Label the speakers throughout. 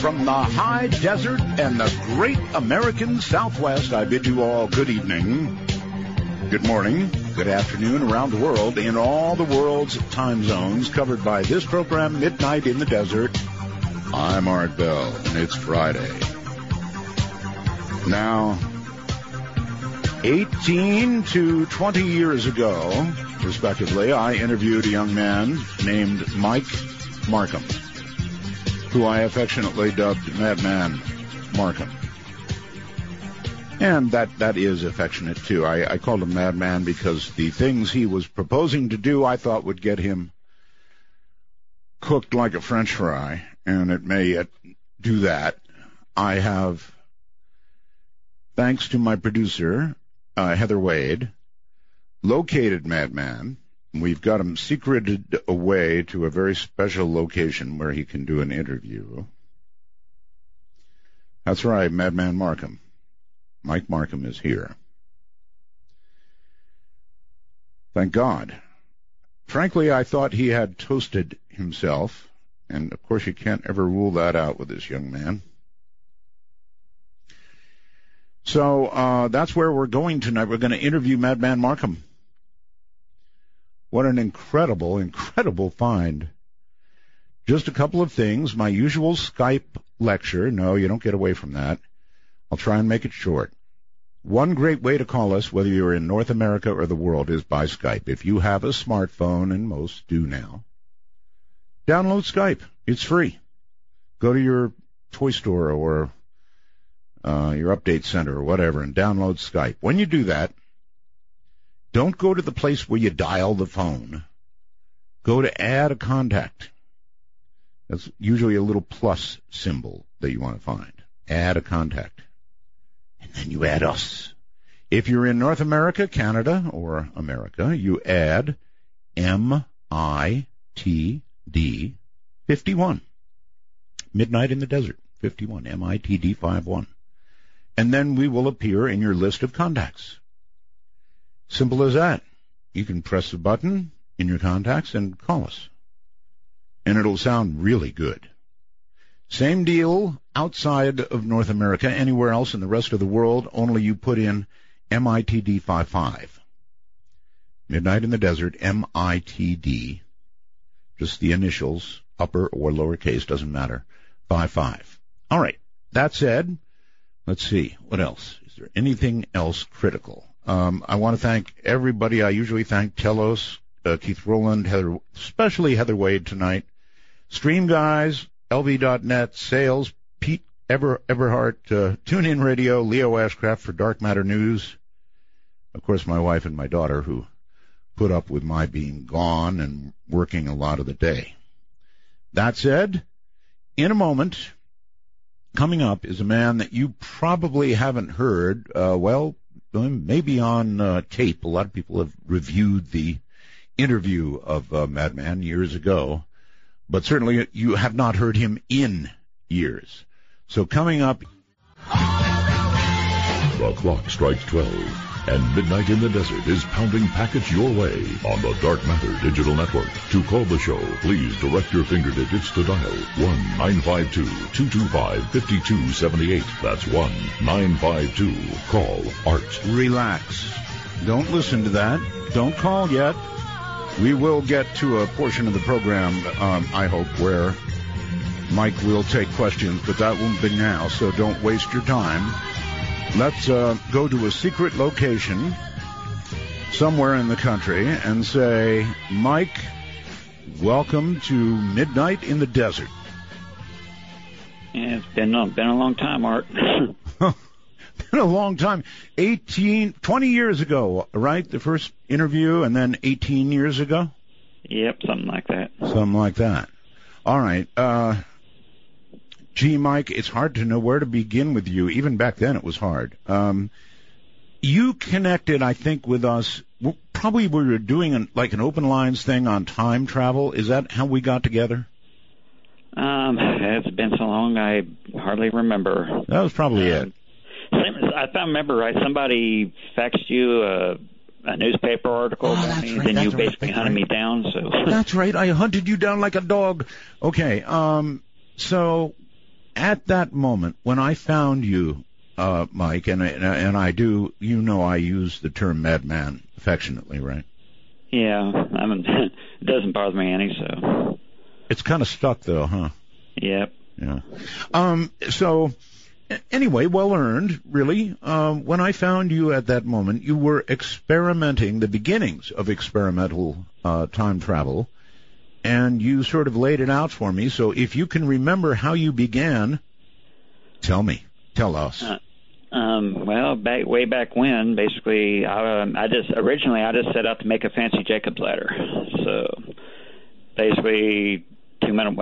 Speaker 1: From the high desert and the great American Southwest, I bid you all good evening, good morning, good afternoon around the world in all the world's time zones covered by this program, Midnight in the Desert. I'm Art Bell, and it's Friday. Now, 18 to 20 years ago, respectively, I interviewed a young man named Mike Markham, who I affectionately dubbed Madman Markham. And that is affectionate, too. I called him Madman because the things he was proposing to do I thought would get him cooked like a French fry, and it may do that. I have, thanks to my producer, Heather Wade, located Madman. We've got him secreted away to a very special location where he can do an interview. That's right, Madman Markham. Mike Markham is here. Thank God. Frankly, I thought he had toasted himself, and of course you can't ever rule that out with this young man. So that's where we're going tonight. We're going to interview Madman Markham. What an incredible, incredible find. Just a couple of things. My usual Skype lecture. No, you don't get away from that. I'll try and make it short. One great way to call us, whether you're in North America or the world, is by Skype. If you have a smartphone, and most do now, download Skype. It's free. Go to your toy store or your update center or whatever and download Skype. When you do that, don't go to the place where you dial the phone. Go to add a contact. That's usually a little plus symbol that you want to find. Add a contact. And then you add us. If you're in North America, Canada, or America, you add MITD 51. Midnight in the Desert 51. MITD 51. And then we will appear in your list of contacts. Simple as that. You can press a button in your contacts and call us. And it'll sound really good. Same deal outside of North America, anywhere else in the rest of the world, only you put in MITD 55. Midnight in the Desert, MITD. Just the initials, upper or lowercase, doesn't matter. 55. All right. That said, let's see. What else? Is there anything else critical? I want to thank everybody. I usually thank Telos, Keith Rowland, Heather, especially Heather Wade tonight, Stream Guys, LV.net, Sales, Pete Everhart, TuneIn Radio, Leo Ashcraft for Dark Matter News. Of course, my wife and my daughter who put up with my being gone and working a lot of the day. That said, in a moment, coming up is a man that you probably haven't heard, maybe on tape. A lot of people have reviewed the interview of Madman years ago, but certainly you have not heard him in years. So coming up...
Speaker 2: The clock strikes 12, and Midnight in the Desert is pounding packets your way on the Dark Matter Digital Network. To call the show, please direct your finger digits to dial 1-952-225-5278. That's 1-952-CALL ART.
Speaker 1: Relax. Don't listen to that. Don't call yet. We will get to a portion of the program, I hope, where Mike will take questions, but that won't be now, so don't waste your time. Let's go to a secret location somewhere in the country and say, Mike, welcome to Midnight in the Desert.
Speaker 3: Yeah, it's been a long time, Art.
Speaker 1: Been a long time. 20 years ago, right? The first interview, and then 18 years ago?
Speaker 3: Yep, something like that.
Speaker 1: Something like that. All right. Gee, Mike, it's hard to know where to begin with you. Even back then it was hard. You connected, I think, with us. Probably we were doing an open lines thing on time travel. Is that how we got together?
Speaker 3: It's been so long I hardly remember.
Speaker 1: That was probably it.
Speaker 3: If I remember right, somebody faxed you a newspaper article about me, and then you basically hunted me down. So
Speaker 1: that's right. I hunted you down like a dog. Okay. So at that moment when I found you, Mike, and I do, I use the term madman affectionately, right?
Speaker 3: Yeah, it doesn't bother me any, so.
Speaker 1: It's kind of stuck, though, huh?
Speaker 3: Yep.
Speaker 1: Yeah. So, anyway, well earned, really. When I found you at that moment, you were experimenting, the beginnings of experimental time travel, and you sort of laid it out for me. So if you can remember how you began, tell us.
Speaker 3: Well, way back when, basically, I just set out to make a fancy Jacob's ladder. So basically, two metal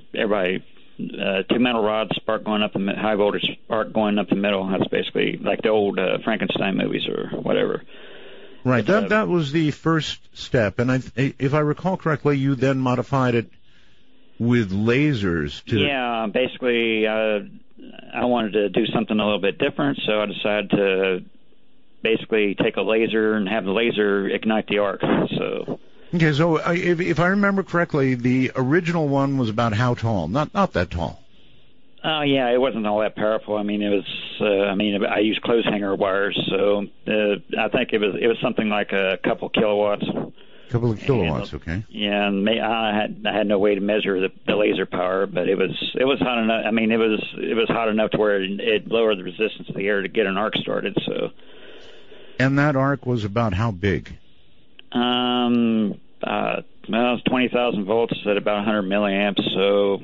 Speaker 3: rods, spark going up the high voltage spark going up the middle. That's basically like the old Frankenstein movies or whatever.
Speaker 1: Right. That was the first step, and if I recall correctly, you then modified it with lasers to.
Speaker 3: Yeah, basically, I wanted to do something a little bit different, so I decided to basically take a laser and have the laser ignite the arc. So.
Speaker 1: Okay, so if I remember correctly, the original one was about how tall? Not that tall.
Speaker 3: Oh, yeah, it wasn't all that powerful. I mean, it was. I used clothes hanger wires, so I think it was something like a couple kilowatts.
Speaker 1: Couple of kilowatts, okay.
Speaker 3: Yeah, and I had no way to measure the laser power, but it was hot enough. I mean, it was hot enough to where it lowered the resistance of the air to get an arc started. So.
Speaker 1: And that arc was about how big?
Speaker 3: Well, it was 20,000 volts at about 100 milliamps. So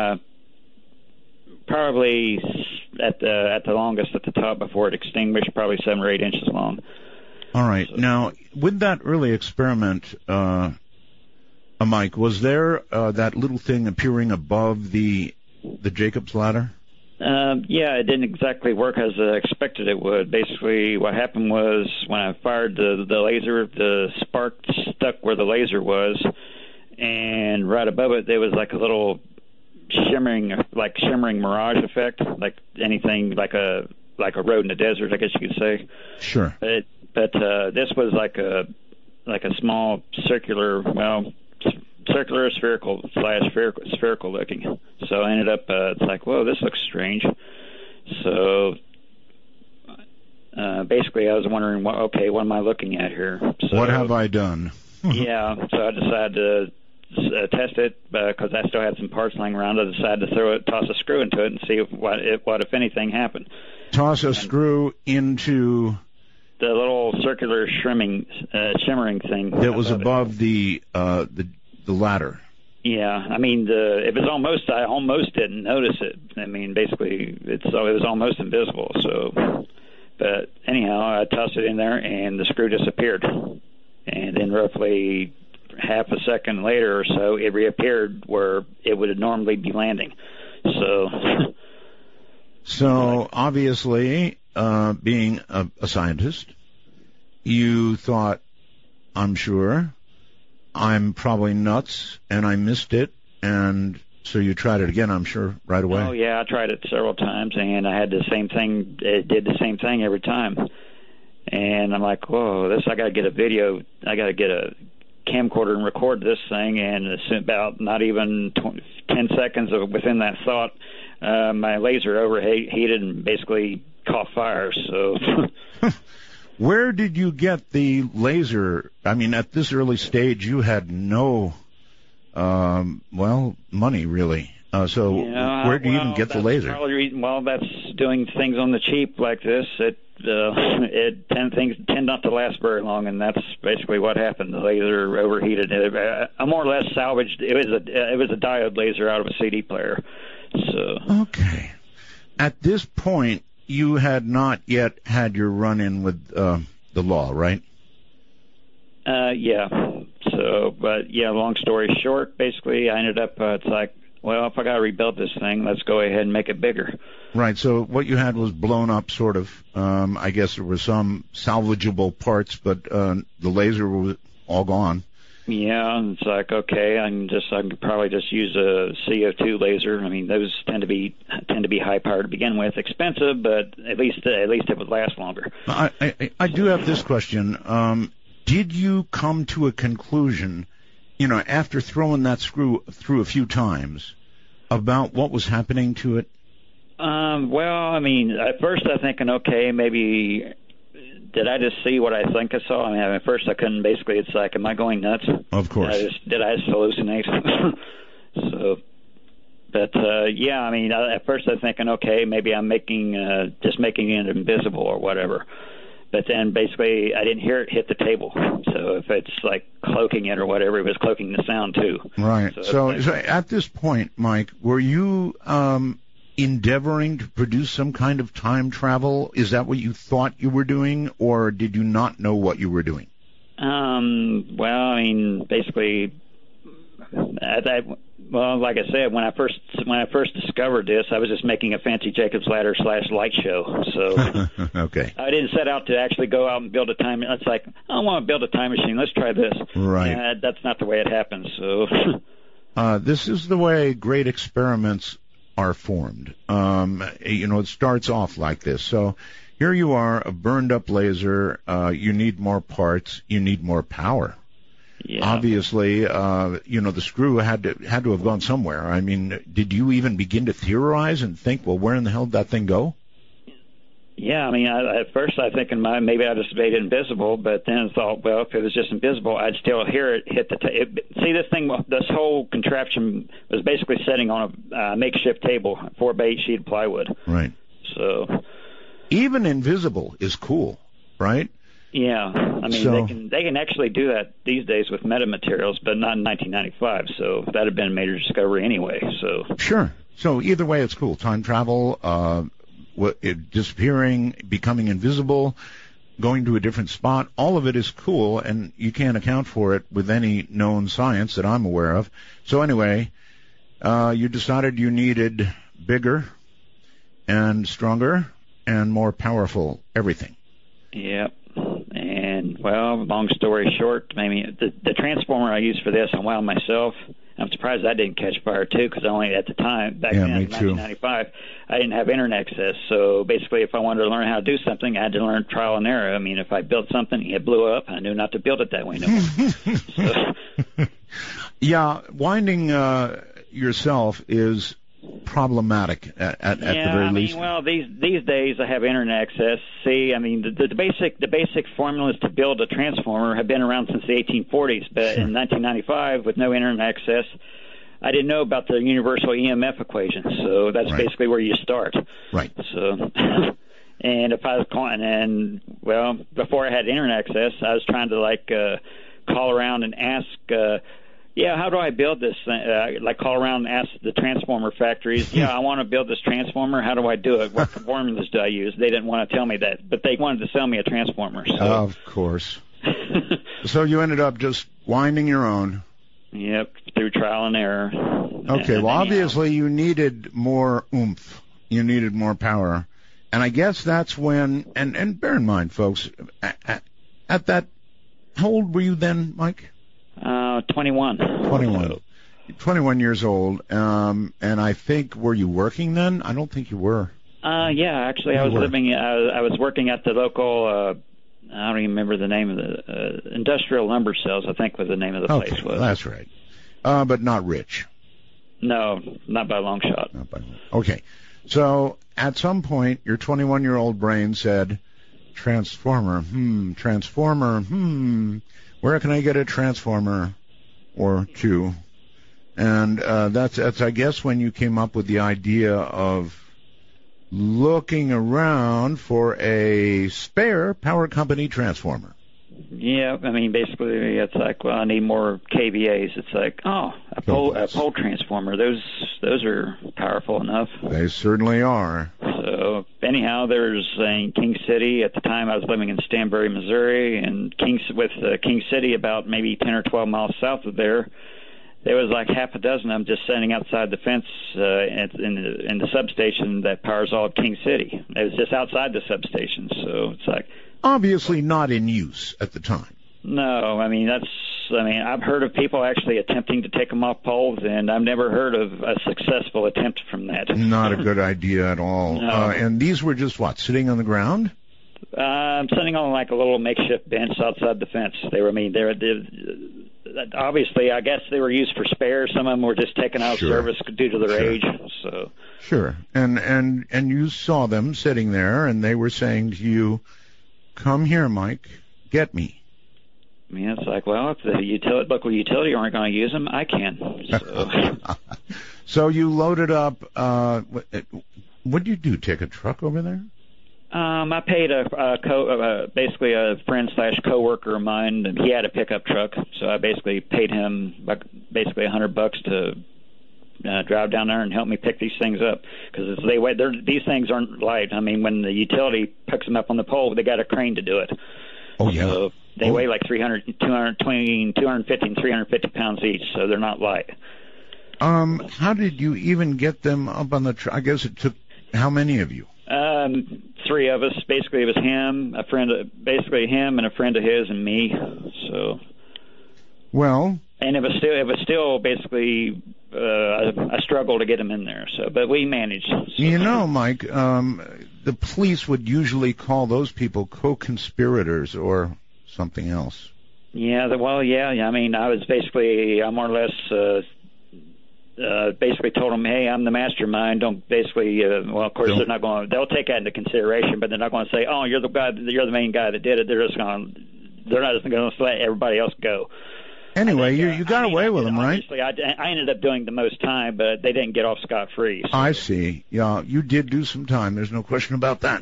Speaker 3: probably at the longest at the top before it extinguished, probably 7 or 8 inches long.
Speaker 1: All right. So, now, with that early experiment, Mike, was there that little thing appearing above the Jacob's ladder?
Speaker 3: Yeah, it didn't exactly work as I expected it would. Basically, what happened was when I fired the laser, the spark stuck where the laser was, and right above it there was like a little shimmering mirage effect, like anything like a road in the desert, I guess you could say.
Speaker 1: Sure.
Speaker 3: But this was like a small circular spherical looking. So I ended up, it's like, whoa, this looks strange. So basically I was wondering, what am I looking at here? So,
Speaker 1: what have I done?
Speaker 3: Yeah, so I decided to test it because I still had some parts laying around. I decided to toss a screw into it and see what if anything happened.
Speaker 1: Toss a screw into
Speaker 3: the little circular shimmering thing
Speaker 1: that was above the ladder.
Speaker 3: Yeah, I mean, I almost didn't notice it. I mean, basically, it was almost invisible. So, but anyhow, I tossed it in there, and the screw disappeared. And then roughly half a second later or so, it reappeared where it would normally be landing. So
Speaker 1: obviously, being a scientist, you thought, I'm sure, I'm probably nuts, and I missed it, and so you tried it again, I'm sure, right away.
Speaker 3: Oh, yeah, I tried it several times, and I had the same thing. It did the same thing every time. And I'm like, whoa, I got to get a video. I got to get a camcorder and record this thing, and it's about not even 10 seconds within that thought, my laser overheated and basically caught fire, so...
Speaker 1: Where did you get the laser? I mean, at this early stage, you had no, money, really. Where do you even get the laser?
Speaker 3: That's doing things on the cheap like this. Things tend not to last very long, and that's basically what happened. The laser overheated. I more or less salvaged. It was a diode laser out of a CD player. So. Okay.
Speaker 1: At this point, you had not yet had your run-in with the law, right?
Speaker 3: Yeah. So, but yeah, long story short, basically, I ended up, it's like, well, if I got to rebuild this thing, let's go ahead and make it bigger.
Speaker 1: Right. So what you had was blown up, sort of. I guess there were some salvageable parts, but the laser was all gone.
Speaker 3: Yeah, it's like, okay, I can probably just use a CO2 laser. I mean, those tend to be high power to begin with, expensive, but at least it would last longer.
Speaker 1: I do have this question. Did you come to a conclusion, after throwing that screw through a few times, about what was happening to it?
Speaker 3: Well, I mean, at first I'm thinking, okay, maybe did I just see what I think I saw? I mean, at first I couldn't. Basically, it's like, am I going nuts?
Speaker 1: Of course.
Speaker 3: Did I just hallucinate? So, but yeah, I mean, at first I'm thinking, okay, maybe I'm just making it invisible or whatever. But then basically I didn't hear it hit the table. So if it's like cloaking it or whatever, it was cloaking the sound too.
Speaker 1: Right. So at this point, Mike, were you endeavoring to produce some kind of time travel? Is that what you thought you were doing, or did you not know what you were doing?
Speaker 3: Well, I mean, basically, well, like I said, when I first discovered this, I was just making a fancy Jacob's Ladder / light show. So
Speaker 1: okay,
Speaker 3: I didn't set out to actually go out and build a time. It's like, I want to build a time machine. Let's try this.
Speaker 1: Right.
Speaker 3: That's not the way it happens. So
Speaker 1: this is the way great experiments are formed. It starts off like this. So here you are, a burned-up laser. You need more parts. You need more power.
Speaker 3: Yeah.
Speaker 1: Obviously, the screw had to have gone somewhere. I mean, did you even begin to theorize and think, well, where in the hell did that thing go?
Speaker 3: Yeah, I mean, at first I think maybe I just made it invisible, but then I thought, well, if it was just invisible, I'd still hear it hit the see, this whole contraption was basically sitting on a makeshift table, 4x8 sheet of plywood.
Speaker 1: Right.
Speaker 3: So
Speaker 1: even invisible is cool, right?
Speaker 3: Yeah, I mean, they can actually do that these days with metamaterials, but not in 1995. So that had been a major discovery anyway. So
Speaker 1: sure. So either way, it's cool. Time travel, disappearing, becoming invisible, going to a different spot. All of it is cool, and you can't account for it with any known science that I'm aware of. So anyway, you decided you needed bigger and stronger and more powerful everything.
Speaker 3: Yep. And, well, long story short, maybe the transformer I used for this, I wound myself. I'm surprised that didn't catch fire, too, because only at the time, back then, in 1995, I didn't have internet access. So basically, if I wanted to learn how to do something, I had to learn trial and error. I mean, if I built something, it blew up, I knew not to build it that way no more.
Speaker 1: Yeah, winding yourself is problematic at the very least.
Speaker 3: Well, these days I have internet access. See, I mean, the basic formulas to build a transformer have been around since the 1840s, but in 1995, with no internet access, I didn't know about the universal EMF equation. So that's basically where you start.
Speaker 1: Right.
Speaker 3: So, and if I was calling, before I had internet access, I was trying to call around and ask. How do I build this thing? Call around and ask the transformer factories, I want to build this transformer. How do I do it? What formulas do I use? They didn't want to tell me that, but they wanted to sell me a transformer. So.
Speaker 1: Of course. So you ended up just winding your own.
Speaker 3: Yep, through trial and error.
Speaker 1: Okay, well, obviously you needed more oomph. You needed more power. And I guess that's when, and bear in mind, folks, at that, how old were you then, Mike?
Speaker 3: 21.
Speaker 1: 21 years old. And I think, were you working then? I don't think you were.
Speaker 3: Actually, I was working at the local, I don't even remember the name of the, Industrial Lumber Sales, I think was the name of the place. Was.
Speaker 1: That's right. But not rich.
Speaker 3: No, not by a long shot.
Speaker 1: Okay. So, at some point, your 21-year-old brain said, transformer, where can I get a transformer or two? And that's I guess when you came up with the idea of looking around for a spare power company transformer.
Speaker 3: Yeah, I mean, basically, it's like, well, I need more KVAs. It's like, a pole transformer. Those are powerful enough.
Speaker 1: They certainly are.
Speaker 3: So, anyhow, there's in King City. At the time, I was living in Stanbury, Missouri, and King City, about maybe 10 or 12 miles south of there. There was like half a dozen of them just standing outside the fence in the substation that powers all of King City. It was just outside the substation, so it's like...
Speaker 1: Obviously not in use at the time.
Speaker 3: No, I mean, I've heard of people actually attempting to take them off poles, and I've never heard of a successful attempt from that.
Speaker 1: Not a good idea at all.
Speaker 3: No.
Speaker 1: And these were just, sitting on the ground?
Speaker 3: I'm sitting on like a little makeshift bench outside the fence. obviously, I guess they were used for spares. Some of them were just taken out of service due to their age. So
Speaker 1: sure, and you saw them sitting there, and they were saying to you, "Come here, Mike, get me."
Speaker 3: I mean, it's like, well, if the local utility aren't going to use them, I can. So,
Speaker 1: so you loaded up. What did you do? Take a truck over there?
Speaker 3: I paid basically a friend / coworker of mine, and he had a pickup truck, so I basically paid him basically $100 to drive down there and help me pick these things up, because these things aren't light. I mean, when the utility picks them up on the pole, they got a crane to do it.
Speaker 1: Oh yeah.
Speaker 3: So they weigh like 250 and 350 pounds each, so they're not light.
Speaker 1: How did you even get them up on the truck? I guess it took how many of you?
Speaker 3: 3 of us. Basically, it was him, him and a friend of his, and me. So.
Speaker 1: Well.
Speaker 3: And it was still basically a struggle to get him in there. So, but we managed. So.
Speaker 1: You know, Mike, the police would usually call those people co-conspirators or something else.
Speaker 3: Yeah. I mean, I more or less. Basically told them, hey, I'm the mastermind. Don't basically, of course they're not going. They'll take that into consideration, but they're not going to say, oh, you're the main guy that did it. They're not just going to let everybody else go.
Speaker 1: Anyway, you got away with them, right?
Speaker 3: I ended up doing the most time, but they didn't get off scot-free. So.
Speaker 1: I see. Yeah, you did do some time. There's no question about that.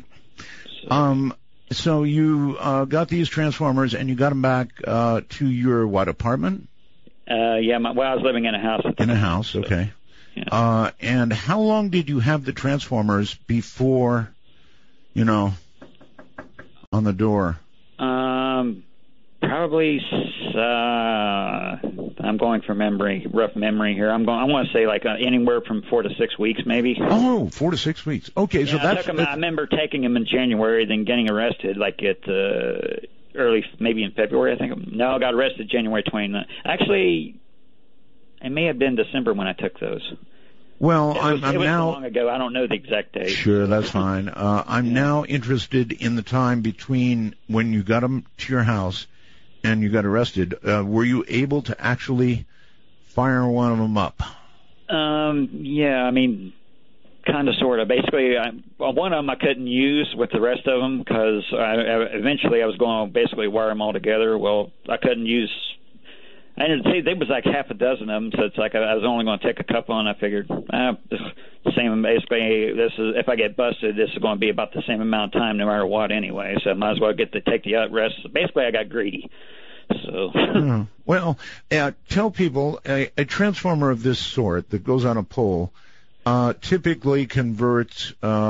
Speaker 1: So you got these transformers and you got them back to your apartment?
Speaker 3: I was living in a house.
Speaker 1: In a house, okay. Yeah. And how long did you have the transformers before, on the door?
Speaker 3: Probably. I'm going from rough memory here. I want to say like anywhere from 4 to 6 weeks, maybe.
Speaker 1: Oh, 4 to 6 weeks. Okay,
Speaker 3: yeah,
Speaker 1: so
Speaker 3: I remember taking him in January, then getting arrested like at. Early, maybe in February, I think. No, I got arrested January 29th. Actually, it may have been December when I took those.
Speaker 1: Well,
Speaker 3: it was now long ago. I don't know the exact date.
Speaker 1: Sure, that's fine. I'm now interested in the time between when you got them to your house and you got arrested. Were you able to actually fire one of them up?
Speaker 3: Yeah, I mean. Kind of, sort of. Basically, one of them I couldn't use with the rest of them because eventually I was going to basically wire them all together. Well, I couldn't use. I didn't see there was like half a dozen of them, so it's like I was only going to take a couple, and I figured same. Basically, if I get busted, this is going to be about the same amount of time, no matter what, anyway. So I might as well take the rest. Basically, I got greedy. So.
Speaker 1: Well, tell people a transformer of this sort that goes on a pole. Typically converts,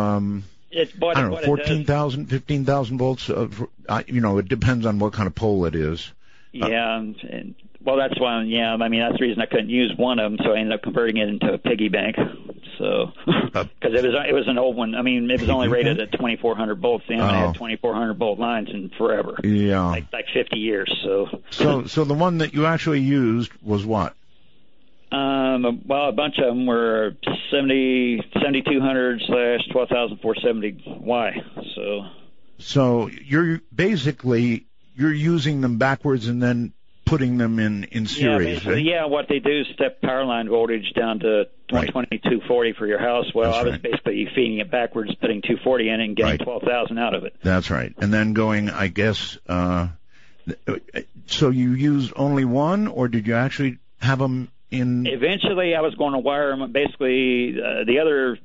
Speaker 1: 14,000, 15,000 volts. It depends on what kind of pole it is.
Speaker 3: Yeah, well, that's why. Yeah, I mean that's the reason I couldn't use one of them, so I ended up converting it into a piggy bank. So, because it was an old one. I mean, it was only rated at 2,400 volts. And I had 2,400 volt lines in forever.
Speaker 1: Yeah,
Speaker 3: like 50 years. So
Speaker 1: the one that you actually used was what?
Speaker 3: Well, a bunch of them were 7200 / 12,470Y.
Speaker 1: So you're using them backwards and then putting them in series, right?
Speaker 3: Yeah, what they do is step power line voltage down to 120, 240 for your house. Well, I was basically feeding it backwards, putting 240 in it and getting 12,000 out of it.
Speaker 1: That's right. And then going, I guess, so you used only one, or did you actually have them Eventually,
Speaker 3: I was going to wire them. Basically, I was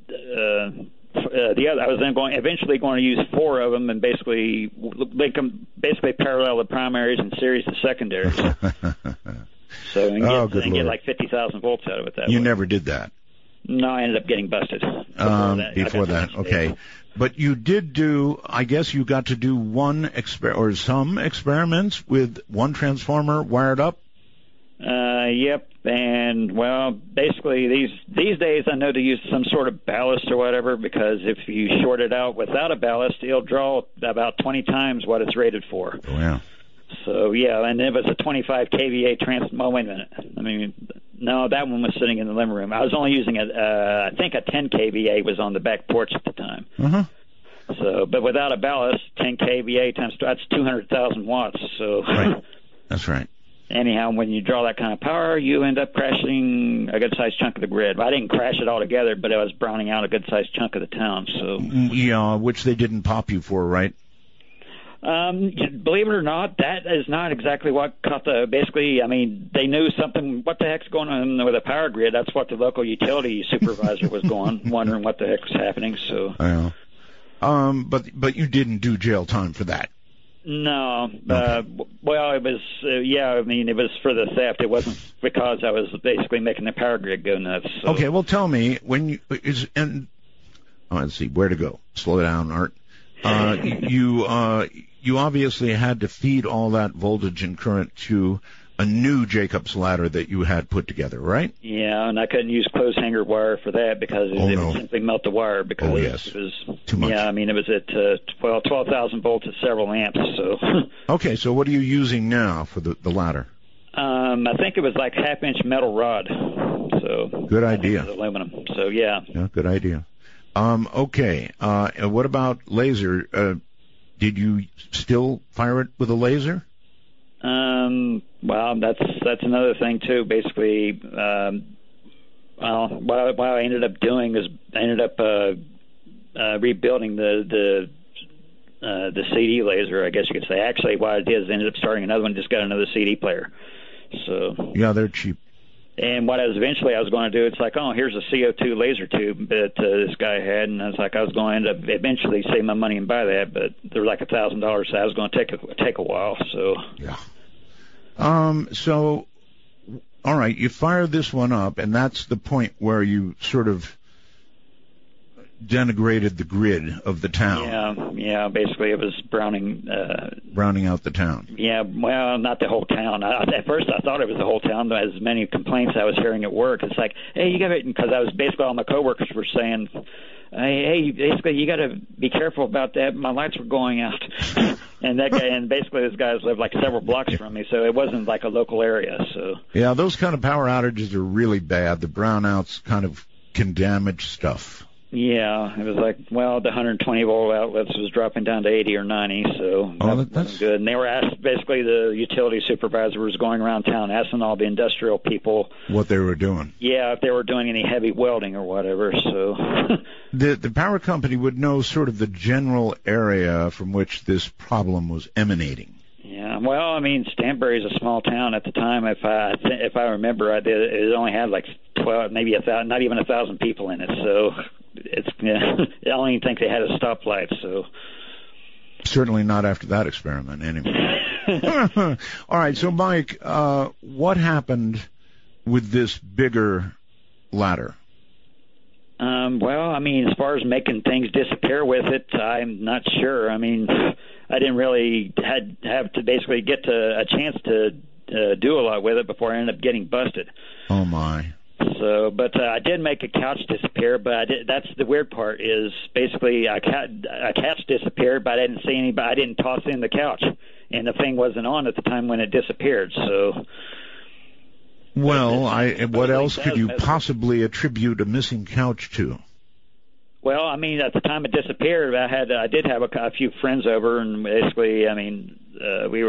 Speaker 3: then eventually going to use 4 of them and basically link them, parallel the primaries and series the secondaries. So and get like 50,000 volts out of it that way.
Speaker 1: You never did that.
Speaker 3: No, I ended up getting busted.
Speaker 1: Before that, okay. But you did do, I guess you got to do some experiments with one transformer wired up?
Speaker 3: Yep. And, well, basically these days I know to use some sort of ballast or whatever, because if you short it out without a ballast, it'll draw about 20 times what it's rated for.
Speaker 1: Oh, yeah.
Speaker 3: So, yeah, and it was a 25 kVA oh, wait a minute. I mean, no, that one was sitting in the living room. I was only using I think a 10 kVA was on the back porch at the time.
Speaker 1: Uh-huh.
Speaker 3: So, but without a ballast, 10 kVA times, that's 200,000 watts. So.
Speaker 1: Right. That's right.
Speaker 3: anyhow, when you draw that kind of power, you end up crashing a good-sized chunk of the grid. Well, I didn't crash it all together, but I was browning out a good-sized chunk of the town. So
Speaker 1: yeah, which they didn't pop you for, right?
Speaker 3: Believe it or not, that is not exactly what caught the. Basically, I mean, they knew something. What the heck's going on with the power grid? That's what the local utility supervisor was wondering what the heck was happening. So,
Speaker 1: yeah. But you didn't do jail time for that.
Speaker 3: No.
Speaker 1: Okay.
Speaker 3: Well, it was. Yeah, I mean, it was for the theft. It wasn't because I was basically making the power grid go nuts. So.
Speaker 1: Okay. Well, tell me when let's see where to go. Slow down, Art. You obviously had to feed all that voltage and current to a new Jacob's ladder that you had put together, right?
Speaker 3: Yeah, and I couldn't use clothes hanger wire for that because it would simply melt the wire because it was
Speaker 1: too much.
Speaker 3: Yeah, I mean, it was at 12,000 volts at several amps. So.
Speaker 1: Okay, so what are you using now for the ladder?
Speaker 3: I think it was like half-inch metal rod. So
Speaker 1: good idea.
Speaker 3: Aluminum. So yeah.
Speaker 1: Yeah, good idea. Okay. What about laser? Did you still fire it with a laser?
Speaker 3: Well, that's another thing too. Basically, what I ended up doing is I ended up rebuilding the CD laser, I guess you could say. Actually, what I did is I ended up starting another one. Just got another CD player. So
Speaker 1: yeah, they're cheap.
Speaker 3: And what I was going to do, it's like, oh, here's a CO2 laser tube that this guy had, and I was going to end up eventually save my money and buy that, but there was like $1,000, so I was going to take a while. So
Speaker 1: yeah. So, all right, you fire this one up, and that's the point where you sort of denigrated the grid of the town.
Speaker 3: Yeah. Basically, it was browning
Speaker 1: out the town.
Speaker 3: Yeah, well, not the whole town. At first, I thought it was the whole town. But as many complaints I was hearing at work, it's like, hey, you got to, because I was basically all my coworkers were saying, hey, basically you got to be careful about that. My lights were going out, and that guy, and basically this guy lived like several blocks from me, so it wasn't like a local area. So
Speaker 1: yeah, those kind of power outages are really bad. The brownouts kind of can damage stuff.
Speaker 3: Yeah, it was like, well, the 120 volt outlets was dropping down to 80 or 90, so that wasn't good. And they were asked, basically the utility supervisor was going around town asking all the industrial people
Speaker 1: what they were doing.
Speaker 3: Yeah, if they were doing any heavy welding or whatever. So
Speaker 1: the power company would know sort of the general area from which this problem was emanating.
Speaker 3: Yeah, well, I mean, Stanbury's a small town at the time. If I remember, it only had like 12, maybe 1,000, not even 1,000 people in it. So I don't even think they had a stoplight. So
Speaker 1: certainly not after that experiment, anyway. All right, so Mike, what happened with this bigger ladder?
Speaker 3: Well, I mean, as far as making things disappear with it, I'm not sure. I mean, I didn't really have to basically get a chance to do a lot with it before I ended up getting busted.
Speaker 1: Oh my!
Speaker 3: So, but I did make a couch disappear. But that's the weird part is basically a couch disappeared, but I didn't see anybody. I didn't toss in the couch, and the thing wasn't on at the time when it disappeared. So.
Speaker 1: Well, what else could you possibly attribute a missing couch to?
Speaker 3: Well, I mean, at the time it disappeared, I did have a few friends over, and basically, I mean, we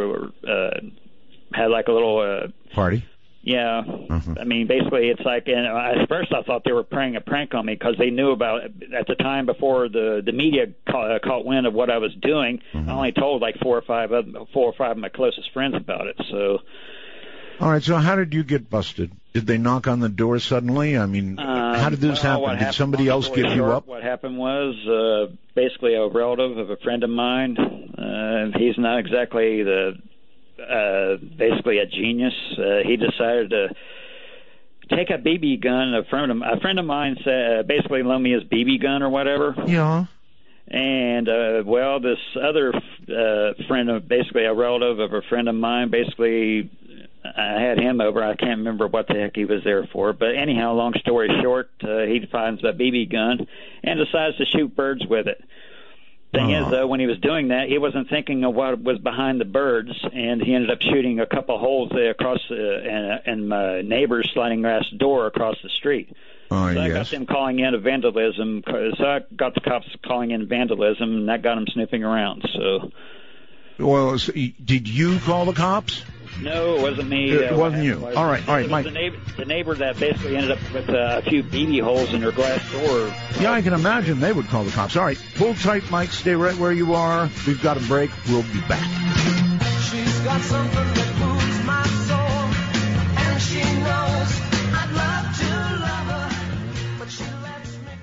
Speaker 3: had like a little
Speaker 1: party.
Speaker 3: Yeah, I mean, basically, it's like, and at first I thought they were playing a prank on me because they knew about it at the time before the media caught wind of what I was doing. I only told like four or five of my closest friends about it. So.
Speaker 1: All right, so how did you get busted? Did they knock on the door suddenly? I mean, how did this happen? Did somebody else give you up?
Speaker 3: What happened was basically a relative of a friend of mine. He's not exactly basically a genius. He decided to take a BB gun. A friend of mine said, basically loaned me his BB gun or whatever.
Speaker 1: Yeah.
Speaker 3: And, well, this other friend, basically a relative of a friend of mine, basically I had him over. I can't remember what the heck he was there for. But anyhow, long story short, he finds a BB gun and decides to shoot birds with it. Thing is, though, when he was doing that, he wasn't thinking of what was behind the birds, and he ended up shooting a couple holes there across and my neighbor's sliding glass door across the street. So I got them calling in a vandalism. So I got the cops calling in vandalism, and that got them snooping around. So.
Speaker 1: Well, so did you call the cops?
Speaker 3: No, it wasn't me.
Speaker 1: It wasn't you. All right, Mike.
Speaker 3: The neighbor that basically ended up with a few BB holes in her glass door.
Speaker 1: Yeah, I can imagine they would call the cops. All right, hold tight, Mike. Stay right where you are. We've got a break. We'll be back.
Speaker 4: She's got something that moves my soul, and she knows I'd love to love her, but she lets me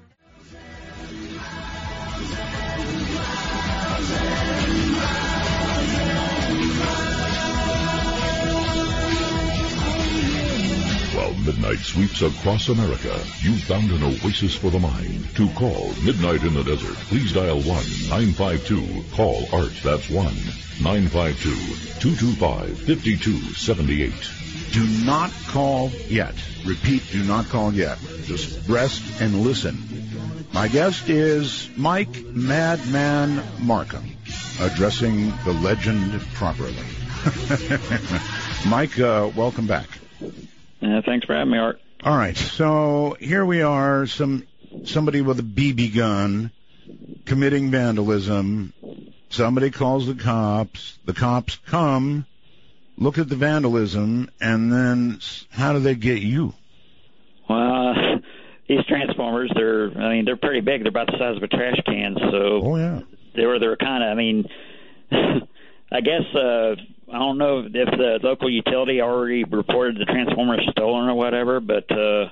Speaker 2: While midnight sweeps across America, you've found an oasis for the mind. To call Midnight in the Desert, please dial 1-952-CALL-ART. That's 1-952-225-5278.
Speaker 1: Do not call yet. Repeat, do not call yet. Just rest and listen. My guest is Mike Madman Markham, addressing the legend properly. Mike, welcome back.
Speaker 3: Thanks for having me, Art.
Speaker 1: All right, so here we are, somebody with a BB gun committing vandalism. Somebody calls the cops come, look at the vandalism, and then how do they get you?
Speaker 3: Well, these transformers, they're pretty big. They're about the size of a trash can, so
Speaker 1: oh yeah,
Speaker 3: they're kind of, I guess, I don't know if the local utility already reported the transformer stolen or whatever, but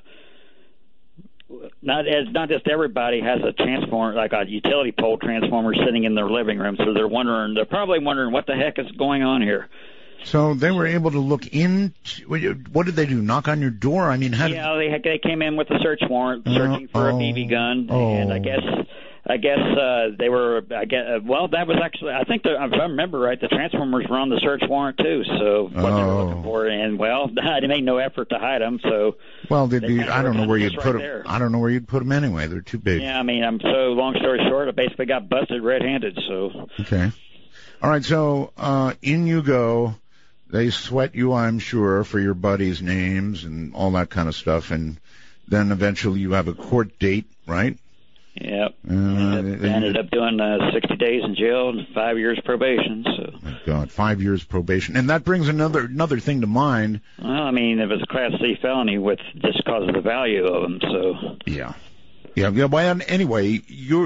Speaker 3: not just everybody has a transformer, like a utility pole transformer sitting in their living room, so they're probably wondering what the heck is going on here.
Speaker 1: So they were able to look into, what did they do, knock on your door? They
Speaker 3: came in with a search warrant searching for a BB gun, and I guess they were. Well, that was actually. I think if I remember right, the Transformers were on the search warrant too. So what they were looking for, and they made no effort to hide them. So
Speaker 1: I don't know where you'd put them. I don't know where you'd put them anyway. They're too big.
Speaker 3: Yeah, so long story short, I basically got busted red-handed. So
Speaker 1: okay, all right. So in you go. They sweat you, I'm sure, for your buddies' names and all that kind of stuff, and then eventually you have a court date, right?
Speaker 3: Yep. Ended up doing 60 days in jail and 5 years probation. So.
Speaker 1: Oh my God, 5 years probation, and that brings another thing to mind.
Speaker 3: Well, it was a Class C felony with just because of the value of them. So.
Speaker 1: Yeah. Well, anyway,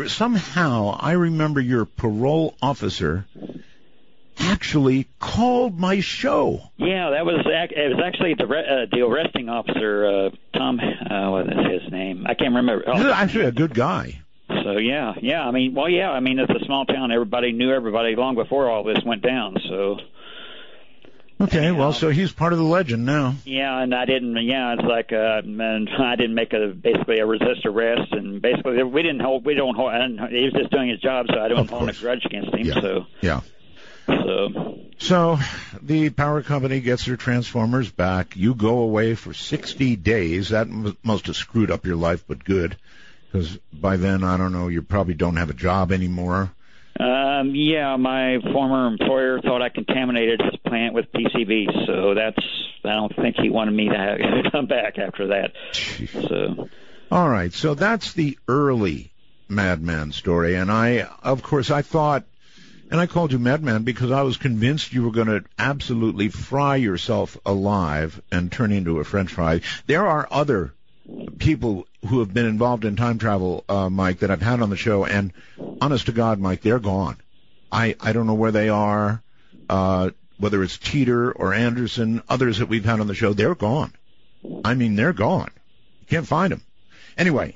Speaker 1: I remember your parole officer actually called my show.
Speaker 3: Yeah, it was actually the arresting officer, Tom. What is his name? I can't remember.
Speaker 1: He's actually a good guy.
Speaker 3: So yeah. It's a small town. Everybody knew everybody long before all this went down. So.
Speaker 1: Okay, well, so he's part of the legend now.
Speaker 3: Yeah, and I didn't. Yeah, it's like I didn't make basically a resist arrest, and basically he was just doing his job, so I don't hold a grudge against him.
Speaker 1: Yeah.
Speaker 3: So.
Speaker 1: Yeah. So the power company gets their transformers back. You go away for 60 days. That must have screwed up your life, but good, because by then, I don't know, you probably don't have a job anymore.
Speaker 3: Yeah, my former employer thought I contaminated his plant with PCBs, so I don't think he wanted me to come back after that.
Speaker 1: Jeez.
Speaker 3: So.
Speaker 1: All right, so that's the early Madman story, and I thought. And I called you Madman because I was convinced you were going to absolutely fry yourself alive and turn into a French fry. There are other people who have been involved in time travel, Mike, that I've had on the show, and honest to God, Mike, they're gone. I don't know where they are, whether it's Teeter or Anderson, others that we've had on the show, they're gone. They're gone. You can't find them. Anyway,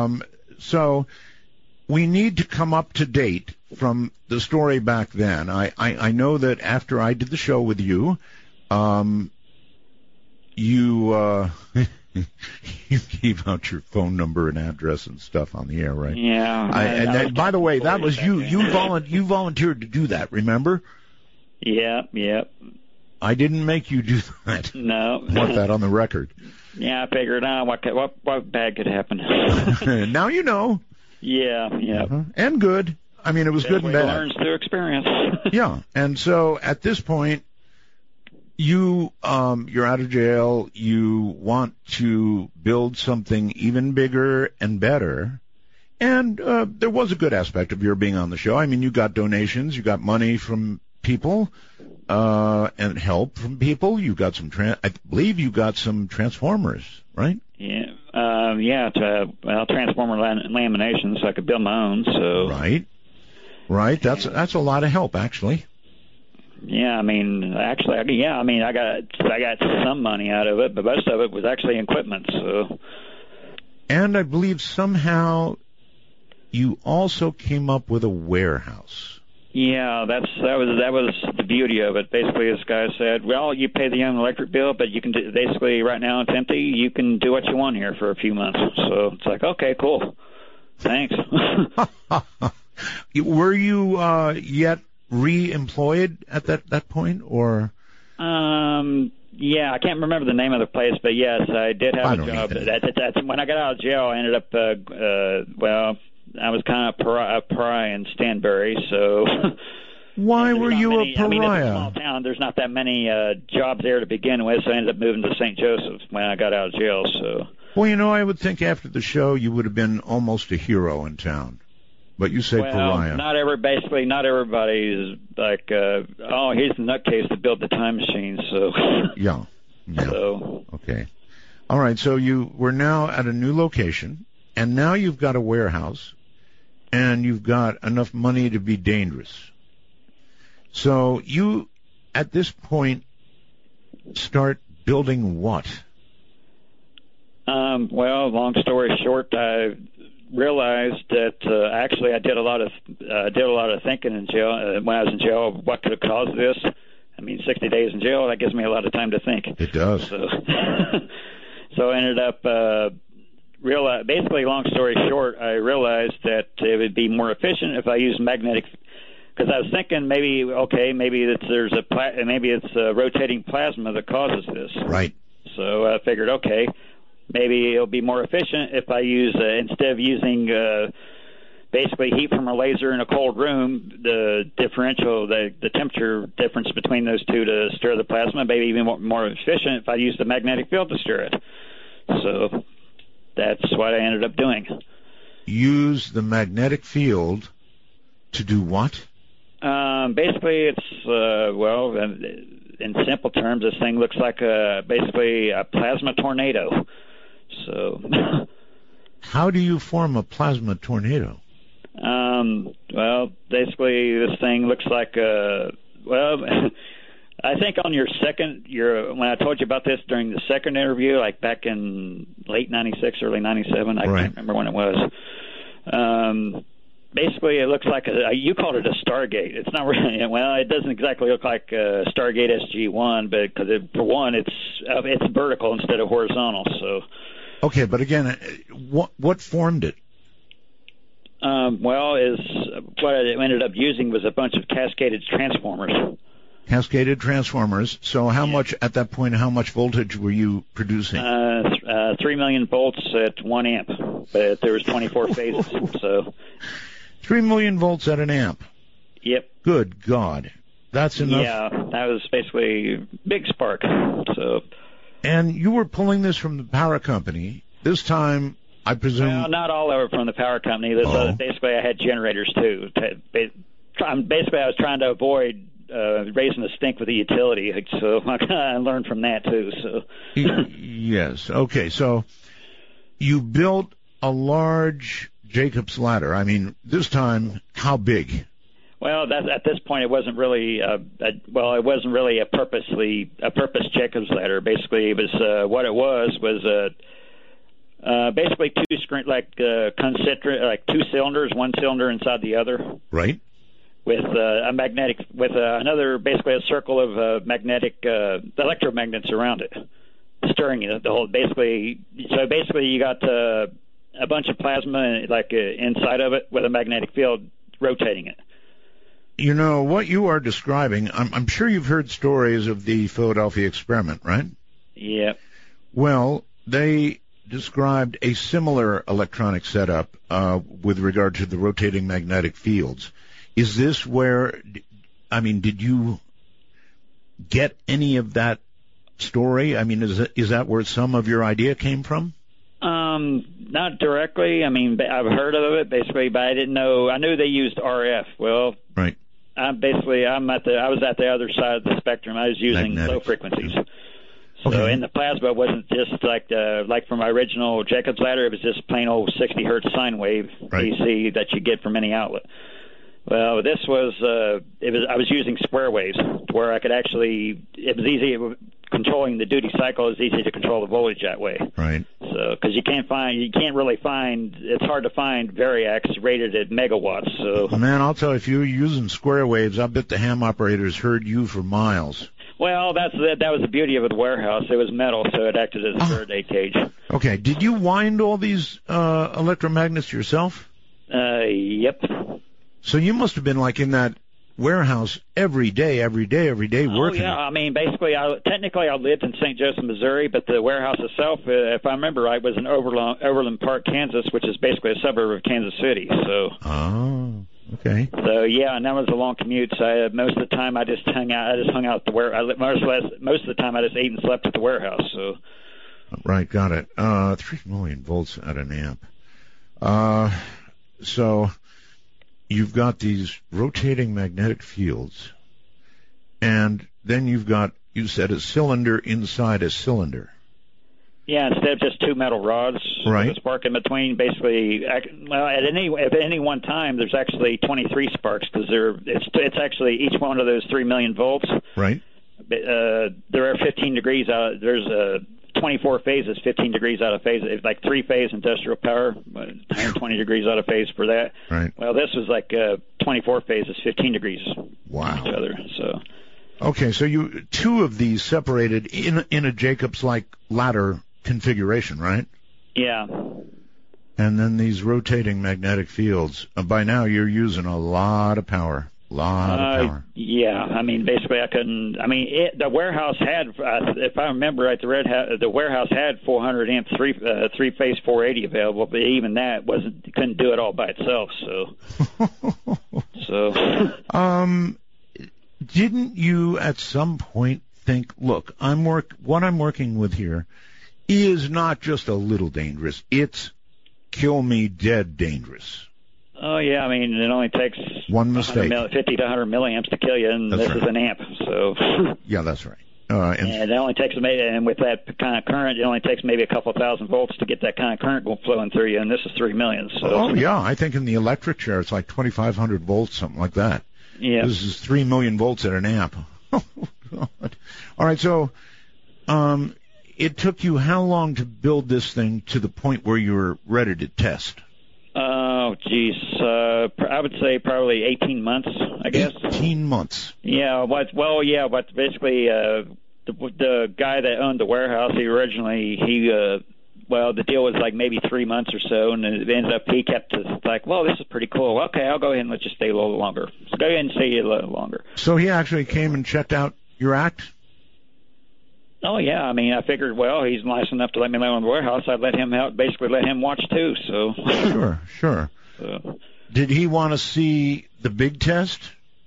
Speaker 1: so we need to come up to date from the story back then. I know that after I did the show with you, you gave out your phone number and address and stuff on the air, right?
Speaker 3: Yeah.
Speaker 1: By the way, that was you. You volunteered to do that, remember?
Speaker 3: Yeah.
Speaker 1: I didn't make you do that.
Speaker 3: No.
Speaker 1: I want that on the record.
Speaker 3: Yeah, I figured out what bad could happen.
Speaker 1: Now you know.
Speaker 3: Yeah.
Speaker 1: Uh-huh. And good. It was good and bad.
Speaker 3: Learns through experience.
Speaker 1: Yeah, and so at this point, you're out of jail. You want to build something even bigger and better. And there was a good aspect of your being on the show. You got donations. You got money from people. and help from people. You got some, I believe you got some transformers, right?
Speaker 3: Yeah, transformer lamination, so I could build my own. So
Speaker 1: right. That's a lot of help, actually.
Speaker 3: Yeah, I got some money out of it, but most of it was actually equipment. So.
Speaker 1: And I believe somehow you also came up with a warehouse.
Speaker 3: Yeah, that was the beauty of it. Basically, this guy said, "Well, you pay the own electric bill, but you can basically right now it's empty. You can do what you want here for a few months." So it's like, okay, cool, thanks.
Speaker 1: Were you yet re-employed at that point, or?
Speaker 3: Yeah, I can't remember the name of the place, but yes, I did have a job. That's when I got out of jail. I ended up, I was kind of a pariah in Stanbury, so.
Speaker 1: Why were you a pariah?
Speaker 3: I mean, it's a small town. There's not that many jobs there to begin with, so I ended up moving to St. Joseph when I got out of jail. So.
Speaker 1: Well, I would think after the show you would have been almost a hero in town. But you say pariah.
Speaker 3: Not everybody is like, he's the nutcase that built the time machine. So.
Speaker 1: Yeah.
Speaker 3: So.
Speaker 1: Okay. All right. So you were now at a new location, and now you've got a warehouse, and you've got enough money to be dangerous. So you, at this point, start building what?
Speaker 3: Long story short, I realized that actually I did a lot of thinking in jail when I was in jail. What could have caused this? I mean, 60 days in jail, that gives me a lot of time to think.
Speaker 1: It does.
Speaker 3: So I ended up basically, long story short, I realized that it would be more efficient if I used magnetic. Because I was thinking maybe it's rotating plasma that causes this.
Speaker 1: Right.
Speaker 3: So I figured, okay, maybe it'll be more efficient if I use, instead of using basically heat from a laser in a cold room, the differential, the temperature difference between those two to stir the plasma, maybe even more efficient if I use the magnetic field to stir it. So that's what I ended up doing.
Speaker 1: Use the magnetic field to do what?
Speaker 3: Basically, it's, in simple terms, this thing looks like basically a plasma tornado. So, how
Speaker 1: do you form a plasma tornado?
Speaker 3: Basically, this thing looks like I think on when I told you about this during the second interview, like back in late '96, early '97, I can't remember when it was. Basically, it looks like you called it a Stargate. It's not really. Well, it doesn't exactly look like Stargate SG-1, but because it's vertical instead of horizontal. So.
Speaker 1: Okay, but again, what formed it?
Speaker 3: What I ended up using was a bunch of cascaded transformers.
Speaker 1: Cascaded transformers. So how much at that point? How much voltage were you producing?
Speaker 3: 3 million volts at 1 amp, but there was 24 phases. So.
Speaker 1: 3 million volts at an amp.
Speaker 3: Yep.
Speaker 1: Good God, that's enough.
Speaker 3: Yeah, that was basically big spark. So.
Speaker 1: And you were pulling this from the power company. This time, I presume.
Speaker 3: Well, not all of it from the power company. Basically, I had generators too. Basically, I was trying to avoid raising the stink with the utility, so I learned from that too. So.
Speaker 1: Yes. Okay. So you built a large Jacob's ladder. I mean, this time, how big?
Speaker 3: Well, at this point, it wasn't really a purpose Jacob's ladder. Basically, it was what it was basically two screen concentric, like two cylinders, one cylinder inside the other.
Speaker 1: Right.
Speaker 3: With a magnetic, another, basically a circle of magnetic electromagnets around it, stirring it. The whole basically you got a bunch of plasma inside of it with a magnetic field rotating it.
Speaker 1: You know, what you are describing, I'm sure you've heard stories of the Philadelphia experiment, right?
Speaker 3: Yeah.
Speaker 1: Well, they described a similar electronic setup with regard to the rotating magnetic fields. Is this did you get any of that story? I mean, is that where some of your idea came from?
Speaker 3: Not directly. I mean, I've heard of it basically, but I didn't know. I knew they used RF. Well,
Speaker 1: right.
Speaker 3: I was at the other side of the spectrum. I was using
Speaker 1: Magnetics.
Speaker 3: low frequencies. So,
Speaker 1: Okay.
Speaker 3: and the plasma wasn't just like from my original Jacob's ladder. It was just plain old 60 hertz sine wave
Speaker 1: Right.
Speaker 3: AC that you get from any outlet. Well, this was I was using square waves, where I could actually, it was easy. Controlling the duty cycle is easy to control the voltage that way.
Speaker 1: Right.
Speaker 3: So, because you can't really find. It's hard to find variacs rated at megawatts. So,
Speaker 1: Man, I'll tell you, if you were using square waves, I bet the ham operators heard you for miles.
Speaker 3: well, that was the beauty of the warehouse. It was metal, so it acted as a Faraday cage.
Speaker 1: Okay. Did you wind all these electromagnets yourself?
Speaker 3: Yep.
Speaker 1: So you must have been like in that warehouse every day working.
Speaker 3: Oh, yeah. I mean, basically, technically I lived in St. Joseph, Missouri, but the warehouse itself, if I remember right, was in Overland Park, Kansas, which is basically a suburb of Kansas City. So.
Speaker 1: Oh, okay.
Speaker 3: So yeah, and that was a long commute. So most of the time I just hung out. At the most of the time I just ate and slept at the warehouse. So.
Speaker 1: Right, got it. 3 million volts at an amp. So you've got these rotating magnetic fields, and then you said a cylinder inside a cylinder.
Speaker 3: Yeah, instead of just two metal rods,
Speaker 1: Right.
Speaker 3: with a spark in between. Basically, at any one time, there's actually 23 sparks because it's actually each one of those 3 million volts.
Speaker 1: Right.
Speaker 3: There are 15 degrees out. There's 24 phases, 15 degrees out of phase. It's like 3-phase industrial power, 20 degrees out of phase for that.
Speaker 1: Right.
Speaker 3: Well, this was like 24 phases, 15 degrees
Speaker 1: Wow.
Speaker 3: each other. So.
Speaker 1: Okay, so you two of these separated in a Jacobs-like ladder configuration, right?
Speaker 3: Yeah.
Speaker 1: And then these rotating magnetic fields. By now, you're using a lot of power.
Speaker 3: Yeah, I mean, basically, I couldn't. I mean, the warehouse had, if I remember right, the warehouse had 400 amp three-phase 480 available, but even that couldn't do it all by itself. So.
Speaker 1: Didn't you at some point think, look, what I'm working with here is not just a little dangerous; it's kill me dead dangerous.
Speaker 3: Oh yeah, I mean it only takes
Speaker 1: one mistake,
Speaker 3: 50 to 100 milliamps to kill you, and
Speaker 1: that's
Speaker 3: this
Speaker 1: right.
Speaker 3: is an amp. So
Speaker 1: yeah, that's right.
Speaker 3: And it only takes and with that kind of current, it only takes maybe a couple thousand volts to get that kind of current flowing through you, and this is 3 million. So.
Speaker 1: Oh yeah, I think in the electric chair it's like 2,500 volts, something like that.
Speaker 3: Yeah.
Speaker 1: This is 3 million volts at an amp. Oh, God. All right, so it took you how long to build this thing to the point where you were ready to test?
Speaker 3: Oh, geez. I would say probably 18 months, I guess.
Speaker 1: 18 months.
Speaker 3: Yeah, but basically the guy that owned the warehouse, the deal was like maybe 3 months or so, and it ended up he kept like, well, this is pretty cool. Okay, I'll go ahead and let you stay a little longer. So go ahead and stay a little longer.
Speaker 1: So he actually came and checked out your act?
Speaker 3: Oh, yeah. I mean, I figured, well, he's nice enough to let me live in the warehouse. I'd let him out, basically let him watch too. So.
Speaker 1: Sure. Did he want to see the big test?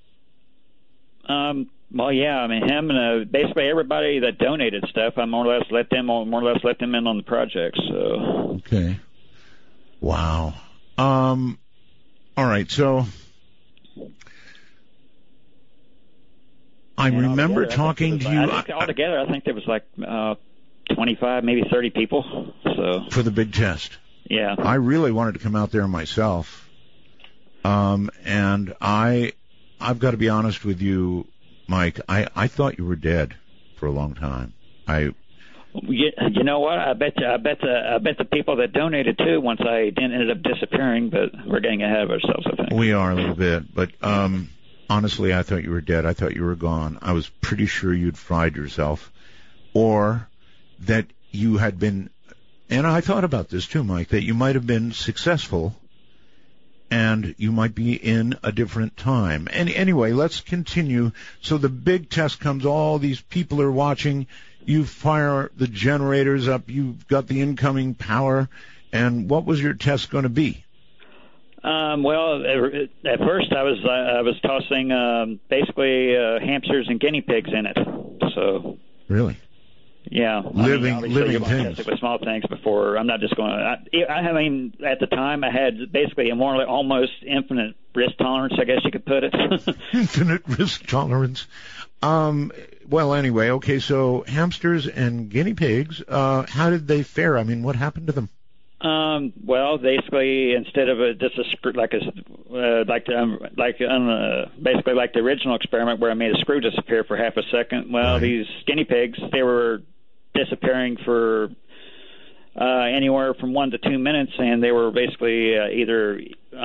Speaker 3: Well, yeah. I mean, him and basically everybody that donated stuff, I more or less let them in on the project. So.
Speaker 1: Okay. Wow. All right. So. I remember talking to you.
Speaker 3: Altogether, I think there was like 25, maybe 30 people. So
Speaker 1: for the big test.
Speaker 3: Yeah.
Speaker 1: I really wanted to come out there myself, and I've got to be honest with you, Mike. I thought you were dead for a long time.
Speaker 3: You know what? I bet the people that donated too. Once I ended up disappearing, but we're getting ahead of ourselves, I think.
Speaker 1: We are a little bit, but honestly, I thought you were dead. I thought you were gone. I was pretty sure you'd fried yourself, or that you had been. And I thought about this too, Mike, that you might have been successful, and you might be in a different time. And anyway, let's continue. So the big test comes. All these people are watching. You fire the generators up. You've got the incoming power. And what was your test going to be?
Speaker 3: Well, at first I was tossing basically hamsters and guinea pigs in it. So.
Speaker 1: Really?
Speaker 3: Yeah.
Speaker 1: Living things.
Speaker 3: With small things before. I'm not just going to. I mean, at the time I had basically a almost infinite risk tolerance, I guess you could put it.
Speaker 1: Infinite risk tolerance. Well, anyway, okay, so hamsters and guinea pigs, how did they fare? I mean, what happened to them?
Speaker 3: Well, basically, instead of basically like the original experiment where I made a screw disappear for half a second. Well, these guinea pigs, they were disappearing for anywhere from 1 to 2 minutes, and they were basically either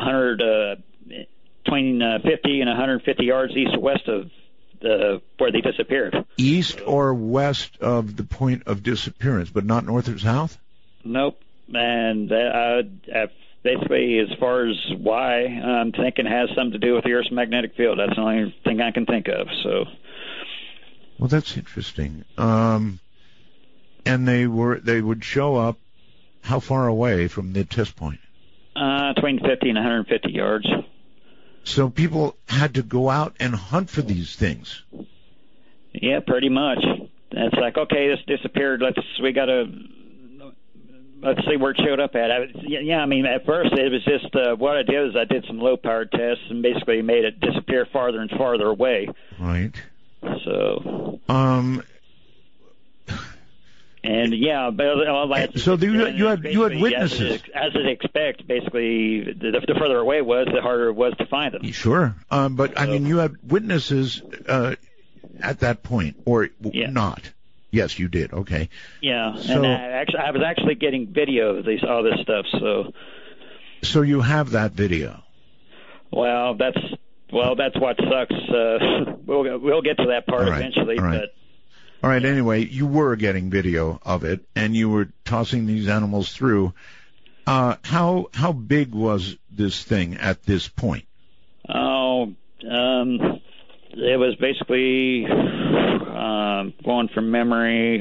Speaker 3: 50 and 150 yards east or west of where they disappeared.
Speaker 1: East or west of the point of disappearance, but not north or south?
Speaker 3: Nope. And basically, as far as why, I'm thinking it has something to do with the Earth's magnetic field. That's the only thing I can think of. So.
Speaker 1: Well, that's interesting. And they would show up how far away from the test point?
Speaker 3: Between 50 and 150 yards.
Speaker 1: So people had to go out and hunt for these things.
Speaker 3: Yeah, pretty much. It's like, okay, this disappeared. Let's see where it showed up at. I mean, at first it was just what I did is I did some low-power tests and basically made it disappear farther and farther away.
Speaker 1: Right.
Speaker 3: So. And yeah, but
Speaker 1: so you had witnesses.
Speaker 3: As it expect, basically, the further away it was, the harder it was to find them.
Speaker 1: Sure, but I mean, you had witnesses at that point, or not? Yes, you did. Okay.
Speaker 3: Yeah,
Speaker 1: so,
Speaker 3: and I was actually getting video of all this stuff. So
Speaker 1: you have that video.
Speaker 3: Well, that's what sucks. We'll get to that part eventually,
Speaker 1: all right.
Speaker 3: but.
Speaker 1: All right, anyway, you were getting video of it, and you were tossing these animals through. How big was this thing at this point?
Speaker 3: Oh, it was basically, going from memory,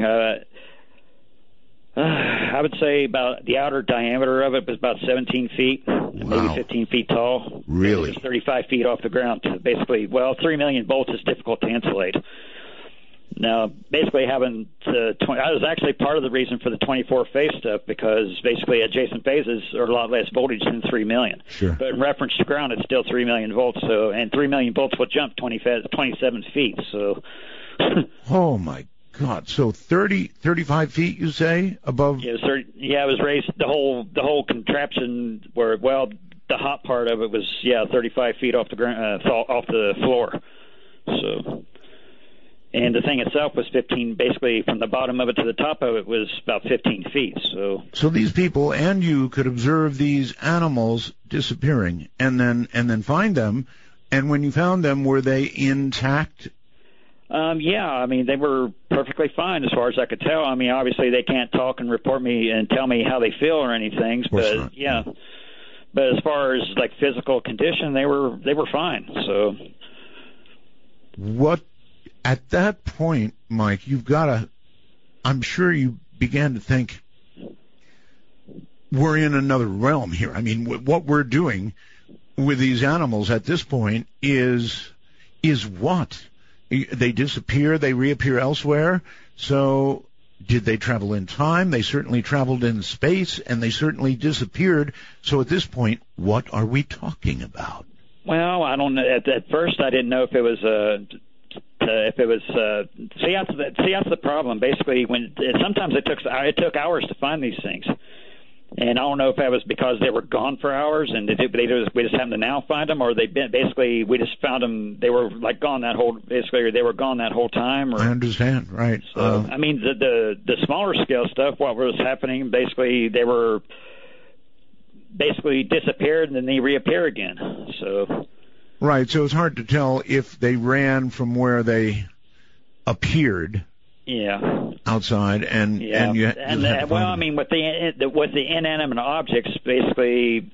Speaker 3: I would say about the outer diameter of it was about 17 feet, maybe 15 feet tall.
Speaker 1: Really?
Speaker 3: It was 35 feet off the ground. Basically, 3 million volts is difficult to insulate. Now, basically having that was actually part of the reason for the 24-phase stuff, because basically adjacent phases are a lot less voltage than 3 million.
Speaker 1: Sure.
Speaker 3: But in reference to ground, it's still 3 million volts. So, and 3 million volts will jump 27 feet. So.
Speaker 1: Oh my God! So 35 feet, you say, above?
Speaker 3: Yeah, it was raised. The whole contraption where the hot part of it was 35 feet off the ground, off the floor. So. And the thing itself was 15, basically from the bottom of it to the top of it was about 15 feet. So
Speaker 1: these people and you could observe these animals disappearing and then find them. And when you found them, were they intact?
Speaker 3: Yeah, I mean, they were perfectly fine as far as I could tell. I mean, obviously they can't talk and report me and tell me how they feel or anything, but yeah. But as far as like physical condition, they were fine. So
Speaker 1: what? At that point, Mike, I'm sure you began to think, we're in another realm here. I mean, what we're doing with these animals at this point is what? They disappear, they reappear elsewhere. So did they travel in time? They certainly traveled in space, and they certainly disappeared. So at this point, what are we talking about?
Speaker 3: Well, I don't know. At first, I didn't know if it was see, that's the problem. Basically, sometimes it took hours to find these things, and I don't know if that was because they were gone for hours and we just happened to now find them, or we just found them. They were like gone that whole time. Or,
Speaker 1: I understand, right?
Speaker 3: So I mean, the smaller scale stuff. What was happening? Basically, they were disappeared and then they reappear again. So.
Speaker 1: Right, so it's hard to tell if they ran from where they appeared, outside, and I
Speaker 3: mean, with the inanimate objects, basically,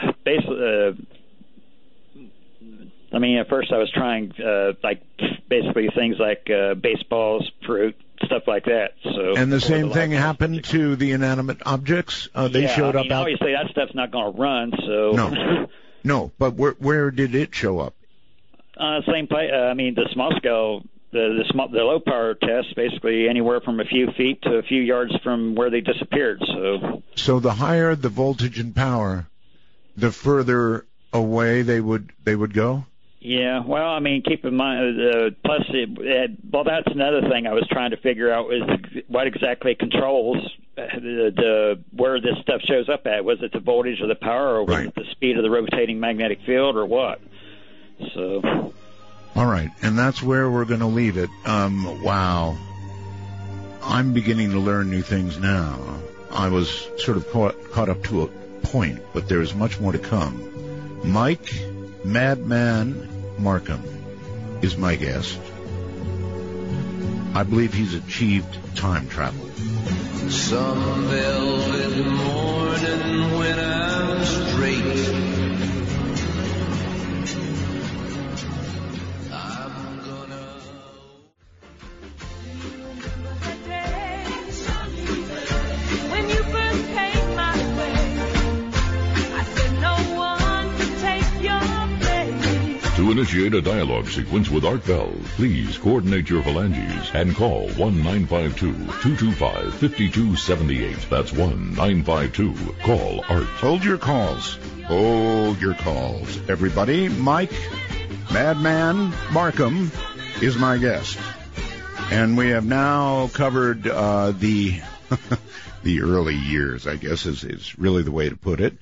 Speaker 3: I mean, at first I was trying basically things like baseballs, fruit, stuff like that. So,
Speaker 1: and the same thing happened to the inanimate objects. They showed up.
Speaker 3: Obviously, that stuff's not going to run. So
Speaker 1: no, but where did it show up?
Speaker 3: Same place. I mean, the small scale, the low power test, basically anywhere from a few feet to a few yards from where they disappeared. So the
Speaker 1: higher the voltage and power, the further away they would go?
Speaker 3: Yeah, well, I mean, keep in mind, plus, well, that's another thing I was trying to figure out is what exactly controls where this stuff shows up at. Was it the voltage or the power, or was it the speed of the rotating magnetic field, or what? So.
Speaker 1: All right, and that's where we're going to leave it. Wow. I'm beginning to learn new things now. I was sort of caught up to a point, but there is much more to come. Mike Madman Markham is my guest. I believe he's achieved time travel.
Speaker 4: Some velvet morning when I'm straight, I'm gonna.
Speaker 5: When you first came my way, I said no one could take your place.
Speaker 2: To initiate a dialogue sequence with Art Bell, please coordinate your phalanges and call 1-952-225-5278. That's 1-952-CALL-ART.
Speaker 1: Hold your calls. Hold your calls. Everybody, Mike Madman Markham is my guest. And we have now covered the the early years, I guess is really the way to put it.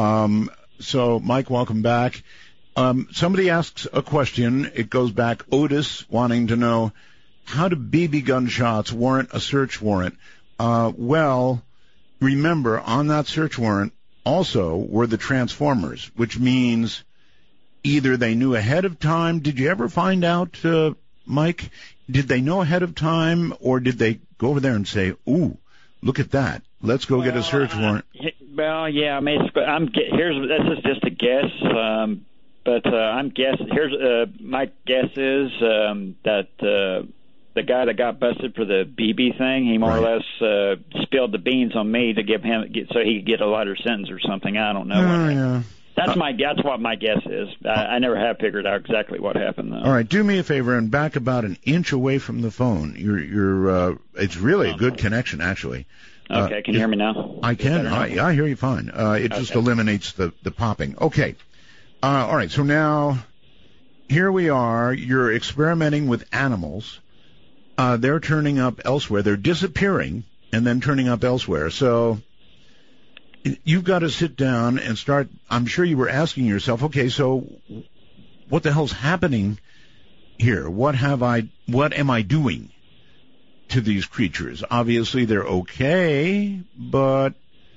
Speaker 1: So, Mike, welcome back. Somebody asks a question. It goes back. Otis wanting to know, how do BB gun shots warrant a search warrant? Well, remember, on that search warrant also were the transformers, which means either they knew ahead of time. Did you ever find out, Mike, did they know ahead of time, or did they go over there and say, ooh, look at that, let's go get a search warrant?
Speaker 3: Well, yeah, I mean, this is just a guess. But I'm guessing. My guess is that the guy that got busted for the BB thing, he more or less spilled the beans on me to so he could get a lighter sentence or something. I don't know.
Speaker 1: Yeah.
Speaker 3: That's what my guess is. I never have figured out exactly what happened, though.
Speaker 1: All right, do me a favor and back about an inch away from the phone. You're it's really a good connection, actually.
Speaker 3: Okay, can you hear me now?
Speaker 1: I can. I hear you fine. It just eliminates the popping. Okay. All right, so now here we are. You're experimenting with animals. They're turning up elsewhere. They're disappearing and then turning up elsewhere. So you've got to sit down and start. I'm sure you were asking yourself, okay, so what the hell's happening here? What am I doing to these creatures? Obviously, they're okay, but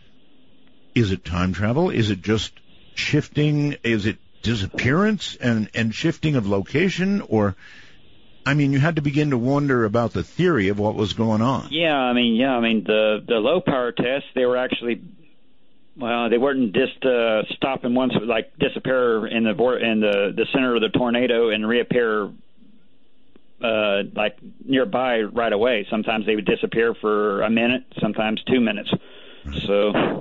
Speaker 1: is it time travel? Is it just shifting? Is it disappearance and shifting of location? Or, I mean, you had to begin to wonder about the theory of what was going on.
Speaker 3: Yeah, I mean, the low power tests, they were actually, well, they weren't just stopping once, like disappear in the center of the tornado and reappear like nearby right away. Sometimes they would disappear for a minute, sometimes 2 minutes. So.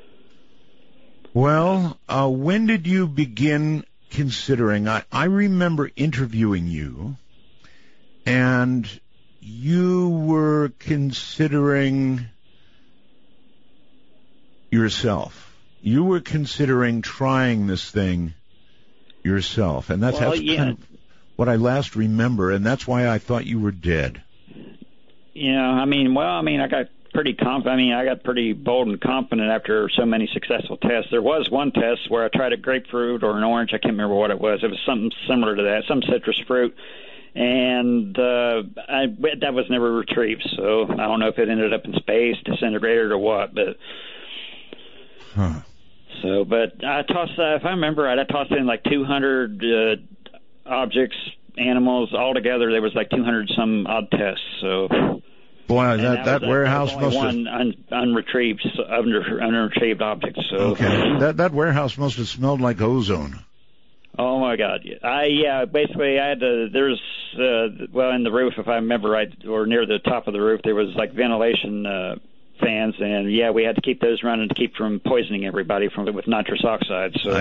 Speaker 1: Well, when did you begin considering? I remember interviewing you, and you were considering yourself. You were considering trying this thing yourself, and that's kind of what I last remember, and that's why I thought you were dead.
Speaker 3: Yeah, I got pretty confident. I got pretty bold and confident after so many successful tests. There was one test where I tried a grapefruit or an orange. I can't remember what it was. It was something similar to that, some citrus fruit, and that was never retrieved. So I don't know if it ended up in space, disintegrated, or what. But so, but I tossed. If I remember right, I tossed in like 200 objects, animals altogether. There was like 200 some odd tests. So.
Speaker 1: Boy, that warehouse must have
Speaker 3: unretrieved objects. So.
Speaker 1: Okay, that warehouse must have smelled like ozone.
Speaker 3: Oh my God! Basically, I had to. There's in the roof, if I remember right, or near the top of the roof, there was like ventilation fans, and we had to keep those running to keep from poisoning everybody with nitrous oxide. So.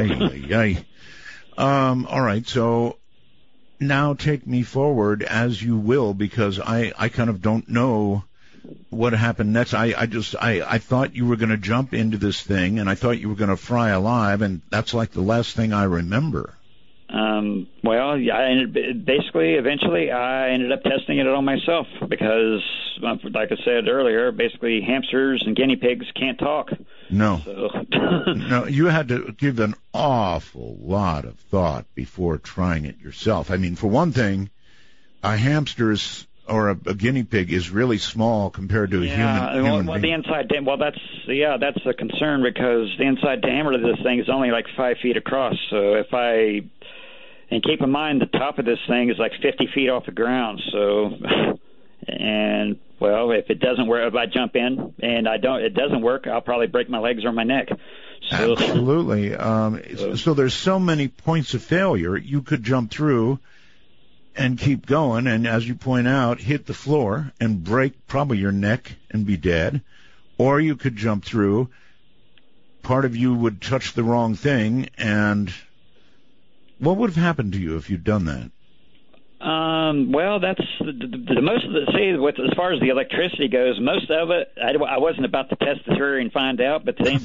Speaker 1: All right, so. Now take me forward as you will, because I kind of don't know what happened next? I thought you were going to jump into this thing, and I thought you were going to fry alive, and that's like the last thing I remember.
Speaker 3: Well, eventually I ended up testing it on myself because, like I said earlier, basically hamsters and guinea pigs can't talk.
Speaker 1: No.
Speaker 3: So.
Speaker 1: No, you had to give an awful lot of thought before trying it yourself. I mean, for one thing, a hamster or a guinea pig is really small compared to a human
Speaker 3: well,
Speaker 1: being.
Speaker 3: That's a concern because the inside diameter of this thing is only like 5 feet across. So and keep in mind the top of this thing is like 50 feet off the ground. So, and well, if it doesn't work, if I jump in and it doesn't work, I'll probably break my legs or my neck. So,
Speaker 1: absolutely. So there's so many points of failure. You could jump through and keep going, and as you point out, hit the floor and break probably your neck and be dead. Or you could jump through. Part of you would touch the wrong thing, and what would have happened to you if you'd done that?
Speaker 3: Well, that's the most of the as far as the electricity goes, most of it I wasn't about to test the theory and find out, but the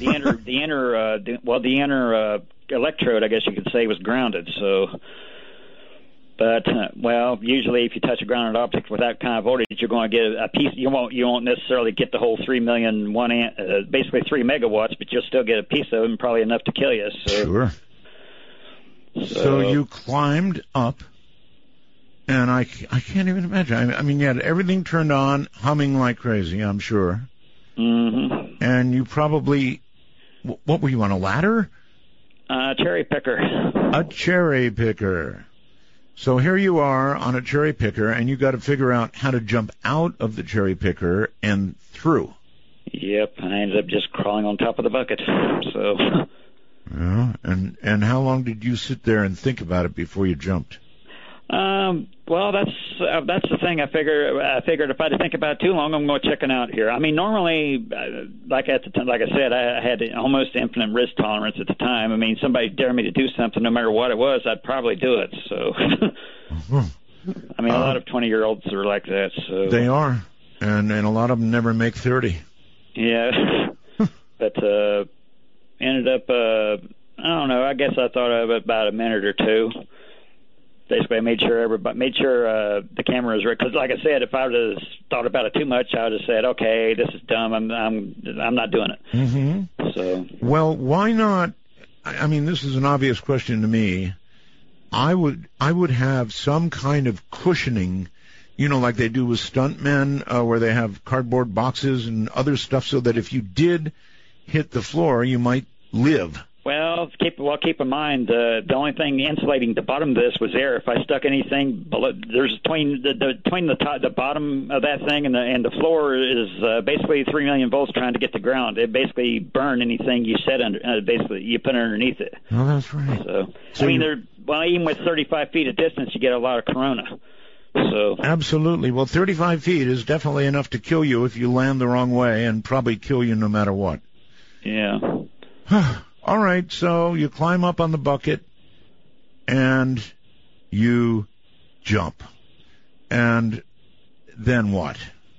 Speaker 3: inner electrode, I guess you could say, was grounded. So, but usually if you touch a grounded object with that kind of voltage, you're going to get a piece. You won't necessarily get the whole 3 million basically 3 megawatts, but you'll still get a piece of them, probably enough to kill you. So.
Speaker 1: Sure. So you climbed up, and I can't even imagine. I mean, you had everything turned on, humming like crazy, I'm sure.
Speaker 3: Mm-hmm.
Speaker 1: And you probably, what were you, on a ladder?
Speaker 3: Cherry picker.
Speaker 1: A cherry picker. So here you are on a cherry picker, and you got to figure out how to jump out of the cherry picker and through.
Speaker 3: Yep, I ended up just crawling on top of the bucket. So.
Speaker 1: Yeah, and how long did you sit there and think about it before you jumped?
Speaker 3: Well, that's the thing. I figured if I think about it too long, I'm going to chicken out here. I mean, normally, like I said, I had almost infinite risk tolerance at the time. I mean, somebody dared me to do something, no matter what it was, I'd probably do it. So, I mean, a lot of 20-year-olds are like that. So
Speaker 1: they are, and a lot of them never make 30.
Speaker 3: Yeah, but ended up, I don't know. I guess I thought of it about a minute or two. Basically, I made sure the camera was ready. Because, like I said, if I would have thought about it too much, I would have said, "Okay, this is dumb. I'm not doing it."
Speaker 1: Mm-hmm.
Speaker 3: So,
Speaker 1: well, why not? I mean, this is an obvious question to me. I would have some kind of cushioning, like they do with stuntmen, where they have cardboard boxes and other stuff, so that if you did hit the floor, you might live.
Speaker 3: Well, keep in mind the only thing insulating the bottom of this was air. If I stuck anything below, there's between the bottom of that thing and the floor is basically 3 million volts trying to get to ground. It basically burned anything you set under. Basically, you put underneath it.
Speaker 1: Oh, that's right.
Speaker 3: So I mean, even with 35 feet of distance, you get a lot of corona. So
Speaker 1: absolutely. Well, 35 feet is definitely enough to kill you if you land the wrong way, and probably kill you no matter what.
Speaker 3: Yeah.
Speaker 1: All right, so you climb up on the bucket, and you jump. And then what?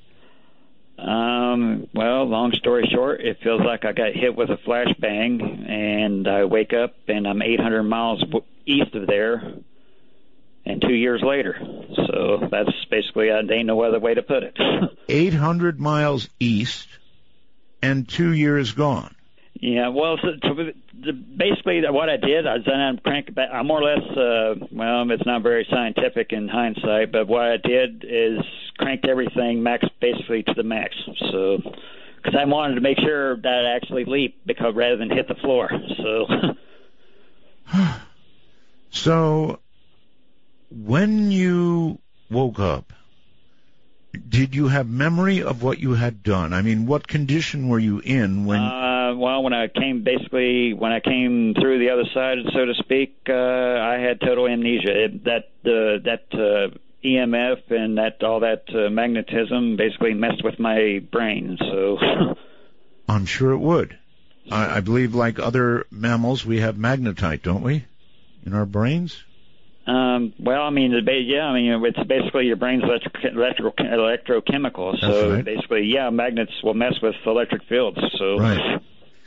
Speaker 3: Well, long story short, it feels like I got hit with a flashbang, and I wake up, and I'm 800 miles east of there, and 2 years later. So that's basically, there ain't no other way to put it.
Speaker 1: 800 miles east, and 2 years gone.
Speaker 3: Yeah, well, basically what I did, I more or less, it's not very scientific in hindsight, but what I did is cranked everything basically to the max. So, because I wanted to make sure that it actually leaped rather than hit the floor. So,
Speaker 1: so when you woke up, did you have memory of what you had done? I mean, what condition were you in when?
Speaker 3: Well, when I came through the other side, so to speak, I had total amnesia. That EMF and all that magnetism basically messed with my brain. So,
Speaker 1: I'm sure it would. I believe, like other mammals, we have magnetite, don't we, in our brains?
Speaker 3: Well, I mean, it's basically your brain's electrochemical. So
Speaker 1: right.
Speaker 3: basically, magnets will mess with electric fields. So.
Speaker 1: Right.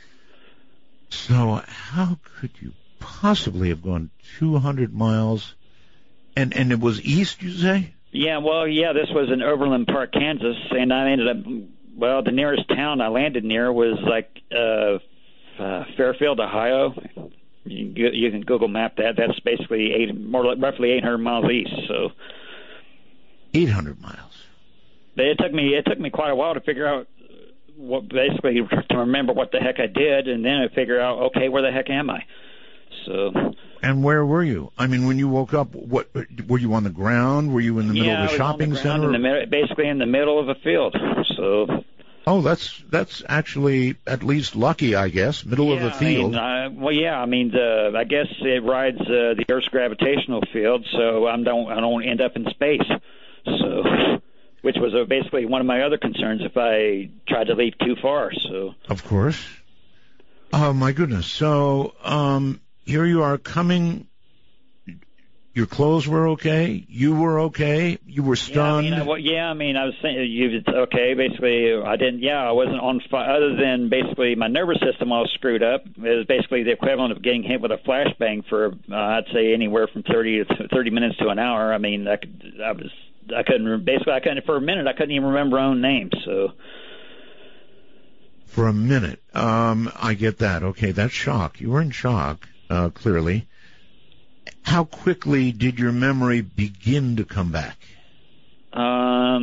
Speaker 1: So how could you possibly have gone 200 miles? And it was east, you say?
Speaker 3: Yeah, this was in Overland Park, Kansas, and I ended up, the nearest town I landed near was like Fairfield, Ohio. You can Google map that. That's basically roughly 800 miles east. So
Speaker 1: 800 miles.
Speaker 3: But it took me quite a while to figure out to remember what the heck I did, and then I figure out, okay, where the heck am I? So.
Speaker 1: And where were you? I mean, when you woke up, what were you on the ground? Were you in the middle of a shopping center?
Speaker 3: Basically in the middle of a field. So.
Speaker 1: Oh, that's actually at least lucky, I guess. Middle of a field.
Speaker 3: I guess it rides the Earth's gravitational field, so I don't end up in space. So, which was basically one of my other concerns if I tried to leave too far. So. Of
Speaker 1: course. Oh my goodness. So, here you are coming. Your clothes were okay. You were okay. You were stunned.
Speaker 3: I was saying, okay. Basically, I wasn't on fire. Other than basically my nervous system all screwed up. It was basically the equivalent of getting hit with a flashbang for I'd say anywhere from 30 minutes to an hour. I mean, I couldn't for a minute. I couldn't even remember my own name. So.
Speaker 1: For a minute, I get that. Okay, that's shock. You were in shock, clearly. How quickly did your memory begin to come back?
Speaker 3: I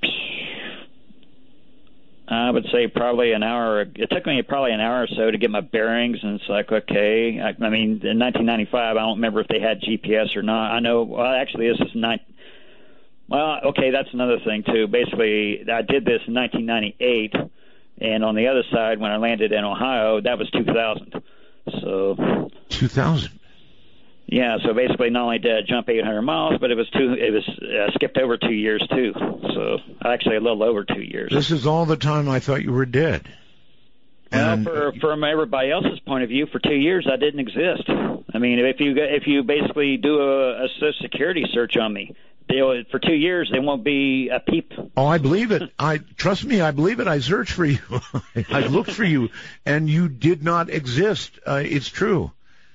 Speaker 3: would say probably an hour. It took me probably an hour or so to get my bearings, and it's like, okay. In 1995, I don't remember if they had GPS or not. I know, actually, this is that's another thing, too. Basically, I did this in 1998, and on the other side, when I landed in Ohio, that was 2000. So
Speaker 1: 2000?
Speaker 3: Yeah, so basically not only did I jump 800 miles, but it was skipped over 2 years too. So actually a little over 2 years.
Speaker 1: This is all the time I thought you were dead.
Speaker 3: Well, from everybody else's point of view, for 2 years I didn't exist. I mean, if you basically do a Social Security search on me, for 2 years there won't be a peep.
Speaker 1: Oh, I believe it. Trust me, I believe it. I searched for you. I looked for you, and you did not exist. It's true.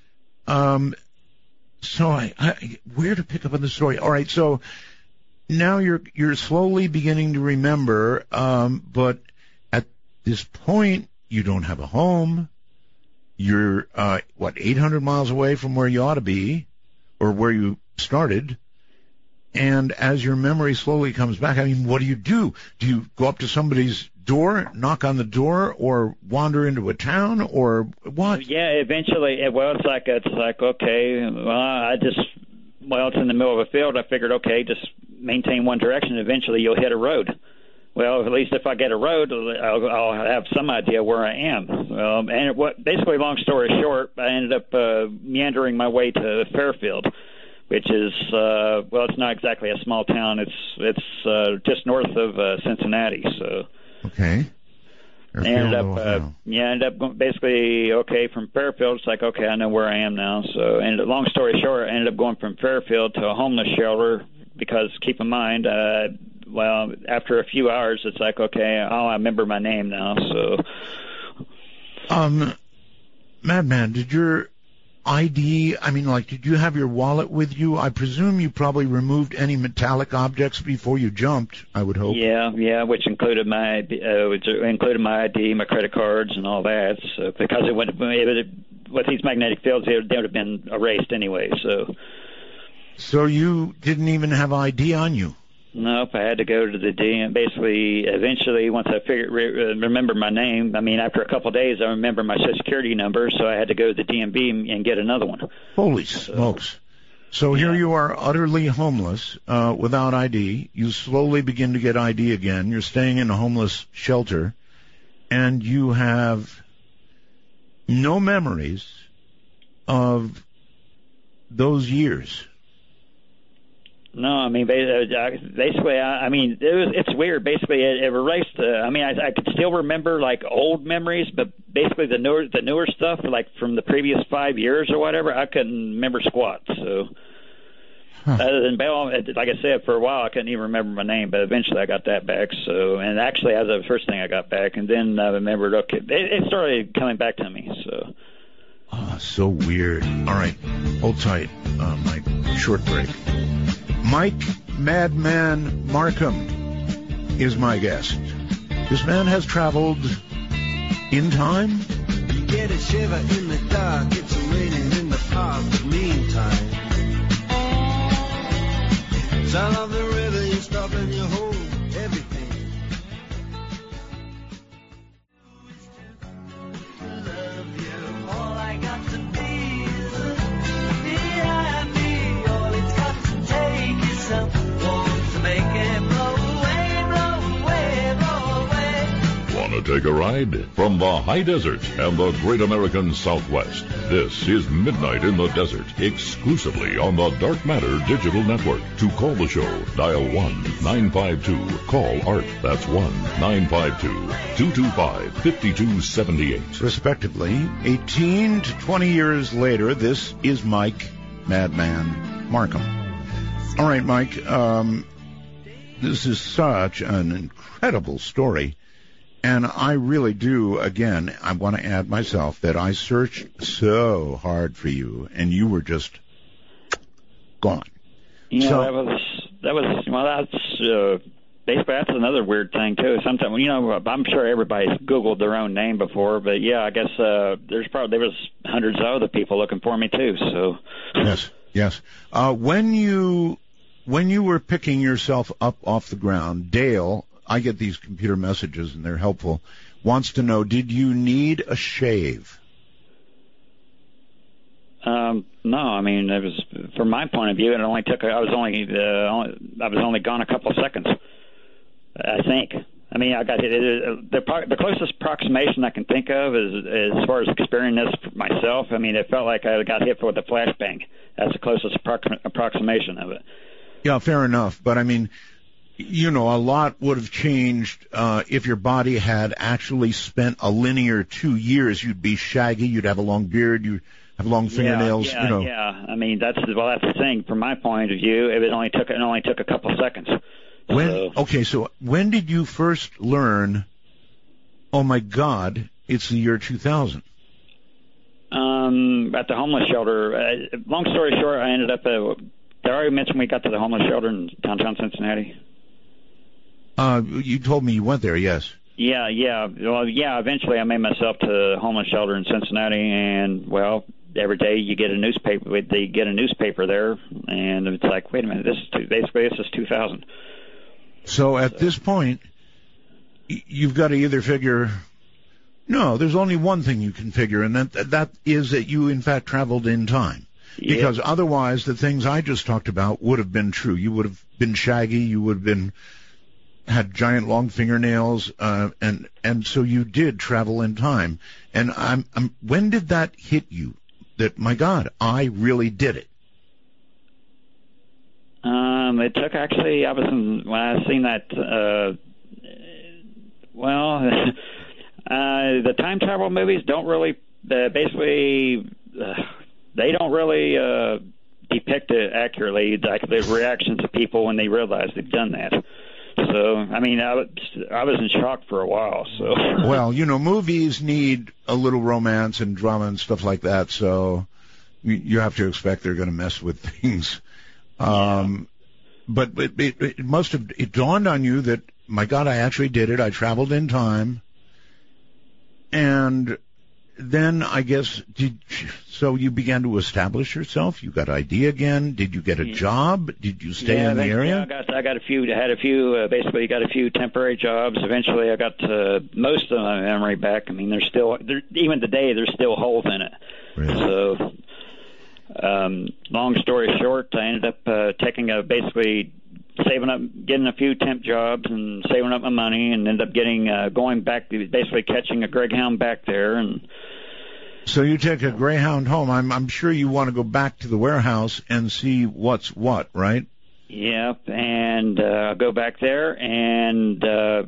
Speaker 1: So where to pick up on the story? All right, so now you're slowly beginning to remember, but at this point you don't have a home. You're 800 miles away from where you ought to be, or where you started. And as your memory slowly comes back, I mean, what do? Do you go up to somebody's door, knock on the door, or wander into a town, or what?
Speaker 3: Yeah, eventually. It's like okay. It's in the middle of a field. I figured, okay, just maintain one direction. Eventually, you'll hit a road. Well, at least if I get a road, I'll have some idea where I am. Basically, long story short, I ended up meandering my way to Fairfield, which is it's not exactly a small town. It's just north of Cincinnati. So.
Speaker 1: Okay.
Speaker 3: Ended up basically from Fairfield. It's like, okay, I know where I am now. So, long story short, I ended up going from Fairfield to a homeless shelter because, keep in mind, after a few hours, it's like, okay, I remember my name now. So,
Speaker 1: Madman, did your ID, did you have your wallet with you? I presume you probably removed any metallic objects before you jumped, I would hope.
Speaker 3: Yeah, which included my ID, my credit cards, and all that. So, because with these magnetic fields, they would have been erased anyway. So
Speaker 1: you didn't even have ID on you?
Speaker 3: Nope, I had to go to the DM. Basically, eventually, once I remember my name, after a couple of days, I remember my Social Security number, so I had to go to the DMV and get another one.
Speaker 1: Holy smokes. So here you are, utterly homeless, without ID. You slowly begin to get ID again. You're staying in a homeless shelter, and you have no memories of those years.
Speaker 3: No, basically, it's weird. Basically, it erased. I could still remember like old memories, but basically the newer stuff, like from the previous 5 years or whatever, I couldn't remember squat. So. Other than Bell, like I said, for a while I couldn't even remember my name, but eventually I got that back. So, and actually, that was the first thing I got back, and then I remembered. Okay, it started coming back to me. So.
Speaker 1: So weird. All right, hold tight, Mike. Short break. Mike Madman Markham is my guest. This man has traveled in time.
Speaker 6: You get a shiver in the dark, it's raining in the park, but meantime. Sound of the river, you stop and you hold everything. Love you, all I got to be is be happy. All it's got to take is someone to make it blow away, blow away, blow away.
Speaker 2: Want to take a ride? From the high desert and the great American Southwest, this is Midnight in the Desert, exclusively on the Dark Matter Digital Network. To call the show, dial 1-952-CALL ART. That's 1-952-225-5278.
Speaker 1: Respectively, 18 to 20 years later, this is Mike Madman Markham. All right, Mike, this is such an incredible story. And I really do, again, I want to add myself that I searched so hard for you, and you were just gone.
Speaker 3: Yeah,
Speaker 1: So-
Speaker 3: that's basically that's another weird thing too. Sometimes, I'm sure everybody's Googled their own name before, but yeah, I guess there was hundreds of other people looking for me too. So
Speaker 1: Yes. When you were picking yourself up off the ground, Dale, I get these computer messages and they're helpful, wants to know, did you need a shave?
Speaker 3: No, I mean, it was from my point of view. It only took. I was only gone a couple of seconds. I think. I mean, I got the closest approximation I can think of is as far as experiencing this myself. I mean, it felt like I got hit with a flashbang. That's the closest approximation of it.
Speaker 1: Yeah, fair enough. But I mean, a lot would have changed if your body had actually spent a linear 2 years. You'd be shaggy. You'd have a long beard. You have long fingernails.
Speaker 3: Yeah. I mean, that's the thing. From my point of view, it only took a couple of seconds.
Speaker 1: So when did you first learn, oh my God, it's the year 2000?
Speaker 3: At the homeless shelter. Long story short, I ended up. Did I already mention we got to the homeless shelter in downtown Cincinnati?
Speaker 1: You told me you went there, yes.
Speaker 3: Yeah. Well, yeah, eventually I made myself to the homeless shelter in Cincinnati, and, well, every day you get a newspaper. They get a newspaper there, and it's like, wait a minute, this is 2000.
Speaker 1: So at this point, you've got to either figure, no, there's only one thing you can figure, and that is that you, in fact, traveled in time.
Speaker 3: Yeah.
Speaker 1: Because otherwise the things I just talked about would have been true. You would have been shaggy, you would have had giant long fingernails, and so you did travel in time. And when did that hit you? That, my God, I really did it.
Speaker 3: It took actually. when I seen that. The time travel movies don't really basically. They don't really depict it accurately, like the reactions of people when they realize they've done that. So, I mean, I was in shock for a while. So.
Speaker 1: Well, movies need a little romance and drama and stuff like that, so you have to expect they're going to mess with things. But it dawned on you that, my God, I actually did it. I traveled in time. And then I guess, so you began to establish yourself? You got ID again? Did you get a job? Did you stay in the area?
Speaker 3: Yeah, I got a few, basically got a few temporary jobs. Eventually I got most of my memory back. I mean, even today, there's still holes in it.
Speaker 1: Really?
Speaker 3: So, long story short, I ended up basically saving up, getting a few temp jobs and saving up my money, and ended up going back, basically catching a Greyhound back there. And
Speaker 1: so you take a Greyhound home. I'm sure you want to go back to the warehouse and see what's what, right?
Speaker 3: Yep, and go back there, and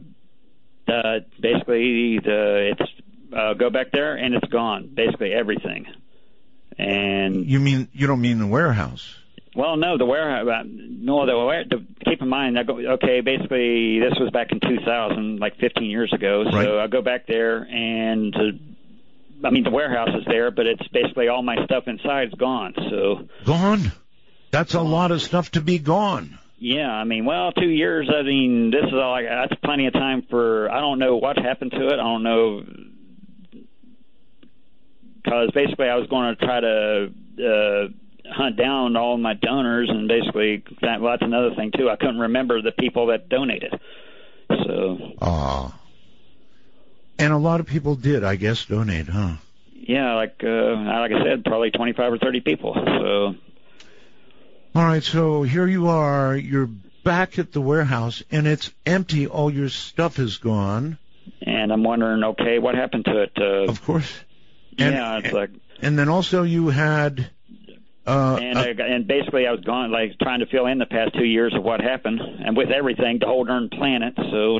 Speaker 3: basically go back there, and it's gone. Basically everything. And
Speaker 1: you don't mean the warehouse?
Speaker 3: Well, no, the warehouse. Keep in mind, basically, this was back in 2000, like 15 years ago. So
Speaker 1: Right.
Speaker 3: I go back there, and the warehouse is there, but it's basically all my stuff inside is gone. So
Speaker 1: Gone? That's a lot of stuff to be gone.
Speaker 3: yeah, 2 years. This is all. That's plenty of time for. I don't know what happened to it. I don't know, because basically I was going to try to hunt down all my donors, and basically that's another thing too. I couldn't remember the people that donated. So
Speaker 1: and a lot of people did, I guess, donate, huh?
Speaker 3: yeah, like I said, probably 25 or 30 people. So
Speaker 1: All right, so here you are. You're back at the warehouse, and it's empty. All your stuff is gone.
Speaker 3: and I'm wondering, okay, what happened to it?
Speaker 1: Of course.
Speaker 3: Yeah, it's like.
Speaker 1: And then also you had.
Speaker 3: And basically, I was gone, like trying to fill in the past 2 years of what happened, and with everything, the whole darn planet. So.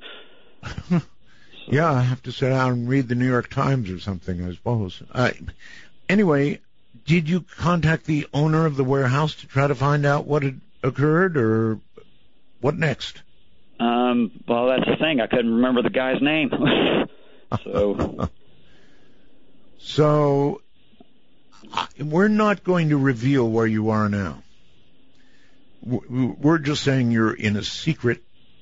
Speaker 1: Yeah, I have to sit down and read the New York Times or something, I suppose. Anyway, did you contact the owner of the warehouse to try to find out what had occurred, or what next?
Speaker 3: Well, that's the thing. I couldn't remember the guy's name.
Speaker 1: So, we're not going to reveal where you are now. We're just saying you're in a secreted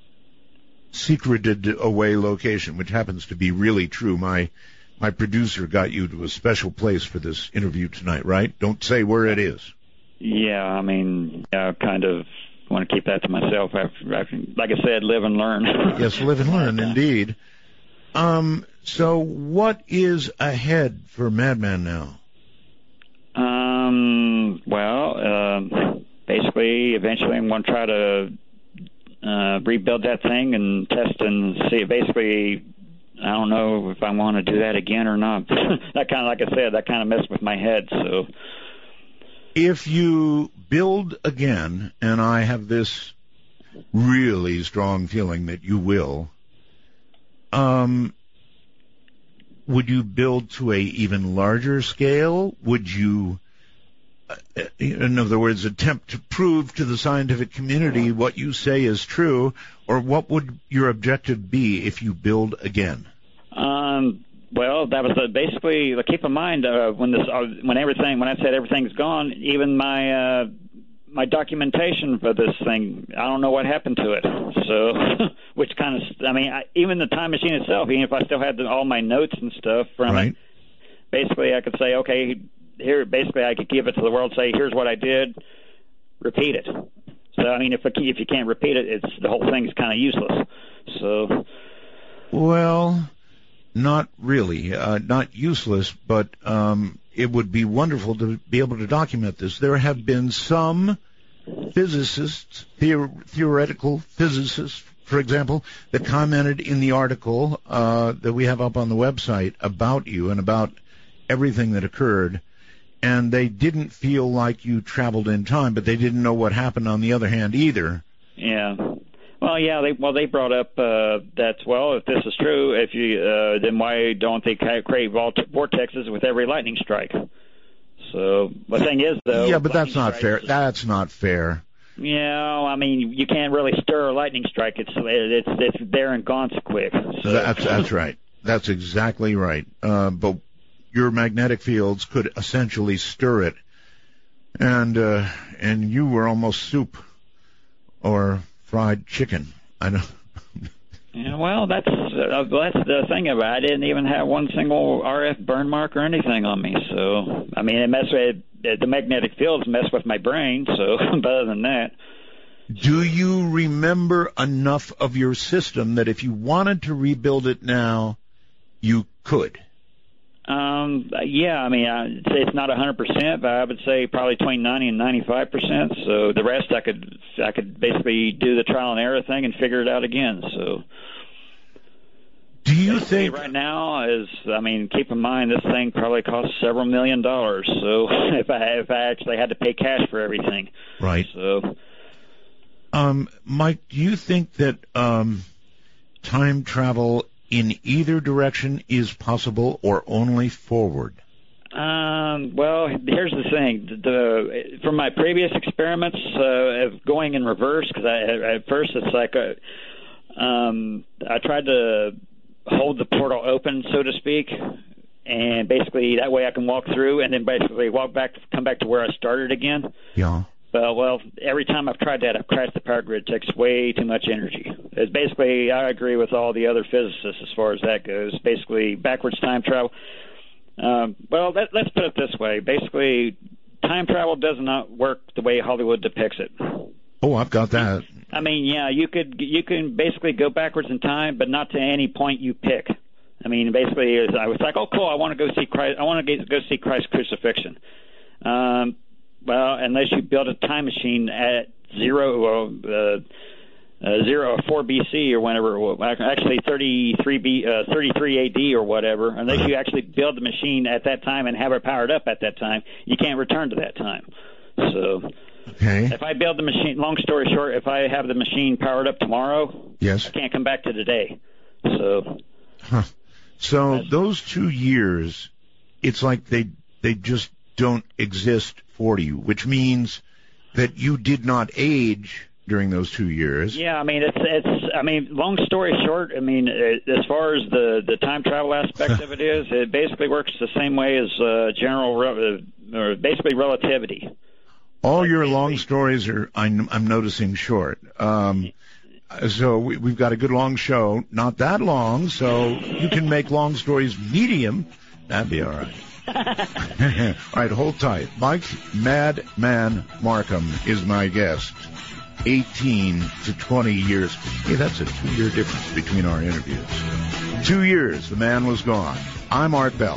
Speaker 1: away location, which happens to be really true. My producer got you to a special place for this interview tonight, right? Don't say where it is.
Speaker 3: Yeah, I kind of want to keep that to myself. After, like I said, live and learn.
Speaker 1: Yes, live and learn, indeed. So what is ahead for Madman now?
Speaker 3: Basically, eventually I'm going to try to rebuild that thing and test and see. Basically, I don't know if I want to do that again or not. That kind of, like I said, that kind of messed with my head. So,
Speaker 1: if you build again, and I have this really strong feeling that you will, would you build to a even larger scale? Would you, in other words, attempt to prove to the scientific community what you say is true, or what would your objective be if you build again?
Speaker 3: Well, that was basically. Keep in mind when I said everything's gone, even my documentation for this thing, I don't know what happened to it. So, which kind of, even the time machine itself, even if I still had all my notes and stuff from it, basically I could say, okay, here, basically I could give it to the world, say, here's what I did, repeat it. So, if you can't repeat it, the whole thing's kind of useless. So.
Speaker 1: Well, not really. Not useless, but it would be wonderful to be able to document this. There have been some physicists, theoretical physicists, for example, that commented in the article that we have up on the website about you and about everything that occurred, and they didn't feel like you traveled in time, but they didn't know what happened on the other hand either.
Speaker 3: Yeah. Well, yeah. They brought up that. Well, if this is true, then why don't they create vortexes with every lightning strike? So the thing is, though.
Speaker 1: Yeah, but that's not fair. That's not fair.
Speaker 3: Yeah, you can't really stir a lightning strike. It's there and gone so quick. So.
Speaker 1: That's right. That's exactly right. But your magnetic fields could essentially stir it, and you were almost soup or fried chicken. I know.
Speaker 3: Yeah, well, that's the thing about it. I didn't even have one single RF burn mark or anything on me. So, it messed with the magnetic fields mess with my brain. So, but other than that.
Speaker 1: Do you remember enough of your system that if you wanted to rebuild it now, you could?
Speaker 3: Yeah, it's not 100%, but I would say probably between 90 and 95%. So the rest I could basically do the trial and error thing and figure it out again. So.
Speaker 1: Do you think
Speaker 3: right now is? Keep in mind this thing probably costs several $1 million. So if I actually had to pay cash for everything,
Speaker 1: right?
Speaker 3: So,
Speaker 1: Mike, do you think that time travel in either direction is possible, or only forward?
Speaker 3: Well, here's the thing. From my previous experiments of going in reverse, because at first it's like I tried to hold the portal open, so to speak, and basically that way I can walk through and then basically come back to where I started again.
Speaker 1: Yeah.
Speaker 3: Well, every time I've tried that, I've crashed the power grid. It takes way too much energy. It's basically, I agree with all the other physicists as far as that goes. Basically, backwards time travel. Well, let's put it this way. Basically, time travel does not work the way Hollywood depicts it.
Speaker 1: Oh, I've got that.
Speaker 3: I mean, yeah, you can basically go backwards in time, but not to any point you pick. I mean, basically, I was like, oh, cool, I want to go see Christ. I want to go see Christ's crucifixion. Well, unless you build a time machine at 4 BC or whenever, actually 33 AD or whatever, unless you actually build the machine at that time and have it powered up at that time, you can't return to that time. So
Speaker 1: Okay.
Speaker 3: if I build the machine, long story short, if I have the machine powered up tomorrow,
Speaker 1: Yes.
Speaker 3: I can't come back to today. So
Speaker 1: Huh. So those 2 years, it's like they just don't exist for you, which means that you did not age during those 2 years.
Speaker 3: yeah, I mean, I mean, long story short, I mean, as far as the time travel aspect of it is, it basically works the same way as or basically relativity.
Speaker 1: All your long stories are, I'm noticing, short. So we've got a good long show, not that long, so you can make long stories medium. That'd be all right. All right, hold tight. Mike Madman Markham is my guest. 18 to 20 years. Hey, that's a 2-year difference between our interviews. 2 years, the man was gone. I'm Art Bell.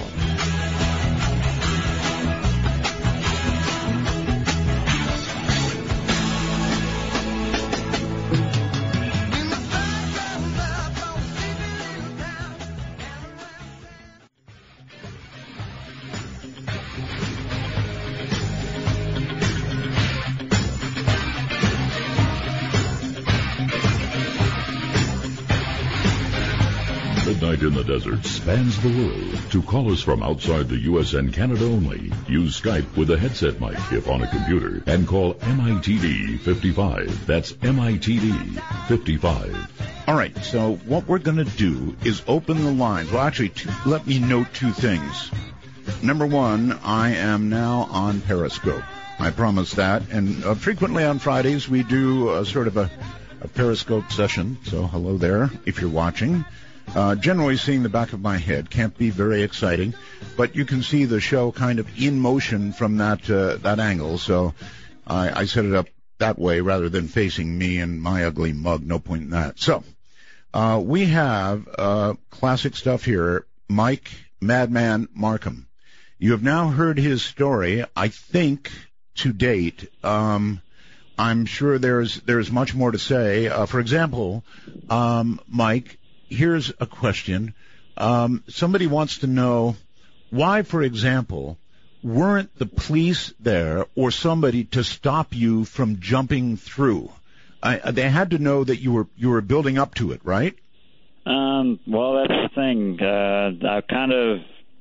Speaker 2: Midnight in the Desert spans the world. To call us from outside the U.S. and Canada only, use Skype with a headset mic if on a computer and call MITD 55. That's MITD 55.
Speaker 1: All right, so what we're going to do is open the lines. Well, actually, let me note 2 things. Number 1, I am now on Periscope. I promise that. And frequently on Fridays, we do sort of a Periscope session. So hello there if you're watching. Generally seeing the back of my head. Can't be very exciting, but you can see the show kind of in motion from that angle. So I set it up that way rather than facing me and my ugly mug. No point in that. So we have classic stuff here. Mike Madman Markham. You have now heard his story, I think, to date. I'm sure there's much more to say. For example, Mike, here's a question. Somebody wants to know why, for example, weren't the police there or somebody to stop you from jumping through? They had to know that you were building up to it, right?
Speaker 3: Well, that's the thing. I kind of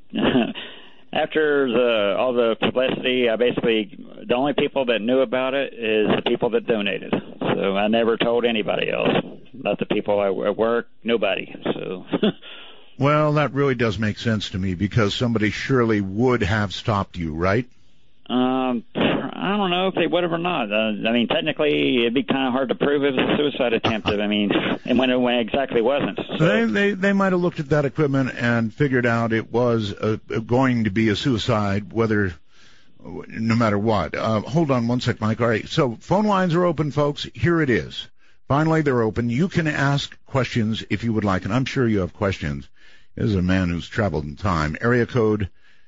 Speaker 3: after all the publicity, the only people that knew about it is the people that donated. So I never told anybody else. Not the people at work, nobody. So.
Speaker 1: Well, that really does make sense to me because somebody surely would have stopped you, right?
Speaker 3: I don't know if they would have or not. I mean, technically, it'd be kind of hard to prove it was a suicide attempt. I mean, and when it exactly wasn't. So.
Speaker 1: They might have looked at that equipment and figured out it was going to be a suicide, no matter what. Hold on one sec, Mike. All right, so phone lines are open, folks. Here it is. Finally, they're open. You can ask questions if you would like, and I'm sure you have questions. This is a man who's traveled in time. Area code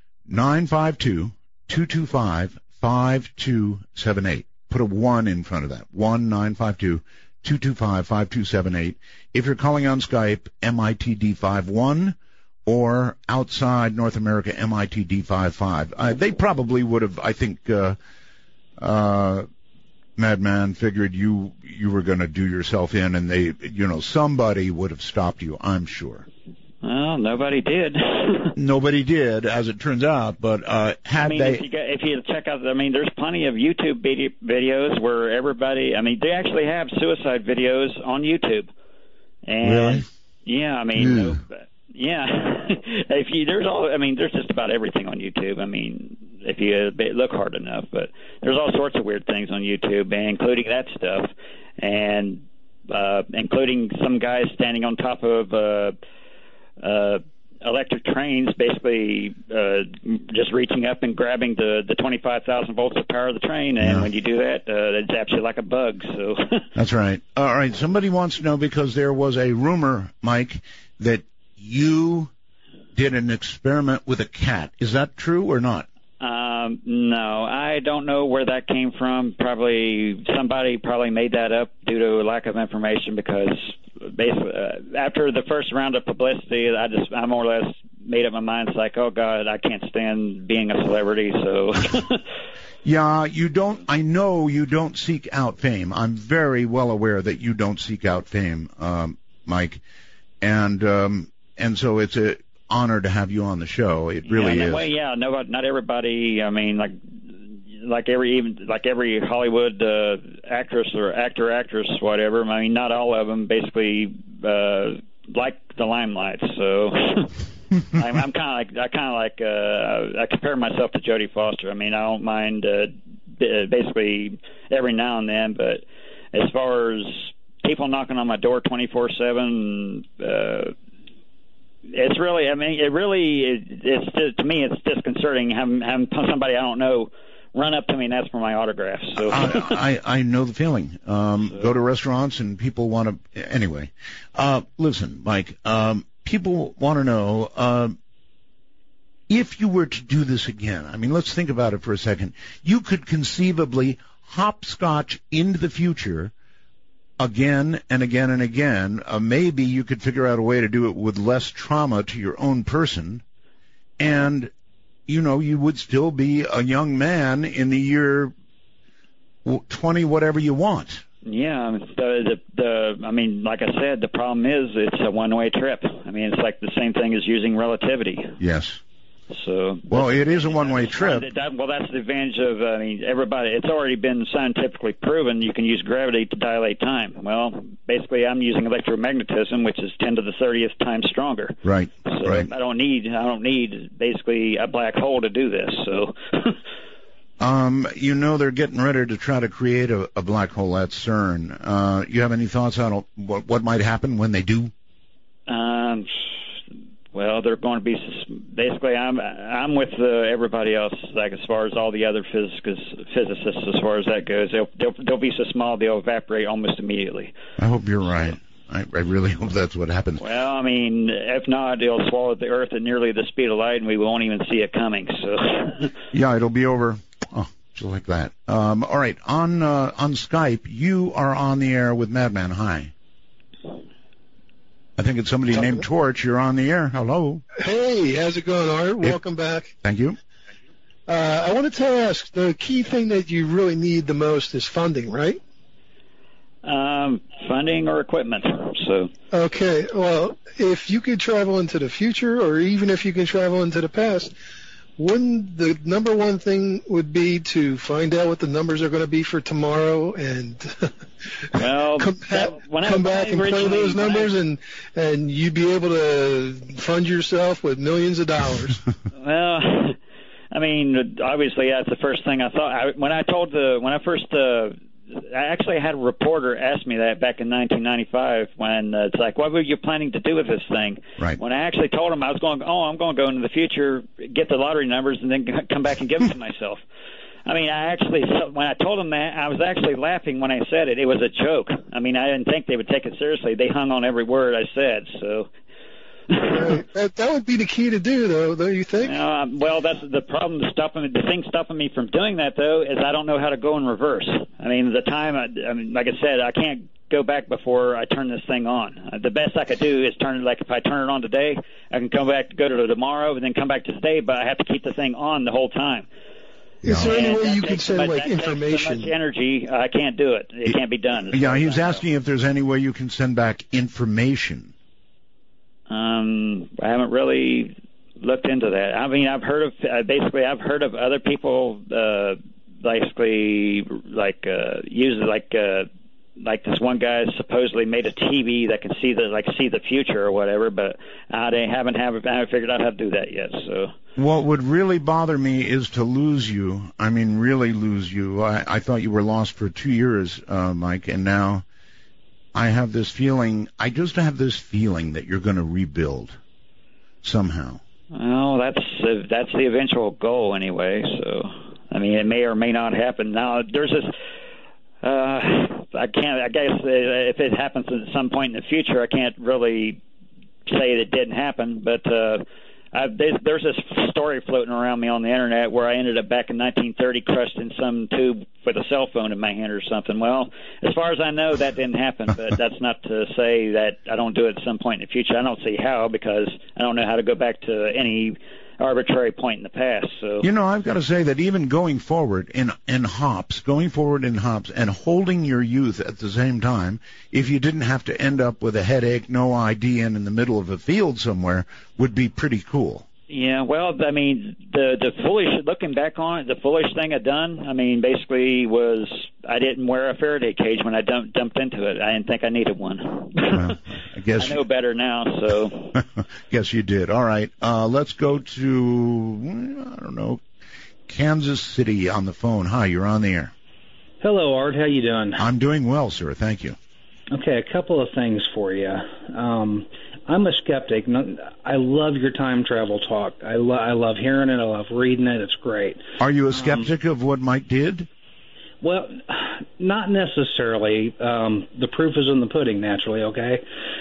Speaker 1: 952-225-5278. Put a 1 in front of that. 1-952-225-5278. If you're calling on Skype, MITD51, or outside North America, MITD55. They probably would have, I think, Madman figured you were going to do yourself in, and somebody would have stopped you, I'm sure.
Speaker 3: Well, nobody did.
Speaker 1: Nobody did, as it turns out, but had
Speaker 3: I mean,
Speaker 1: they...
Speaker 3: if you check out, I mean, there's plenty of YouTube videos where everybody, I mean, they actually have suicide videos on YouTube. And,
Speaker 1: Really?
Speaker 3: Yeah, I mean, there's just about everything on YouTube. I mean, if you look hard enough, but there's all sorts of weird things on YouTube, including that stuff, and including some guys standing on top of electric trains, basically just reaching up and grabbing the 25,000 volts of power of the train, and when you do that, it zaps you like a bug. So
Speaker 1: That's right. All right, somebody wants to know, because there was a rumor, Mike, that you did an experiment with a cat. Is that true or not?
Speaker 3: No, I don't know where that came from. Somebody made that up due to a lack of information, because basically after the first round of publicity, I more or less made up my mind. It's like, oh God, I can't stand being a celebrity. So
Speaker 1: Yeah, you don't. I know you don't seek out fame. I'm very well aware that you don't seek out fame, Mike, and so it's a honor to have you on the show. It really is.
Speaker 3: Well, not everybody. I mean, like every Hollywood actress or actress, whatever. I mean, not all of them basically like the limelight. So I compare myself to Jodie Foster. I mean, I don't mind basically every now and then, but as far as people knocking on my door 24/7. It's really, I mean, to me, it's disconcerting having somebody I don't know run up to me and ask for my autograph. So
Speaker 1: I know the feeling. Go to restaurants and people want to. Anyway, listen, Mike. People want to know if you were to do this again. I mean, let's think about it for a second. You could conceivably hopscotch into the future. Again and again and again, maybe you could figure out a way to do it with less trauma to your own person, and, you would still be a young man in the year 20, whatever you want.
Speaker 3: Yeah, I mean, like I said, the problem is it's a one-way trip. I mean, it's like the same thing as using relativity.
Speaker 1: Yes.
Speaker 3: So,
Speaker 1: well, it is a one-way trip.
Speaker 3: Well, that's the advantage of, I mean, everybody. It's already been scientifically proven you can use gravity to dilate time. Well, basically, I'm using electromagnetism, which is 10 to the 30th times stronger.
Speaker 1: Right.
Speaker 3: So
Speaker 1: right.
Speaker 3: I don't need basically a black hole to do this. So.
Speaker 1: They're getting ready to try to create a black hole at CERN. You have any thoughts on what might happen when they do?
Speaker 3: Well, they're going to be basically. I'm with everybody else, like as far as all the other physicists, as far as that goes. They'll be so small they'll evaporate almost immediately.
Speaker 1: I hope you're right. I really hope that's what happens.
Speaker 3: Well, I mean, if not, it'll swallow the Earth at nearly the speed of light, and we won't even see it coming. So.
Speaker 1: Yeah, it'll be over. Oh, just like that. All right, on Skype, you are on the air with Madman. Hi. I think it's somebody named Torch. You're on the air. Hello.
Speaker 7: Hey, how's it going, Art? Welcome back.
Speaker 1: Thank you.
Speaker 7: I wanted to ask, the key thing that you really need the most is funding, right?
Speaker 3: Funding or equipment. So.
Speaker 7: Okay. Well, if you could travel into the future, or even if you can travel into the past, wouldn't the number one thing would be to find out what the numbers are going to be for tomorrow and come back and play those numbers, and you'd be able to fund yourself with millions of dollars?
Speaker 3: Well, I mean, obviously that's the first thing I thought. I actually had a reporter ask me that back in 1995 when it's like, what were you planning to do with this thing?
Speaker 1: Right.
Speaker 3: When I actually told him I'm going to go into the future, get the lottery numbers, and then come back and give them to myself. I mean, when I told him that, I was actually laughing when I said it. It was a joke. I mean, I didn't think they would take it seriously. They hung on every word I said, so...
Speaker 7: Right. That would be the key to do, though, don't you think?
Speaker 3: Well, that's the problem. The thing stopping me from doing that, though, is I don't know how to go in reverse. I mean, like I said, I can't go back before I turn this thing on. The best I could do is if I turn it on today, I can go to tomorrow, and then come back to today, but I have to keep the thing on the whole time.
Speaker 7: Is there any way you can send information?
Speaker 3: Takes so much energy, I can't do it. It can't be done.
Speaker 1: Yeah, he was asking if there's any way you can send back information.
Speaker 3: I haven't really looked into that. I mean, I've heard of other people basically use like this one guy supposedly made a TV that can see the future or whatever, but I haven't figured out how to do that yet. So
Speaker 1: what would really bother me is to lose you. I mean, really lose you. I thought you were lost for 2 years, Mike, and now I have this feeling. I just have this feeling that you're going to rebuild somehow.
Speaker 3: Well, that's the eventual goal anyway. So I mean, it may or may not happen. Now there's this. I guess if it happens at some point in the future, I can't really say that it didn't happen. But there's this story floating around me on the internet where I ended up back in 1930 crushed in some tube with a cell phone in my hand or something. Well, as far as I know, that didn't happen. But that's not to say that I don't do it at some point in the future. I don't see how, because I don't know how to go back to any arbitrary point in the past. So
Speaker 1: I've got to say that even going forward in hops and holding your youth at the same time, if you didn't have to end up with a headache, no ID, and in the middle of a field somewhere, would be pretty cool.
Speaker 3: Yeah, well, I mean, the foolish, looking back on it, the foolish thing I done, I mean, basically was I didn't wear a Faraday cage when I dumped into it. I didn't think I needed one.
Speaker 1: Well, I guess
Speaker 3: I know better now, so.
Speaker 1: Guess you did. All right, let's go to, I don't know, Kansas City on the phone. Hi, you're on the air.
Speaker 8: Hello, Art. How you doing?
Speaker 1: I'm doing well, sir. Thank you.
Speaker 8: Okay, a couple of things for you. I'm a skeptic. I love your time travel talk. I love hearing it. I love reading it. It's great.
Speaker 1: Are you a skeptic of what Mike did?
Speaker 8: Well, not necessarily. The proof is in the pudding, naturally, okay?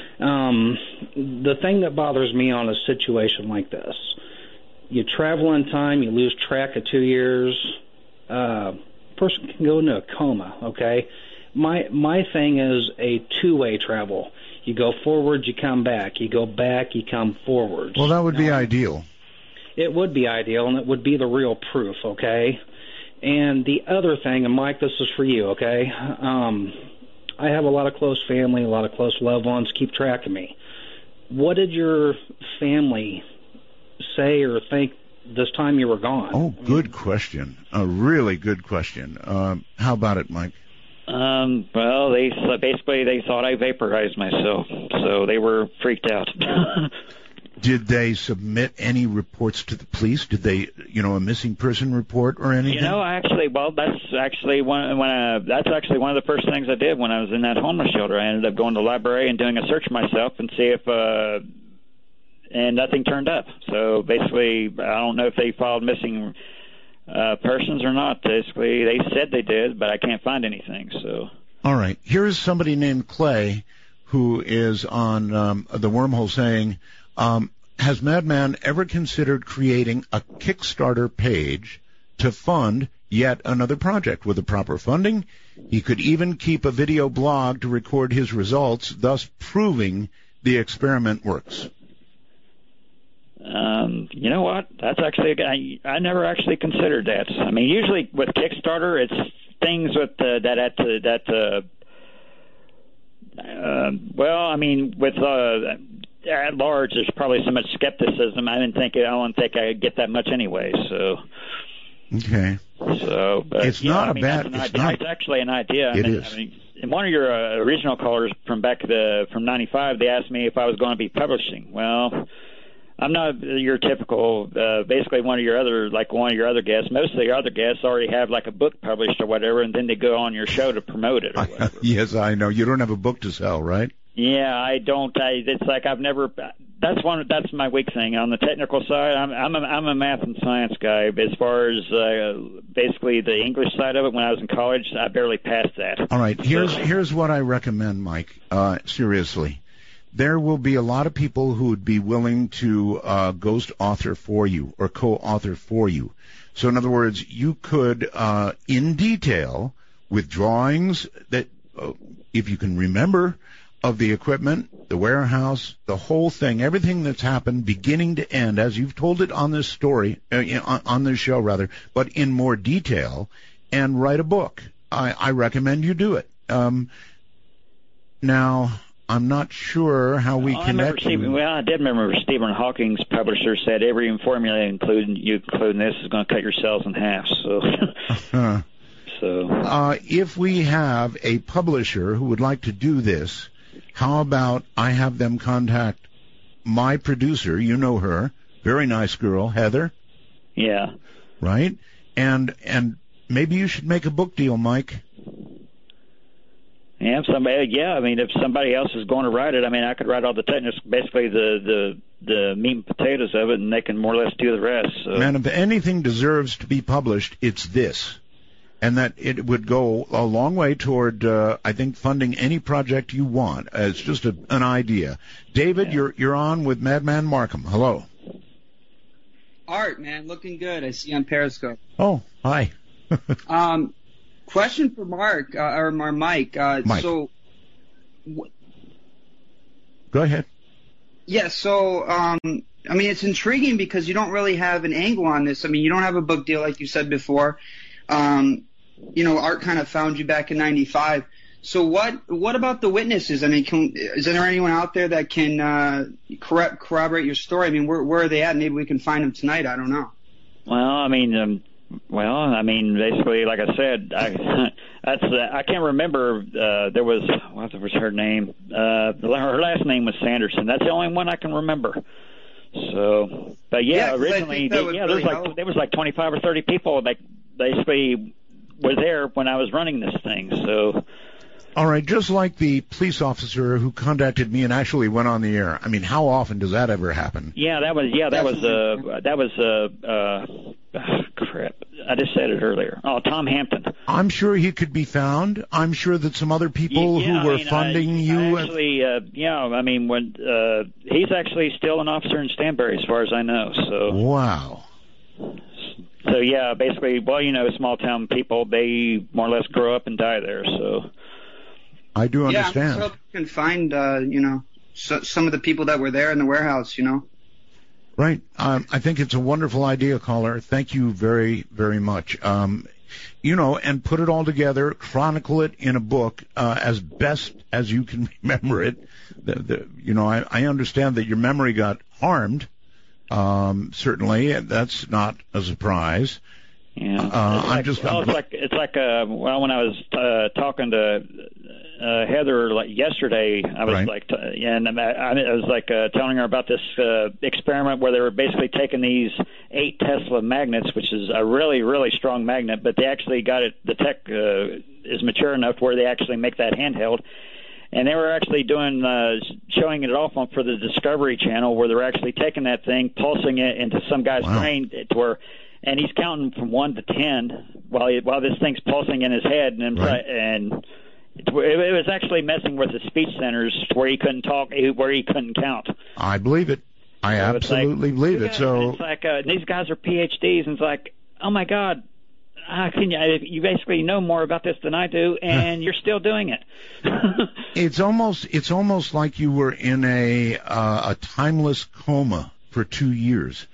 Speaker 8: The thing that bothers me on a situation like this, you travel in time, you lose track of 2 years, person can go into a coma, okay? My thing is a two-way travel. You go forward, you come back. You go back, you come forward.
Speaker 1: Well, that would be ideal.
Speaker 8: It would be ideal, and it would be the real proof, okay? And the other thing, and Mike, this is for you, okay? I have a lot of close family, a lot of close loved ones. Keep track of me. What did your family say or think this time you were gone?
Speaker 1: Oh, good question. A really good question. How about it, Mike?
Speaker 3: Well, they thought I vaporized myself, so they were freaked out.
Speaker 1: Did they submit any reports to the police? Did they, a missing person report or anything?
Speaker 3: That's actually one of the first things I did when I was in that homeless shelter. I ended up going to the library and doing a search myself and see if, and nothing turned up. So basically, I don't know if they filed missing persons or not. Basically, they said they did, but I can't find anything. So.
Speaker 1: All right. Here's somebody named Clay who is on the wormhole saying, has Madman ever considered creating a Kickstarter page to fund yet another project? With the proper funding, he could even keep a video blog to record his results, thus proving the experiment works.
Speaker 3: You know what? That's actually I never actually considered that. I mean, usually with Kickstarter, it's things with with at large, there's probably so much skepticism. I don't think I'd get that much anyway. So.
Speaker 1: Okay.
Speaker 3: So, but
Speaker 1: it's not a bad.
Speaker 3: It's actually an idea.
Speaker 1: It is.
Speaker 3: I mean, in one of your original callers from from '95, they asked me if I was going to be publishing. Well, I'm not your typical. Basically, one of your other guests. Most of the other guests already have like a book published or whatever, and then they go on your show to promote it or whatever.
Speaker 1: Yes, I know. You don't have a book to sell, right?
Speaker 3: Yeah, I don't. It's like I've never. That's my weak thing. On the technical side, I'm a math and science guy. As far as basically the English side of it, when I was in college, I barely passed that.
Speaker 1: All right. Here's what I recommend, Mike. Seriously, there will be a lot of people who would be willing to ghost author for you or co-author for you. So, in other words, you could, in detail, with drawings that, if you can remember, of the equipment, the warehouse, the whole thing, everything that's happened beginning to end, as you've told it on this story, on this show rather, but in more detail, and write a book. I recommend you do it. Now, I'm not sure how we
Speaker 3: I remember
Speaker 1: connect you.
Speaker 3: I did remember Stephen Hawking's publisher said every formula including this is going to cut your cells in half. So,
Speaker 1: if we have a publisher who would like to do this, how about I have them contact my producer? You know her, very nice girl, Heather.
Speaker 3: Yeah.
Speaker 1: Right? And maybe you should make a book deal, Mike.
Speaker 3: Yeah, I mean, if somebody else is going to write it, I mean, I could write all the techniques, basically the meat and potatoes of it, and they can more or less do the rest. So.
Speaker 1: Man, if anything deserves to be published, it's this. And that it would go a long way toward, I think, funding any project you want. It's just an idea. David, you're on with Madman Markham. Hello.
Speaker 9: Art, man, looking good. I see you on Periscope.
Speaker 1: Oh, hi.
Speaker 9: Question for Mark, or Mike.
Speaker 1: Mike.
Speaker 9: So,
Speaker 1: Go ahead.
Speaker 9: Yeah, so, I mean, it's intriguing because you don't really have an angle on this. I mean, you don't have a book deal like you said before. Art kind of found you back in '95. So what about the witnesses? I mean, is there anyone out there that can corroborate your story? I mean, where are they at? Maybe we can find them tonight. I don't know.
Speaker 3: Basically, like I said, I can't remember. There was what was her name? Her last name was Sanderson. That's the only one I can remember. So, but originally, there was like 25 or 30 people that basically were there when I was running this thing. So.
Speaker 1: All right, just like the police officer who contacted me and actually went on the air. I mean, how often does that ever happen?
Speaker 3: Crap. I just said it earlier. Oh, Tom Hampton.
Speaker 1: I'm sure he could be found. I'm sure that some other people who were funding you.
Speaker 3: He's actually still an officer in Stanbury, as far as I know. So.
Speaker 1: Wow.
Speaker 3: So basically, small town people, they more or less grow up and die there. So.
Speaker 1: I do understand.
Speaker 9: Yeah, so you can find, some of the people that were there in the warehouse,
Speaker 1: Right. I think it's a wonderful idea, caller. Thank you very, very much. And put it all together, chronicle it in a book as best as you can remember it. I understand that your memory got harmed. Certainly, that's not a surprise.
Speaker 3: Yeah. It's like when I was talking to Heather yesterday, I was
Speaker 1: right.
Speaker 3: I was telling her about this experiment where they were basically taking these 8 Tesla magnets, which is a really, really strong magnet, but they actually got it. The tech is mature enough where they actually make that handheld. And they were actually showing it off for the Discovery Channel, where they're actually taking that thing, pulsing it into some guy's brain to where. And he's counting from 1 to 10 while this thing's pulsing in his head, and it was actually messing with his speech centers to where he couldn't talk, where he couldn't count.
Speaker 1: I believe it. I absolutely believe it. So
Speaker 3: it's like these guys are PhDs, and it's like, oh my God, how can you basically know more about this than I do, and you're still doing it.
Speaker 1: It's almost like you were in a timeless coma for 2 years.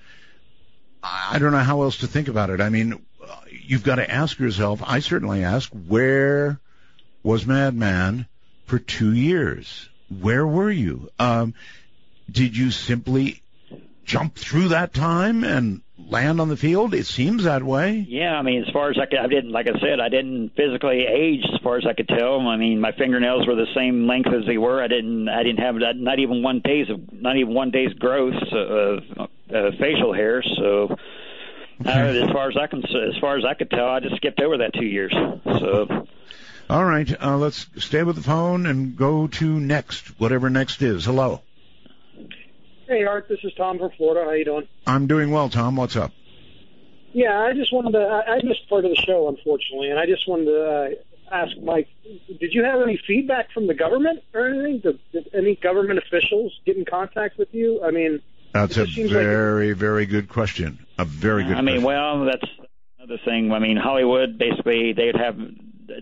Speaker 1: I don't know how else to think about it. I mean, you've got to ask yourself, I certainly ask, where was Madman for 2 years? Where were you? Did you simply jump through that time and land on the field? It seems that way.
Speaker 3: Yeah, I mean, as far as I didn't physically age as far as I could tell. I mean, my fingernails were the same length as they were. I didn't have not even 1 day's growth of facial hair. So as far as I could tell, I just skipped over that 2 years. So.
Speaker 1: All right, let's stay with the phone and go to next, whatever next is. Hello.
Speaker 10: Hey, Art, this is Tom from Florida. How you doing?
Speaker 1: I'm doing well, Tom. What's up?
Speaker 10: Yeah, I just wanted to, I missed part of the show, unfortunately, and I just wanted to ask Mike, did you have any feedback from the government or anything? Did any government officials get in contact with you? I mean,
Speaker 1: that's a very, very good question. A very good question.
Speaker 3: I mean, well, that's another thing. I mean, Hollywood, basically, they'd have me,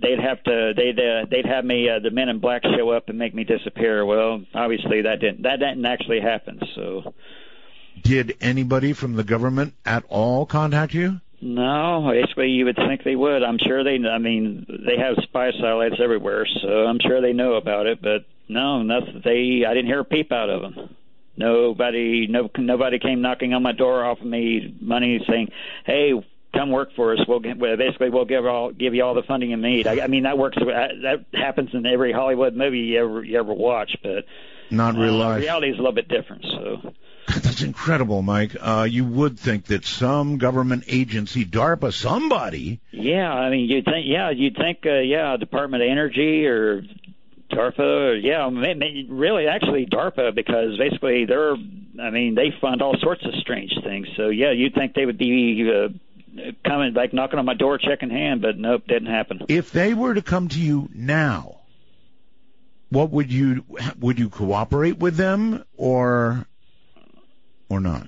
Speaker 3: the Men in Black show up and make me disappear. Well, obviously that didn't actually happen. So,
Speaker 1: did anybody from the government at all contact you?
Speaker 3: No, basically you would think they would. I'm sure they have spy satellites everywhere, so I'm sure they know about it. But No, I didn't hear a peep out of them. Nobody came knocking on my door offering me money saying, "Hey, come work for us. We'll give you all the funding you need." I mean, that happens in every Hollywood movie you ever watch, but
Speaker 1: not real life.
Speaker 3: Reality is a little bit different. So
Speaker 1: that's incredible, Mike. You would think that some government agency, DARPA, somebody.
Speaker 3: Yeah, I mean, you'd think, Department of Energy or DARPA, really, actually DARPA, because basically they fund all sorts of strange things. So yeah, you'd think they would be coming, like knocking on my door, checking hand, but nope, didn't happen.
Speaker 1: If they were to come to you now, what would you cooperate with them or not?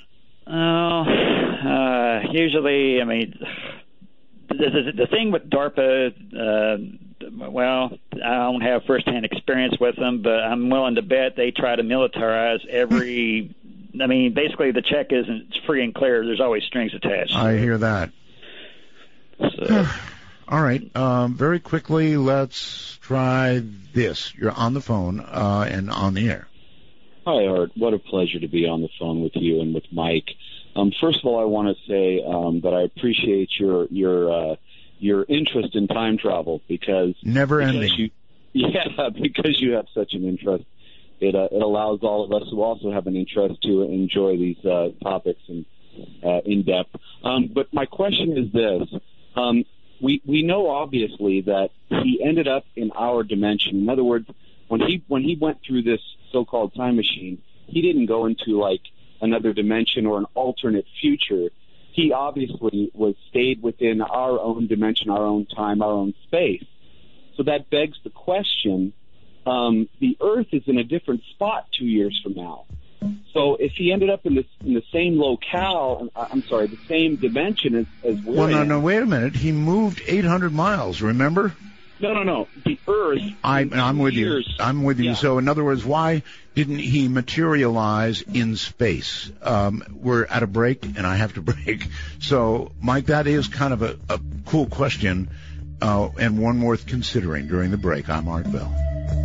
Speaker 3: Usually, I mean, the thing with DARPA. Well, I don't have first-hand experience with them, but I'm willing to bet they try to militarize every. I mean, basically, the check isn't free and clear. There's always strings attached.
Speaker 1: I hear that.
Speaker 3: So.
Speaker 1: All right. Very quickly, let's try this. You're on the phone and on the air.
Speaker 11: Hi, Art. What a pleasure to be on the phone with you and with Mike. First of all, I want to say that I appreciate your interest in time travel because
Speaker 1: never ending.
Speaker 11: Because you have such an interest, it allows all of us who also have an interest to enjoy these topics in depth. But my question is this: we know obviously that he ended up in our dimension. In other words, when he went through this so-called time machine, he didn't go into like another dimension or an alternate future. He obviously stayed within our own dimension, our own time, our own space. So that begs the question, the Earth is in a different spot 2 years from now. So if he ended up in the same locale, the same dimension as we're in.
Speaker 1: No, wait a minute. He moved 800 miles, remember?
Speaker 11: No. The Earth.
Speaker 1: I'm with you. I'm with you. Yeah. So, in other words, why didn't he materialize in space? We're at a break, and I have to break. So, Mike, that is kind of a cool question, and one worth considering during the break. I'm Art Bell.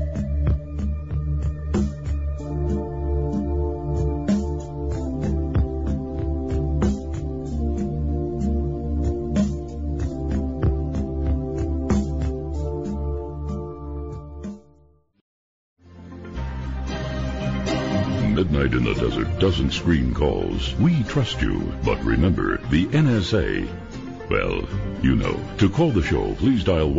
Speaker 2: Midnight in the Desert doesn't screen calls. We trust you. But remember, the NSA, well, you know. To call the show, please dial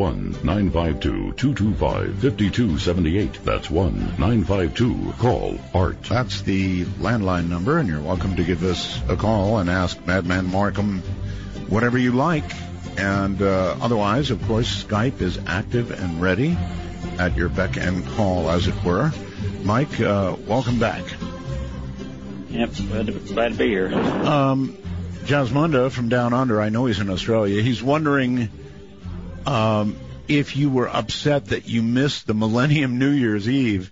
Speaker 2: 1-952-225-5278. That's 1-952-CALL-ART.
Speaker 1: That's the landline number, and you're welcome to give us a call and ask Madman Markham whatever you like. And otherwise, of course, Skype is active and ready at your beck and call, as it were. Mike, welcome back.
Speaker 3: Yep, glad to be here.
Speaker 1: Jasmunda from Down Under, I know he's in Australia. He's wondering if you were upset that you missed the Millennium New Year's Eve.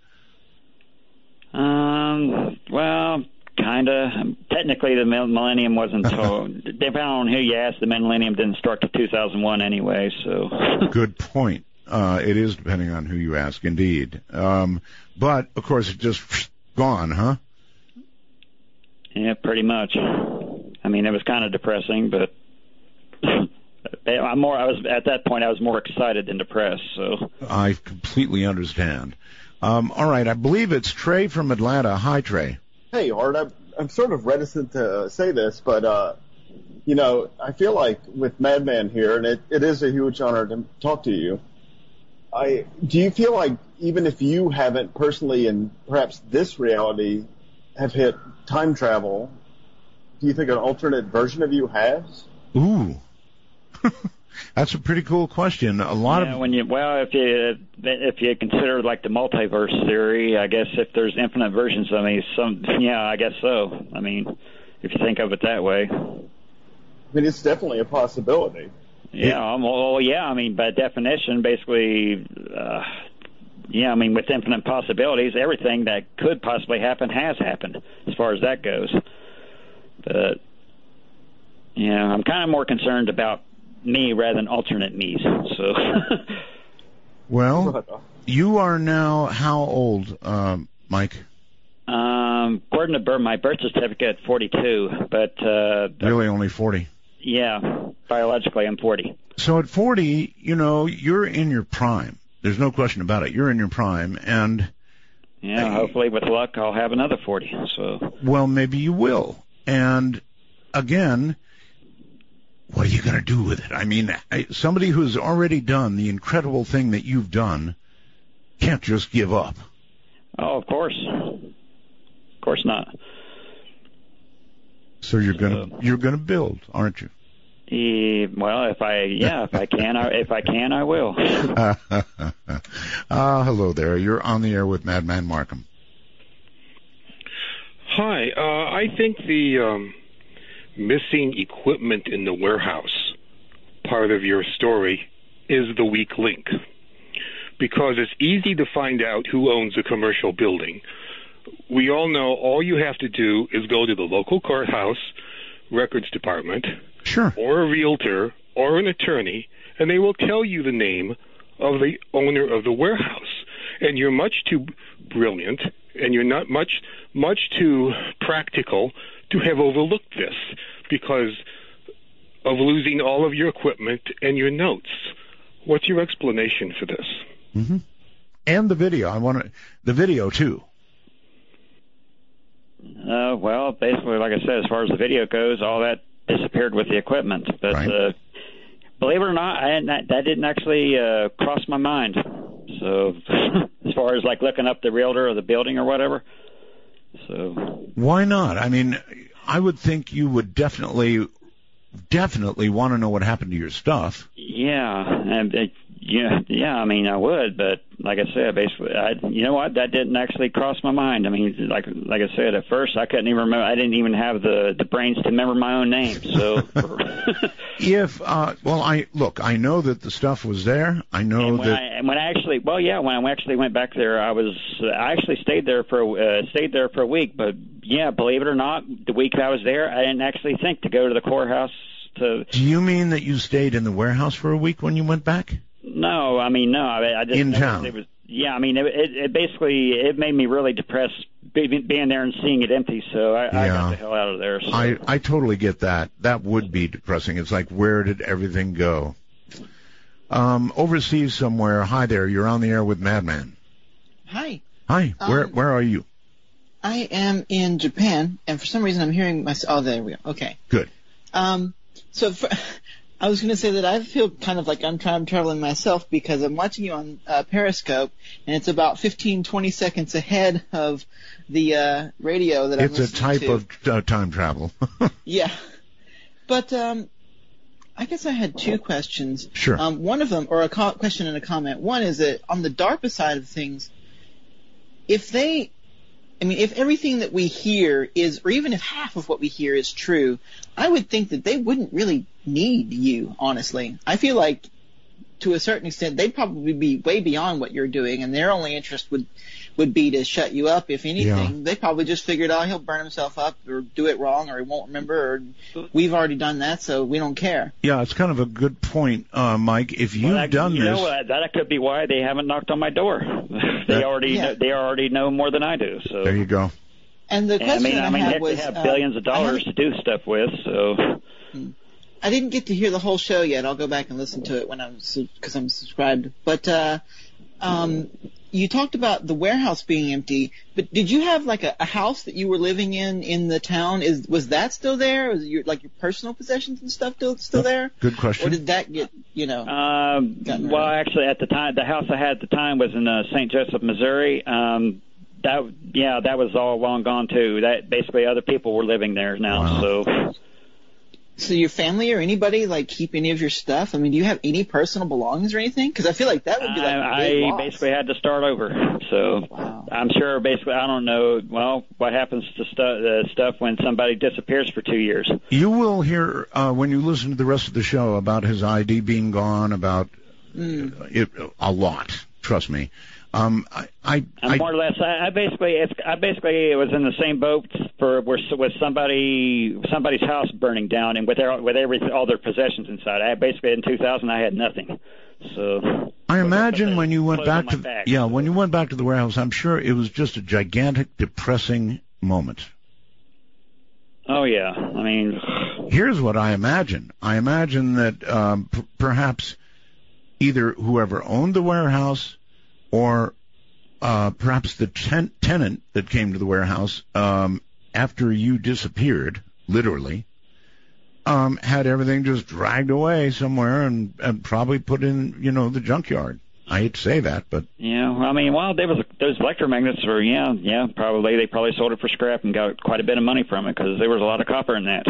Speaker 3: Well, kind of. Technically, the Millennium wasn't told. Depending on who you ask, the Millennium didn't start till 2001 anyway, so.
Speaker 1: Good point. It is depending on who you ask, indeed. But, of course, it's just gone, huh?
Speaker 3: Yeah, pretty much. I mean, it was kind of depressing, but at that point, I was more excited than depressed, so. I
Speaker 1: completely understand. All right, I believe it's Trey from Atlanta. Hi, Trey.
Speaker 12: Hey, Art. I'm sort of reticent to say this, but, I feel like with Madman here, and it is a huge honor to talk to you, do you feel like even if you haven't personally in perhaps this reality have hit time travel, do you think an alternate version of you has?
Speaker 1: Ooh. That's a pretty cool question.
Speaker 3: If you consider like the multiverse theory, I guess if there's infinite versions of me, I guess so. I mean, if you think of it that way.
Speaker 12: I mean, it's definitely a possibility.
Speaker 3: Yeah, I mean, by definition, basically, with infinite possibilities, everything that could possibly happen has happened, as far as that goes. But, I'm kind of more concerned about me rather than alternate me's. So,
Speaker 1: well, You are now how old, Mike?
Speaker 3: According to my birth certificate, 42, but
Speaker 1: Really only 40.
Speaker 3: yeah, biologically I'm 40.
Speaker 1: So at 40, you're in your prime. There's no question about it. You're in your prime, and
Speaker 3: Yeah, hopefully with luck I'll have another 40. So
Speaker 1: well, maybe you will. And again, what are you going to do with it? I mean, somebody who's already done the incredible thing that you've done can't just give up.
Speaker 3: oh, of course not.
Speaker 1: So you're gonna build, aren't you?
Speaker 3: Well, if I can, I will.
Speaker 1: Hello there. You're on the air with Madman Markham.
Speaker 13: Hi. I think the missing equipment in the warehouse part of your story is the weak link, because it's easy to find out who owns a commercial building. We all know all you have to do is go to the local courthouse, records department,
Speaker 1: sure,
Speaker 13: or a realtor or an attorney, and they will tell you the name of the owner of the warehouse. And you're much too brilliant, and you're not much too practical to have overlooked this because of losing all of your equipment and your notes. What's your explanation for this?
Speaker 1: Mm-hmm. And the video. The video too.
Speaker 3: Well, basically, like I said, as far as the video goes, all that disappeared with the equipment. But
Speaker 1: right.
Speaker 3: Believe it or not, that didn't actually cross my mind. So as far as like looking up the realtor or the building or whatever. So
Speaker 1: why not? I mean, I would think you would definitely want to know what happened to your stuff.
Speaker 3: Yeah, and I mean, I would, but like I said, basically, you know what? That didn't actually cross my mind. I mean, like I said, at first I couldn't even remember. I didn't even have the brains to remember my own name. So,
Speaker 1: I know that the stuff was there. I know
Speaker 3: when I actually went back there, I actually stayed there for a week. But yeah, believe it or not, the week I was there, I didn't actually think to go to the courthouse. Do
Speaker 1: you mean that you stayed in the warehouse for a week when you went back?
Speaker 3: No, I mean, no. I just
Speaker 1: in town.
Speaker 3: I mean, it basically made me really depressed being there and seeing it empty. So I got the hell out of there. So.
Speaker 1: I totally get that. That would be depressing. It's like, where did everything go? Overseas somewhere. Hi there. You're on the air with Madman.
Speaker 14: Hi.
Speaker 1: Hi. Where are you?
Speaker 14: I am in Japan, and for some reason I'm hearing myself. Oh, there we go. Okay.
Speaker 1: Good.
Speaker 14: I was going to say that I feel kind of like I'm traveling myself because I'm watching you on Periscope, and it's about 15-20 seconds ahead of the radio that I'm listening to.
Speaker 1: It's a type of time travel.
Speaker 14: Yeah. But I guess I had two questions.
Speaker 1: Sure.
Speaker 14: One of them, or a question and a comment. One is that on the DARPA side of things, if everything that we hear is, or even if half of what we hear is true, I would think that they wouldn't really need you, honestly. I feel like, to a certain extent, they'd probably be way beyond what you're doing, and their only interest would be to shut you up, if anything. Yeah. They probably just figured, he'll burn himself up, or do it wrong, or he won't remember, or we've already done that, so we don't care.
Speaker 1: Yeah, it's kind of a good point, Mike. If you've done this...
Speaker 3: that could be why they haven't knocked on my door. They already know more than I do. So
Speaker 1: there you go.
Speaker 14: And the question I had was...
Speaker 3: they have billions of dollars to do stuff with, so...
Speaker 14: I didn't get to hear the whole show yet. I'll go back and listen to it because I'm subscribed. But you talked about the warehouse being empty, but did you have like a house that you were living in the town? Was that still there? Was your personal possessions and stuff still there?
Speaker 1: Good question.
Speaker 14: Or did that get
Speaker 3: well, actually, at the time, the house I had at the time was in St. Joseph, Missouri. That was all long gone too. That basically other people were living there now.
Speaker 1: Wow.
Speaker 14: So your family or anybody keep any of your stuff? I mean, do you have any personal belongings or anything? Because I feel like that would be a big loss.
Speaker 3: Basically had to start over. So I'm sure basically I don't know. Well, what happens to stuff when somebody disappears for 2 years?
Speaker 1: You will hear when you listen to the rest of the show about his ID being gone, about it a lot. Trust me. I'm
Speaker 3: more or less. I basically was in the same boat with somebody's house burning down and with all their possessions inside. Basically in 2000 I had nothing. So
Speaker 1: I imagine when you went
Speaker 3: clothes on
Speaker 1: back
Speaker 3: my back.
Speaker 1: when you went back to the warehouse, I'm sure it was just a gigantic, depressing moment.
Speaker 3: Oh yeah, I mean,
Speaker 1: Here's what I imagine. I imagine that perhaps either whoever owned the warehouse or perhaps the tenant that came to the warehouse after you disappeared, literally, had everything just dragged away somewhere and probably put in, the junkyard. I hate to say that, but
Speaker 3: yeah. I mean, those electromagnets were, probably they probably sold it for scrap and got quite a bit of money from it because there was a lot of copper in that.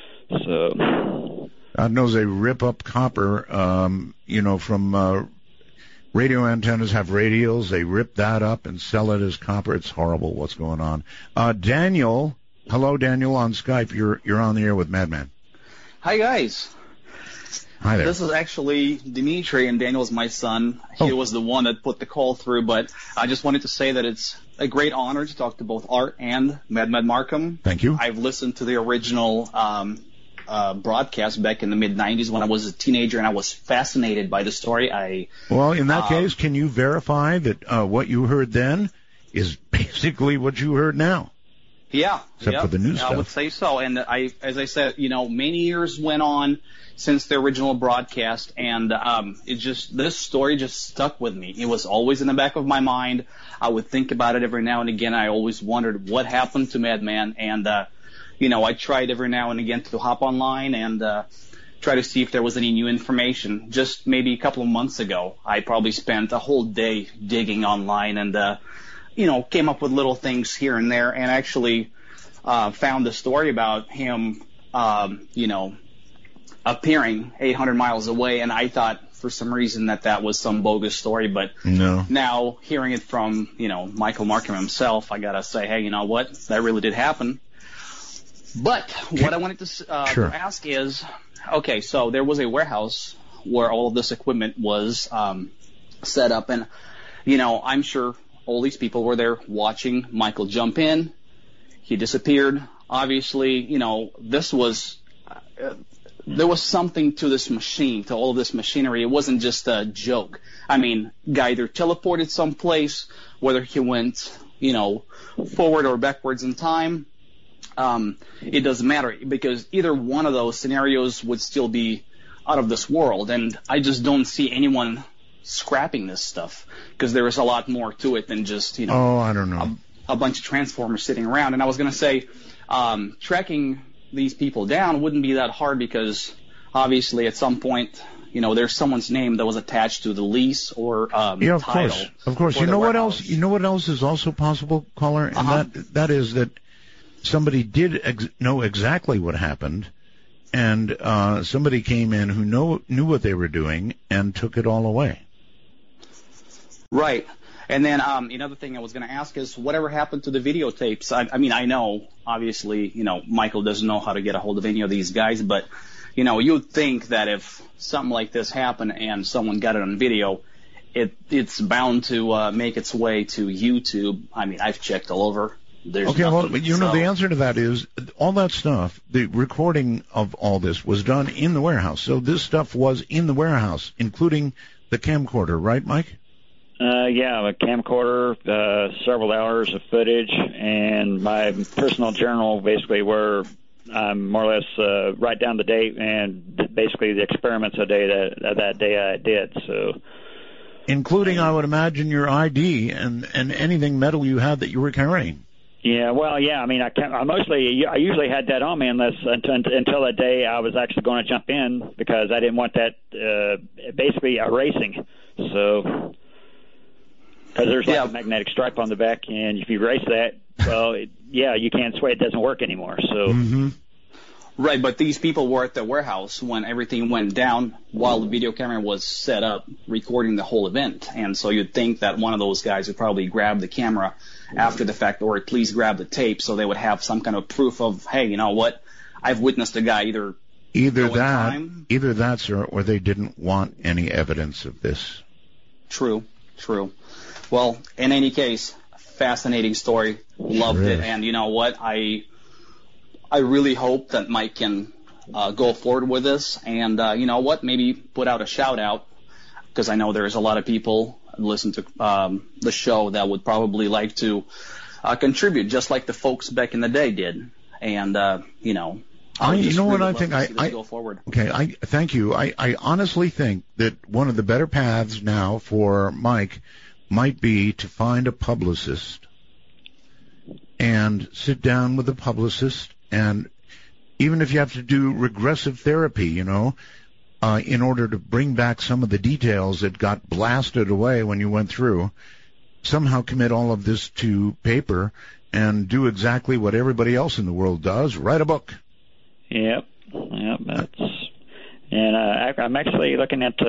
Speaker 3: So
Speaker 1: God knows they rip up copper, from radio antennas have radials. They rip that up and sell it as copper. It's horrible what's going on. Daniel, hello, Daniel on Skype. You're on the air with Madman.
Speaker 15: Hi, guys.
Speaker 1: Hi there.
Speaker 15: This is actually Dimitri, and Daniel's my son. He was the one that put the call through, but I just wanted to say that it's a great honor to talk to both Art and Mad Markham.
Speaker 1: Thank you.
Speaker 15: I've listened to the original broadcast back in the mid-'90s when I was a teenager, and I was fascinated by the story.
Speaker 1: Well, in that case, can you verify that what you heard then is basically what you heard now?
Speaker 15: Yeah.
Speaker 1: Except for the new stuff.
Speaker 15: I would say so. And as I said, many years went on since the original broadcast, and this story just stuck with me. It was always in the back of my mind. I would think about it every now and again. I always wondered what happened to Madman, and I tried every now and again to hop online and try to see if there was any new information. Just maybe a couple of months ago, I probably spent a whole day digging online and came up with little things here and there, and actually found a story about him, appearing 800 miles away, and I thought for some reason that was some bogus story, but
Speaker 1: no. Now
Speaker 15: hearing it from, Michael Markham himself, I gotta say, hey, you know what? That really did happen. But what I wanted to ask is, okay, so there was a warehouse where all of this equipment was set up, and, I'm sure all these people were there watching Michael jump in. He disappeared. Obviously, there was something to this machine, to all of this machinery. It wasn't just a joke. I mean, guy either teleported someplace, whether he went, forward or backwards in time. It doesn't matter, because either one of those scenarios would still be out of this world, and I just don't see anyone scrapping this stuff, because there is a lot more to it than just,
Speaker 1: I don't know,
Speaker 15: a bunch of transformers sitting around. And I was going to say, tracking these people down wouldn't be that hard, because obviously at some point, there's someone's name that was attached to the lease or
Speaker 1: of
Speaker 15: title.
Speaker 1: Of course. You know what else? You know what else is also possible, caller, and that is that somebody did know exactly what happened, and somebody came in who knew what they were doing and took it all away.
Speaker 15: Right. And then another thing I was going to ask is, whatever happened to the videotapes? I know, obviously, Michael doesn't know how to get a hold of any of these guys, but, you'd think that if something like this happened and someone got it on video, it's bound to make its way to YouTube. I mean, I've checked all over. There's nothing,
Speaker 1: the answer to that is all that stuff, the recording of all this was done in the warehouse. So this stuff was in the warehouse, including the camcorder, right, Mike?
Speaker 3: A camcorder, several hours of footage, and my personal journal, basically, where I more or less write down the date and basically the experiments that day I did. So,
Speaker 1: including, I would imagine, your ID and anything metal you had that you were carrying.
Speaker 3: Yeah, well, yeah. I mean, I usually had that on me until that day I was actually going to jump in, because I didn't want that basically erasing. So. Because there's a magnetic stripe on the back, and if you erase that, well, you can't swear it doesn't work anymore. So,
Speaker 15: Right, but these people were at the warehouse when everything went down, while the video camera was set up, recording the whole event. And so you'd think that one of those guys would probably grab the camera after the fact, or at least grab the tape, so they would have some kind of proof of, hey, you know what, I've witnessed a guy either
Speaker 1: that, sir, or they didn't want any evidence of this.
Speaker 15: True. Well, in any case, fascinating story. Loved it. And you know what? I really hope that Mike can go forward with this. And you know what? Maybe put out a shout out because I know there's a lot of people who listen to the show that would probably like to contribute, just like the folks back in the day did. And you know what I think? I go forward.
Speaker 1: Okay, I thank you. I honestly think that one of the better paths now for Mike might be to find a publicist and sit down with a publicist, and even if you have to do regressive therapy, in order to bring back some of the details that got blasted away when you went through, somehow commit all of this to paper and do exactly what everybody else in the world does, write a book.
Speaker 3: Yep. I'm actually looking at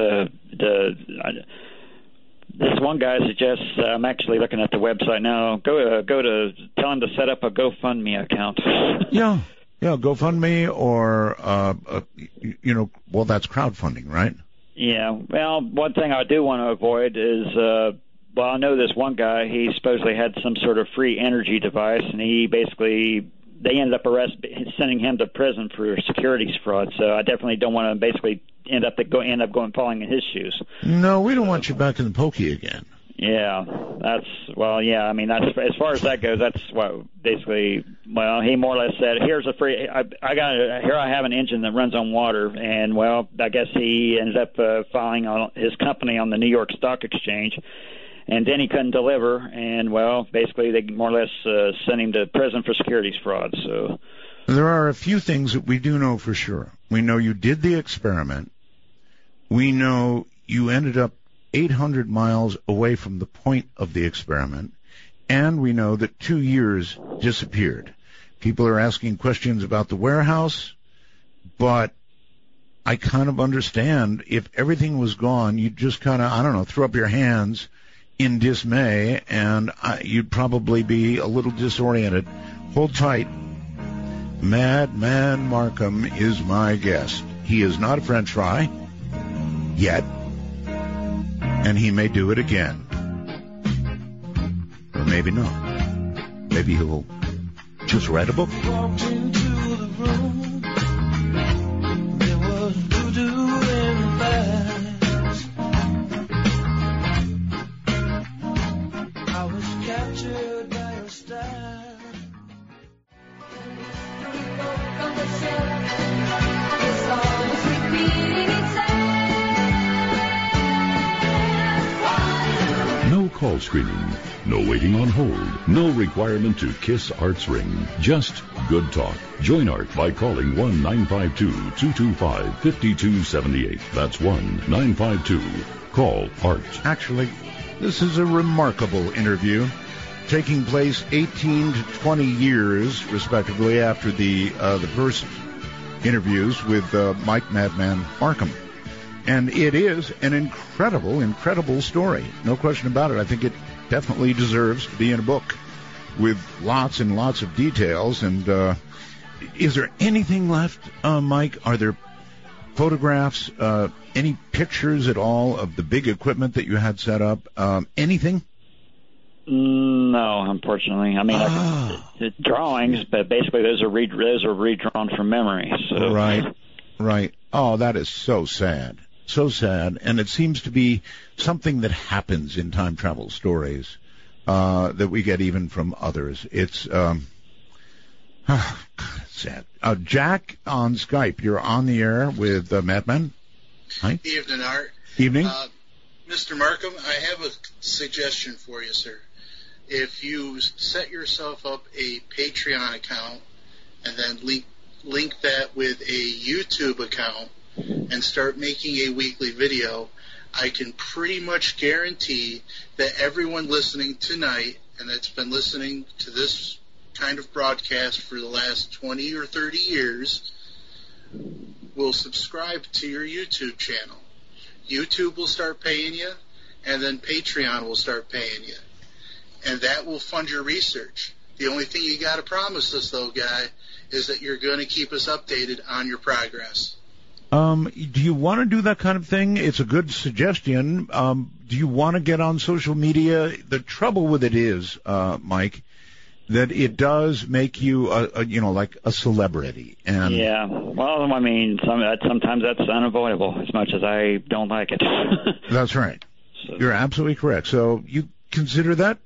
Speaker 3: this one guy suggests, I'm actually looking at the website now. Go to tell him to set up a GoFundMe account.
Speaker 1: Yeah, GoFundMe or well, that's crowdfunding, right?
Speaker 3: Yeah. Well, one thing I do want to avoid is, I know this one guy. He supposedly had some sort of free energy device, and they ended up sending him to prison for securities fraud. So I definitely don't want to basically end up falling in his shoes.
Speaker 1: No, we don't want you back in the pokey again.
Speaker 3: Yeah, that's as far as that goes, that's what basically. Well, he more or less said, "Here's a free. I have an engine that runs on water," and I guess he ended up filing on his company on the New York Stock Exchange. And then he couldn't deliver, and, basically they more or less sent him to prison for securities fraud. So
Speaker 1: there are a few things that we do know for sure. We know you did the experiment. We know you ended up 800 miles away from the point of the experiment. And we know that 2 years disappeared. People are asking questions about the warehouse, but I kind of understand if everything was gone, you'd just kind of, throw up your hands in dismay, and you'd probably be a little disoriented. Hold tight. Madman Markham is my guest. He is not a French fry yet, and he may do it again. Or maybe not. Maybe he'll just write a book.
Speaker 4: Walked into the room. There was voodoo in the back. I was captured by your style.
Speaker 2: No call screening, no waiting on hold, no requirement to kiss Art's ring, just good talk. Join Art by calling 1-952-225-5278. That's 1-952. Call Art.
Speaker 1: Actually, this is a remarkable interview taking place 18 to 20 years, respectively, after the first interviews with Mike Madman Markham. And it is an incredible story. No question about it. I think it definitely deserves to be in a book with lots and lots of details. And is there anything left, Mike? Are there photographs, any pictures at all of the big equipment that you had set up? Anything?
Speaker 3: No, unfortunately. I mean, drawings, but basically those are redrawn from memory. So.
Speaker 1: Right. Oh, that is so sad. So sad. And it seems to be something that happens in time travel stories that we get even from others. It's sad. Jack on Skype, you're on the air with Madman. Hi.
Speaker 16: Evening, Art.
Speaker 1: Evening.
Speaker 16: Mr. Markham, I have a suggestion for you, sir. If you set yourself up a Patreon account and then link that with a YouTube account and start making a weekly video, I can pretty much guarantee that everyone listening tonight and that's been listening to this kind of broadcast for the last 20 or 30 years will subscribe to your YouTube channel. YouTube will start paying you, and then Patreon will start paying you. And that will fund your research. The only thing you got to promise us, though, guy, is that you're going to keep us updated on your progress.
Speaker 1: Do you want to do that kind of thing? It's a good suggestion. Do you want to get on social media? The trouble with it is, Mike, that it does make you, like a celebrity. And
Speaker 3: Yeah. Well, I mean, sometimes that's unavoidable, as much as I don't like it.
Speaker 1: that's right. You're absolutely correct. So you consider that?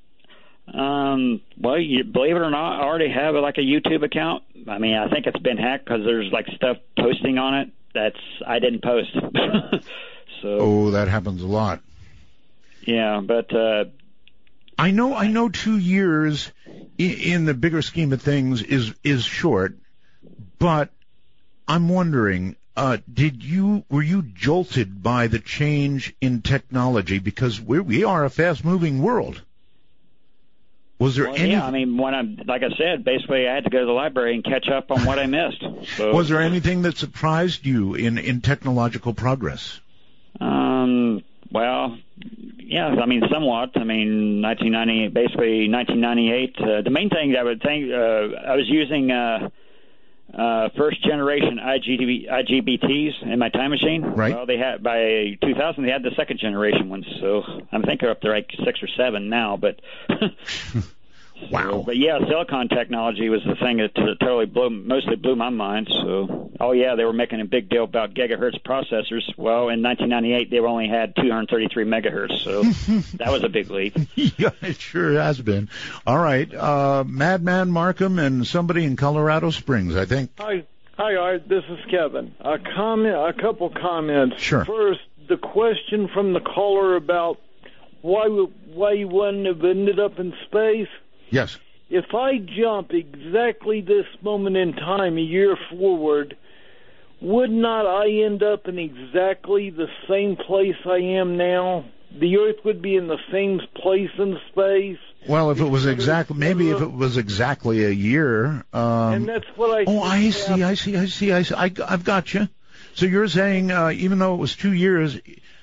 Speaker 3: Well, you, believe it or not, I already have like a YouTube account. I mean, I think it's been hacked because there's like stuff posting on it I didn't post.
Speaker 1: Oh, that happens a lot.
Speaker 3: Yeah, but
Speaker 1: I know 2 years in the bigger scheme of things is short, but I'm wondering, were you jolted by the change in technology, because we are a fast moving world? Was there any?
Speaker 3: Yeah, I mean, like I said, basically I had to go to the library and catch up on what I missed. So,
Speaker 1: was there anything that surprised you in technological progress?
Speaker 3: Well, yeah, I mean, somewhat. I mean, 1998. The main thing that I would think, I was using first generation IGBTs in my time machine.
Speaker 1: Right.
Speaker 3: Well, they had by 2000 they had the second generation ones, so I think they're up to like 6 or 7 now. But
Speaker 1: wow.
Speaker 3: But yeah, silicon technology was the thing that totally mostly blew my mind. So, oh yeah, they were making a big deal about gigahertz processors. Well, in 1998 they only had 233 megahertz, so that was a big leap.
Speaker 1: Yeah, it sure has been. All right, Madman Markham and somebody in Colorado Springs, I think.
Speaker 17: Hi, Art. This is Kevin. A couple comments.
Speaker 1: Sure.
Speaker 17: First, the question from the caller about why you wouldn't have ended up in space.
Speaker 1: Yes.
Speaker 17: If I jump exactly this moment in time, a year forward, would not I end up in exactly the same place I am now? The Earth would be in the same place in space.
Speaker 1: Well, if it was exactly a year.
Speaker 17: And that's what I.
Speaker 1: Oh, I see. I've got you. So you're saying even though it was 2 years.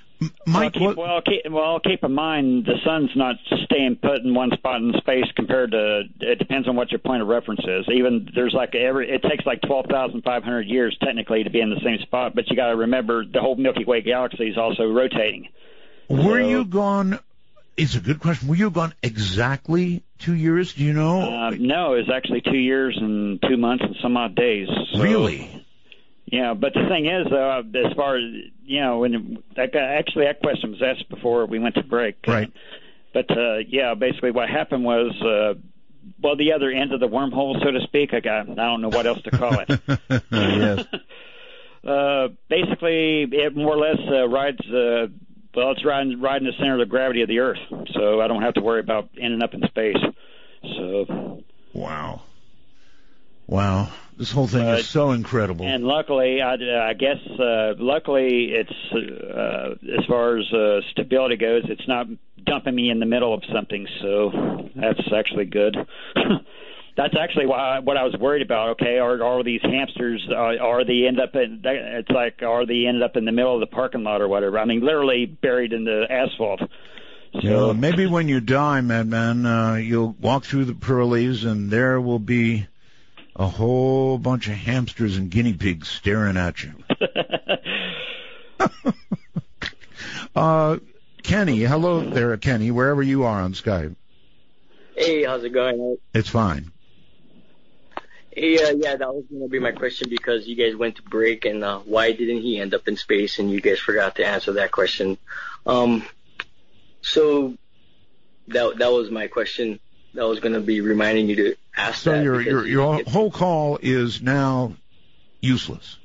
Speaker 3: Keep in mind the sun's not staying put in one spot in space compared to. It depends on what your point of reference is. Even there's it takes like 12,500 years technically to be in the same spot, but you got to remember the whole Milky Way galaxy is also rotating.
Speaker 1: Were you gone? It's a good question. Were you gone exactly 2 years? Do you know?
Speaker 3: No, it was actually 2 years and 2 months and some odd days. So.
Speaker 1: Really?
Speaker 3: Yeah, but the thing is, as far as, when that question was asked before we went to break.
Speaker 1: Right.
Speaker 3: But, basically what happened was, the other end of the wormhole, so to speak, I don't know what else to call it.
Speaker 1: Yes.
Speaker 3: Basically, it more or less rides, it's riding the center of the gravity of the Earth, so I don't have to worry about ending up in space. So.
Speaker 1: Wow. This whole thing is so incredible.
Speaker 3: And luckily, I guess, it's, as far as stability goes, it's not dumping me in the middle of something, so that's actually good. That's actually what I was worried about. Okay, are these hamsters, are they ended up in the middle of the parking lot or whatever? I mean, literally buried in the asphalt. So
Speaker 1: maybe when you die, Madman, you'll walk through the pearlies and there will be a whole bunch of hamsters and guinea pigs staring at you. Kenny, hello there, Kenny, wherever you are on Skype.
Speaker 18: Hey, how's it going?
Speaker 1: It's fine.
Speaker 18: Hey, that was going to be my question because you guys went to break, and why didn't he end up in space? And you guys forgot to answer that question. So that was my question. That was going to be reminding you to ask that.
Speaker 1: So your whole call is now useless.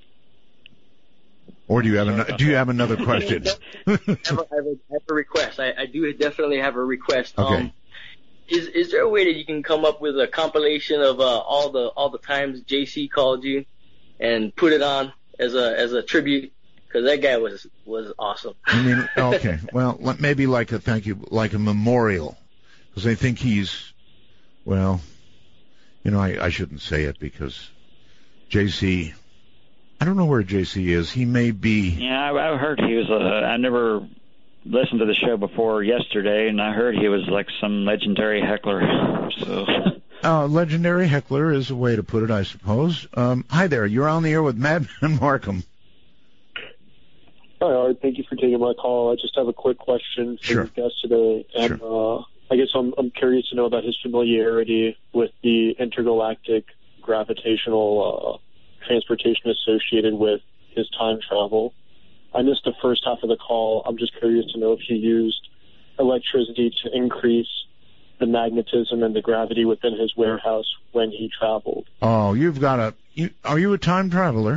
Speaker 1: Or do you have another question?
Speaker 18: I have a request. I do definitely have a request.
Speaker 1: Okay.
Speaker 18: Is there a way that you can come up with a compilation of all the times JC called you and put it on as a tribute? Because that guy was awesome.
Speaker 1: I mean, okay. Well, maybe like a memorial. Because I think he's, I shouldn't say it because JC, I don't know where JC is. He may be. Yeah,
Speaker 3: I heard he was, I never listened to the show before yesterday, and I heard he was like some legendary heckler. So.
Speaker 1: Legendary heckler is a way to put it, I suppose. Hi there. You're on the air with Madman Markham.
Speaker 19: Hi, Art. Thank you for taking my call. I just have a quick question for your guest today. And I guess I'm curious to know about his familiarity with the intergalactic gravitational transportation associated with his time travel. I missed the first half of the call. I'm just curious to know if he used electricity to increase the magnetism and the gravity within his warehouse when he traveled.
Speaker 1: Oh, are you a time traveler?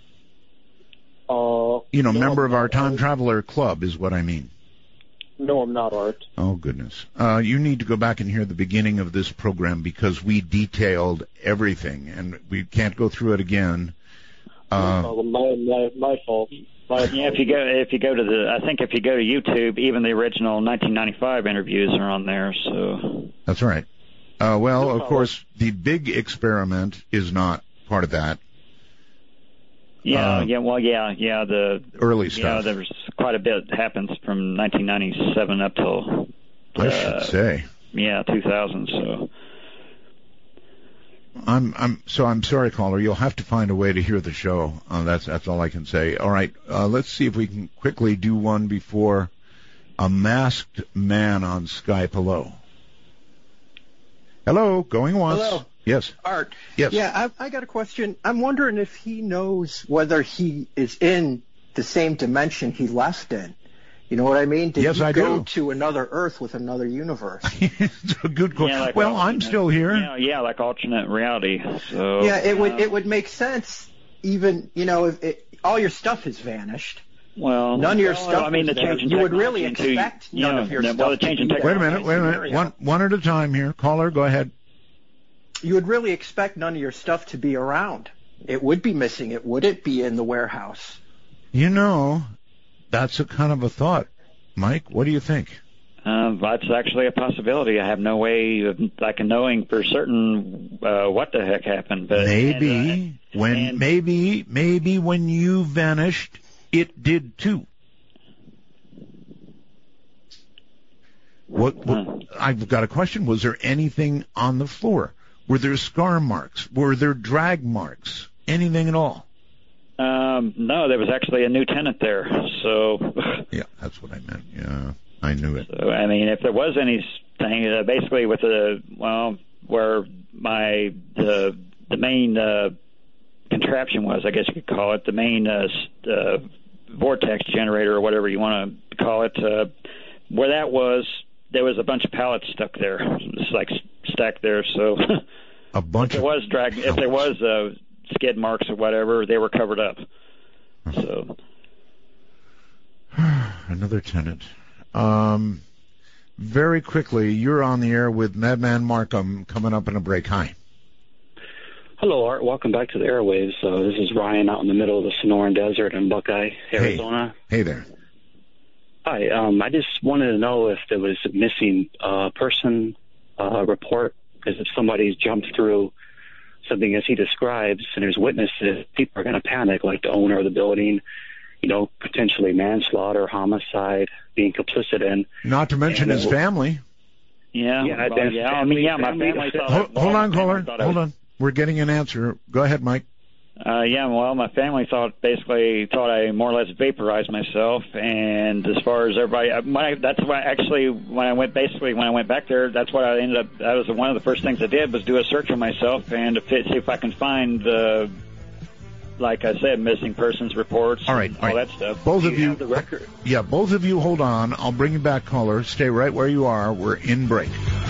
Speaker 1: Member of our time traveler club is what I mean.
Speaker 19: No, I'm not, Art.
Speaker 1: Oh, goodness. You need to go back and hear the beginning of this program because we detailed everything, and we can't go through it again.
Speaker 19: My fault.
Speaker 3: Yeah, if you go to YouTube, even the original 1995 interviews are on there. So
Speaker 1: that's right. Of course, the big experiment is not part of that.
Speaker 3: The
Speaker 1: early stuff.
Speaker 3: Yeah, there's quite a bit that happens from 1997 up till
Speaker 1: I should say.
Speaker 3: Yeah, 2000. So
Speaker 1: I'm sorry, caller. You'll have to find a way to hear the show. That's all I can say. All right, let's see if we can quickly do one before a masked man on Skype. Hello, going once.
Speaker 20: Hello.
Speaker 1: Yes.
Speaker 20: Art.
Speaker 1: Yes.
Speaker 20: Yeah, I got a question. I'm wondering if he knows whether he is in the same dimension he left in. You know what I mean? Did he go to another Earth with another universe?
Speaker 1: It's a good question. Yeah, I'm still here.
Speaker 3: Yeah, like alternate reality. So
Speaker 20: yeah, it would make sense. Even if all your stuff has vanished.
Speaker 3: Well,
Speaker 20: none of your stuff.
Speaker 3: I mean, the change in
Speaker 20: you would really expect none of your stuff.
Speaker 1: Wait a minute. One at a time here. Caller, go ahead.
Speaker 20: You would really expect none of your stuff to be around. It would be missing. It wouldn't be in the warehouse.
Speaker 1: That's a kind of a thought. Mike, what do you think?
Speaker 3: That's actually a possibility. I have no way of knowing for certain what the heck happened. But
Speaker 1: maybe when you vanished, it did too. I've got a question. Was there anything on the floor? Were there scar marks? Were there drag marks? Anything at all?
Speaker 3: No, there was actually a new tenant there. So
Speaker 1: yeah, that's what I meant. Yeah, I knew it.
Speaker 3: So, I mean, if there was anything, basically with where the main contraption was, I guess you could call it, the main vortex generator or whatever you want to call it, where that was, there was a bunch of pallets stuck there. It's like stacked there. So
Speaker 1: a bunch
Speaker 3: if there was skid marks or whatever, they were covered up. So
Speaker 1: another tenant. Very quickly, you're on the air with Madman Markham coming up in a break. Hi.
Speaker 21: Hello, Art. Welcome back to the airwaves. This is Ryan out in the middle of the Sonoran Desert in Buckeye, Arizona.
Speaker 1: Hey there.
Speaker 21: Hi. I just wanted to know if there was a missing person report, because if somebody's jumped through something as he describes and there's witnesses, people are going to panic, like the owner of the building, potentially manslaughter, homicide, being complicit in.
Speaker 1: Not to mention his family.
Speaker 3: Yeah.
Speaker 21: My
Speaker 3: family thought...
Speaker 1: Hold on, caller. Hold on. We're getting an answer. Go ahead, Mike.
Speaker 3: My family thought I more or less vaporized myself, and as far as everybody, that's why actually when I went back there, that's what I ended up. That was one of the first things I did was do a search for myself and see if I can find like I said, missing persons reports, all that stuff.
Speaker 1: Both of you
Speaker 3: have the record.
Speaker 1: Yeah, both of you hold on. I'll bring you back, caller. Stay right where you are. We're in break.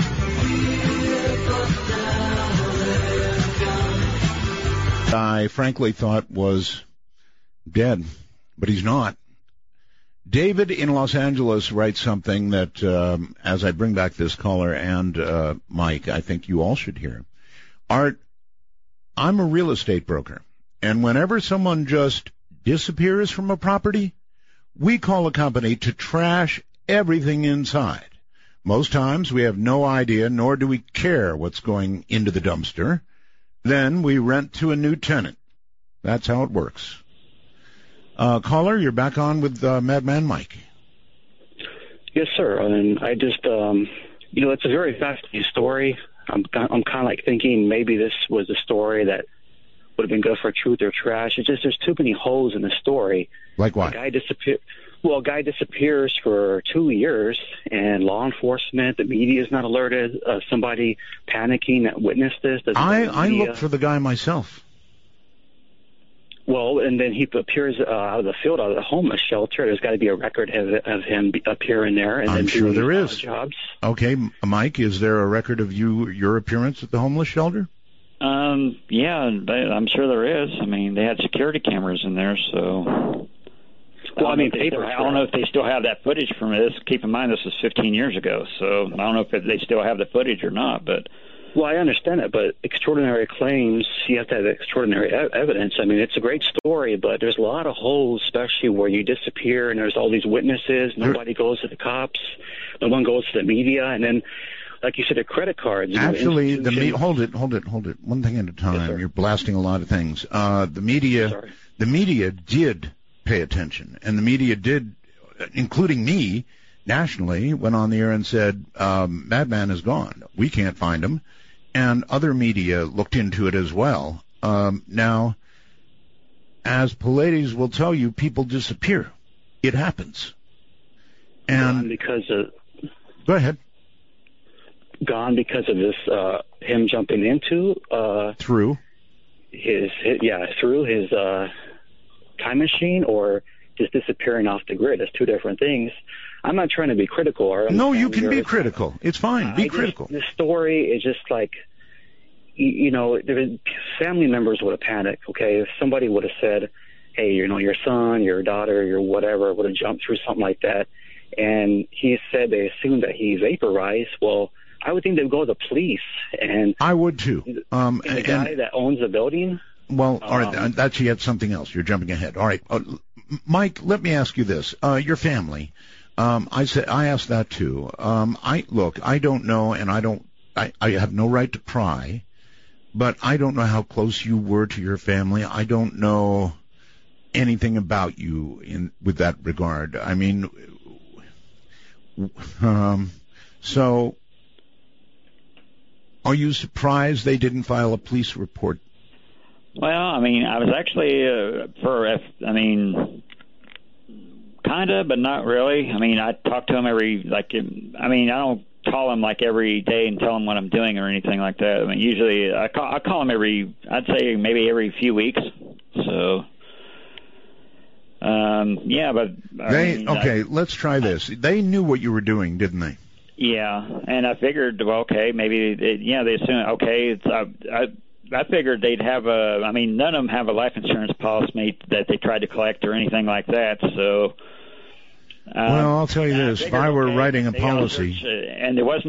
Speaker 1: I frankly thought was dead, but he's not. David in Los Angeles writes something that, as I bring back this caller and Mike, I think you all should hear. Art, I'm a real estate broker, and whenever someone just disappears from a property, we call a company to trash everything inside. Most times we have no idea, nor do we care what's going into the dumpster. Then we rent to a new tenant. That's how it works. Caller, you're back on with Madman Mike.
Speaker 21: Yes, sir. And I just, it's a very fascinating story. I'm kind of like thinking maybe this was a story that would have been good for truth or trash. It's just there's too many holes in the story.
Speaker 1: Like what?
Speaker 21: The guy disappeared. Well, a guy disappears for 2 years, and law enforcement, the media is not alerted. Somebody panicking that witnessed this.
Speaker 1: I looked for the guy myself.
Speaker 21: Well, and then he appears out of the field, out of the homeless shelter. There's got to be a record of him appearing there. And
Speaker 1: I'm
Speaker 21: then
Speaker 1: sure there is.
Speaker 21: Jobs.
Speaker 1: Okay, Mike, is there a record of your appearance at the homeless shelter?
Speaker 3: Yeah, I'm sure there is. I mean, they had security cameras in there, so.
Speaker 21: Well, I mean,
Speaker 3: I don't know if they still have that footage from this. Keep in mind, this was 15 years ago, so I don't know if they still have the footage or not. But
Speaker 21: well, I understand it, but extraordinary claims, you have to have extraordinary evidence. I mean, it's a great story, but there's a lot of holes, especially where you disappear and there's all these witnesses. Nobody goes to the cops. No one goes to the media, and then. Like you said, the credit cards.
Speaker 1: Actually, hold it. One thing at a time. Yes, you're blasting a lot of things. The media did pay attention, and the media did, including me, nationally, went on the air and said, "Madman is gone. We can't find him," and other media looked into it as well. Now, as Pallades will tell you, people disappear. It happens, and
Speaker 21: because of.
Speaker 1: Go ahead.
Speaker 21: Gone because of this him jumping into
Speaker 1: through
Speaker 21: his time machine, or just disappearing off the grid. It's two different things. I'm not trying to be critical. Or
Speaker 1: no, you can be critical. It's fine. Be critical.
Speaker 21: This story is just like, family members would have panicked. Okay, if somebody would have said, "Hey, your son, your daughter, your whatever would have jumped through something like that," and he said they assumed that he vaporized. Well, I would think they'd go to the police, and
Speaker 1: I would too.
Speaker 21: And the guy that owns the building.
Speaker 1: Well, all right, that's yet something else. You're jumping ahead. All right, Mike, let me ask you this: your family. I asked that too. I don't know, and I have no right to pry, but I don't know how close you were to your family. I don't know anything about you with that regard. I mean, so. Are you surprised they didn't file a police report?
Speaker 3: Well, I mean, I was actually kind of, but not really. I mean, I talk to him I don't call him like every day and tell him what I'm doing or anything like that. I mean, usually I call him I'd say maybe every few weeks. So, yeah, but
Speaker 1: let's try this. They knew what you were doing, didn't they?
Speaker 3: Yeah, and I figured, well, okay, maybe they assume, okay, I figured they'd have none of them have a life insurance policy that they tried to collect or anything like that, so.
Speaker 1: Well, I'll tell you this, if I were writing a policy.
Speaker 3: And there was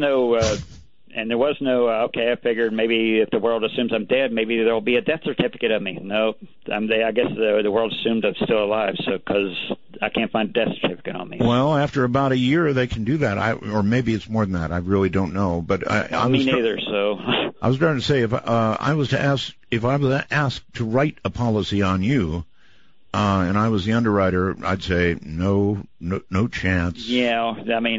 Speaker 3: no, okay, I figured maybe if the world assumes I'm dead, maybe there'll be a death certificate of me. No, I guess the world assumed I'm still alive, so because I can't find a death certificate on me.
Speaker 1: Well, after about a year, they can do that. Or maybe it's more than that. I really don't know. But
Speaker 3: me neither. So
Speaker 1: I was trying to say, if I was asked to write a policy on you, and I was the underwriter, I'd say no chance.
Speaker 3: Yeah,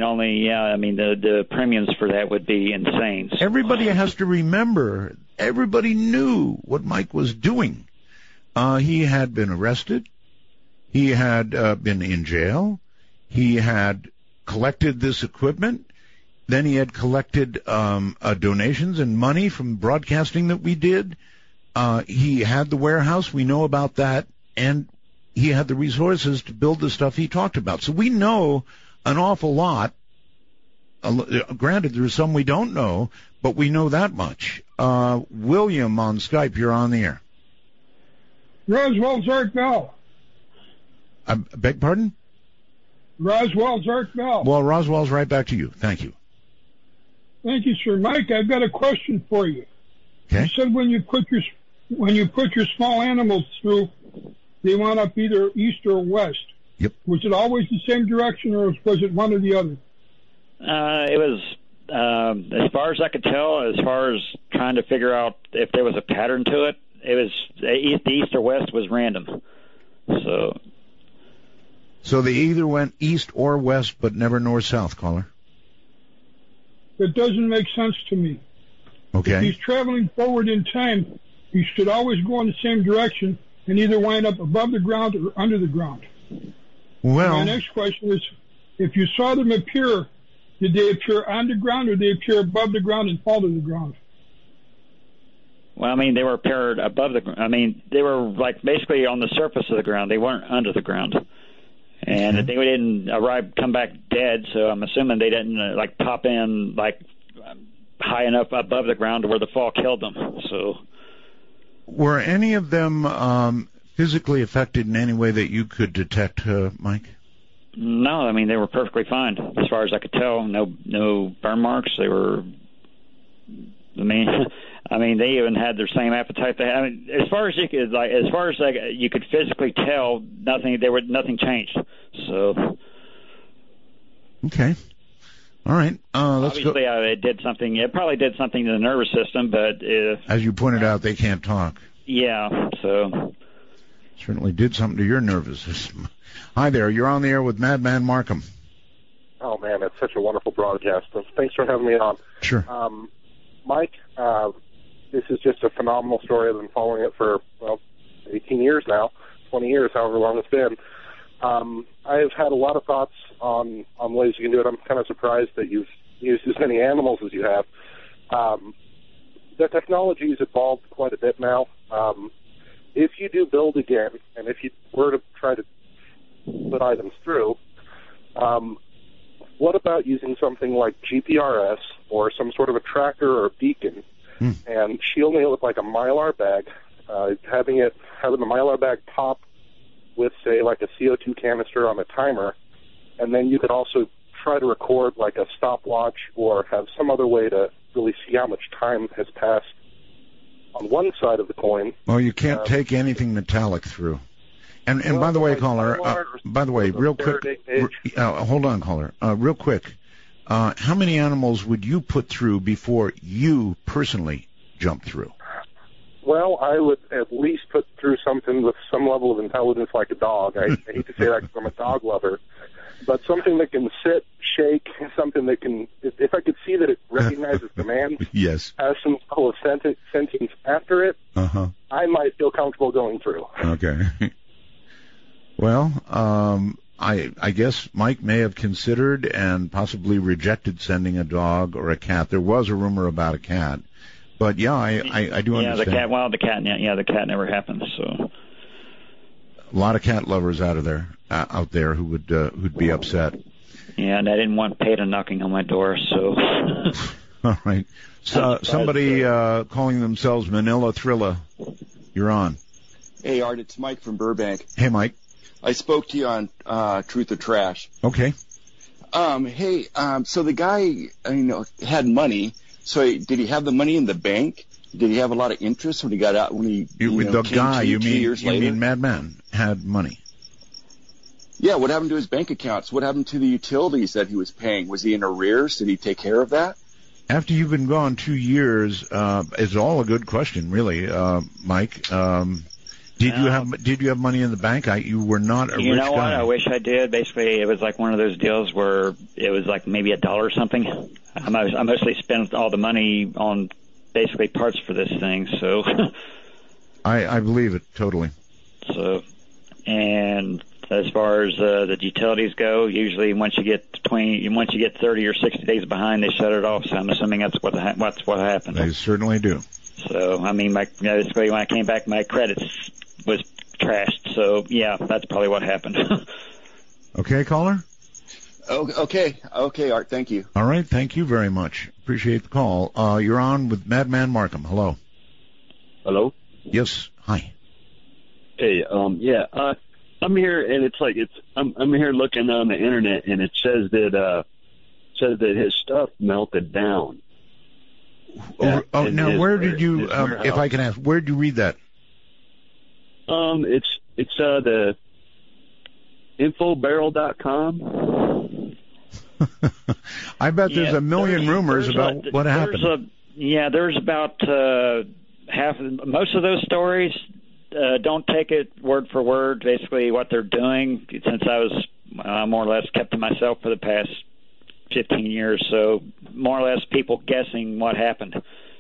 Speaker 3: the premiums for that would be insane. So.
Speaker 1: Everybody has to remember, everybody knew what Mike was doing. He had been arrested. He had been in jail. He had collected this equipment. Then he had collected donations and money from broadcasting that we did. He had the warehouse. We know about that. And he had the resources to build the stuff he talked about. So we know an awful lot. Granted, there's some we don't know, but we know that much. William on Skype, you're on the air.
Speaker 5: Roswell Zarkbell.
Speaker 1: I beg pardon?
Speaker 5: Roswell Zarkbell.
Speaker 1: Well, Roswell's right back to you. Thank you.
Speaker 5: Thank you, sir. Mike, I've got a question for you.
Speaker 1: Okay.
Speaker 5: You said when you put your small animals through, they wound up either east or west.
Speaker 1: Yep.
Speaker 5: Was it always the same direction, or was it one or the other?
Speaker 3: It was, as far as I could tell, as far as trying to figure out if there was a pattern to it, it was the east or west was random.
Speaker 1: So they either went east or west, but never north-south, caller?
Speaker 5: That doesn't make sense to me.
Speaker 1: Okay.
Speaker 5: If he's traveling forward in time, he should always go in the same direction and either wind up above the ground or under the ground.
Speaker 1: Well,
Speaker 5: my next question is, if you saw them appear, did they appear on the ground or did they appear above the ground and fall to the ground?
Speaker 3: Well, I mean, they were appeared above the ground. I mean, they were like basically on the surface of the ground. They weren't under the ground. And they didn't come back dead, so I'm assuming they didn't like pop in like high enough above the ground to where the fall killed them. So,
Speaker 1: were any of them physically affected in any way that you could detect, Mike?
Speaker 3: No, I mean they were perfectly fine as far as I could tell. No burn marks. They were. I mean, they even had their same appetite. I mean, as far as you could, you could physically tell, nothing changed. So.
Speaker 1: Okay. All right. Let's
Speaker 3: Obviously,
Speaker 1: go.
Speaker 3: It did something. It probably did something to the nervous system, but
Speaker 1: as you pointed out, they can't talk.
Speaker 3: Yeah. So.
Speaker 1: Certainly did something to your nervous system. Hi there. You're on the air with Madman Markham.
Speaker 6: Oh man, it's such a wonderful broadcast. Thanks for having me on.
Speaker 1: Sure.
Speaker 6: Mike, this is just a phenomenal story. I've been following it for, 18 years now, 20 years, however long it's been. I've had a lot of thoughts on ways you can do it. I'm kind of surprised that you've used as many animals as you have. The technology has evolved quite a bit now. If you do build again, and if you were to try to put items through, what about using something like GPRS or some sort of a tracker or a beacon and shielding it with like a Mylar bag, having the Mylar bag pop with, say, like a CO2 canister on a timer, and then you could also try to record like a stopwatch or have some other way to really see how much time has passed on one side of the coin.
Speaker 1: Well, you can't take anything metallic through. And by the way, caller, real quick, hold on, caller, real quick, how many animals would you put through before you personally jump through?
Speaker 6: Well, I would at least put through something with some level of intelligence like a dog. I hate to say that because I'm a dog lover, but something that can sit, shake, something that can, if I could see that it recognizes commands,
Speaker 1: yes,
Speaker 6: has some level of sentience after it, I might feel comfortable going through.
Speaker 1: Okay. Well, I guess Mike may have considered and possibly rejected sending a dog or a cat. There was a rumor about a cat, but yeah, I do understand.
Speaker 3: Yeah, the cat. Well, the cat never happened. So
Speaker 1: a lot of cat lovers out there who would who'd be upset.
Speaker 3: Yeah, and I didn't want PETA knocking on my door. So.
Speaker 1: All right. So somebody calling themselves Manila Thrilla, you're on.
Speaker 22: Hey, Art, it's Mike from Burbank.
Speaker 1: Hey, Mike.
Speaker 22: I spoke to you on Truth or Trash.
Speaker 1: Okay.
Speaker 22: Hey, so the guy, had money. So did he have the money in the bank? Did he have a lot of interest when he got out?
Speaker 1: You mean Madman had money?
Speaker 22: Yeah. What happened to his bank accounts? What happened to the utilities that he was paying? Was he in arrears? Did he take care of that?
Speaker 1: After you've been gone 2 years, it's all a good question, really, Mike. Did you have money in the bank? You were not a rich guy.
Speaker 3: You know what? I wish I did. Basically, it was like one of those deals where it was like maybe $1 or something. I mostly spent all the money on basically parts for this thing. So
Speaker 1: I believe it totally.
Speaker 3: So, and as far as the utilities go, usually once you get 30 or 60 days behind, they shut it off. So I'm assuming that's what happened.
Speaker 1: They certainly do.
Speaker 3: So I mean, basically when I came back, my credits was trashed. So yeah, that's probably what happened.
Speaker 1: Okay, caller.
Speaker 22: Okay, Art. Thank you.
Speaker 1: All right, thank you very much. Appreciate the call. You're on with Madman Markham. Hello.
Speaker 23: Hello.
Speaker 1: Yes. Hi.
Speaker 23: Hey. I'm here, and I'm here looking on the internet, and it says that his stuff melted down.
Speaker 1: Now where did you? If I can ask, where did you read that?
Speaker 23: It's the infobarrel.com.
Speaker 1: I bet there's a million rumors about what happened.
Speaker 3: There's about most of those stories. Don't take it word for word. Basically, what they're doing, since I was more or less kept to myself for the past 15 years, so more or less people guessing what happened.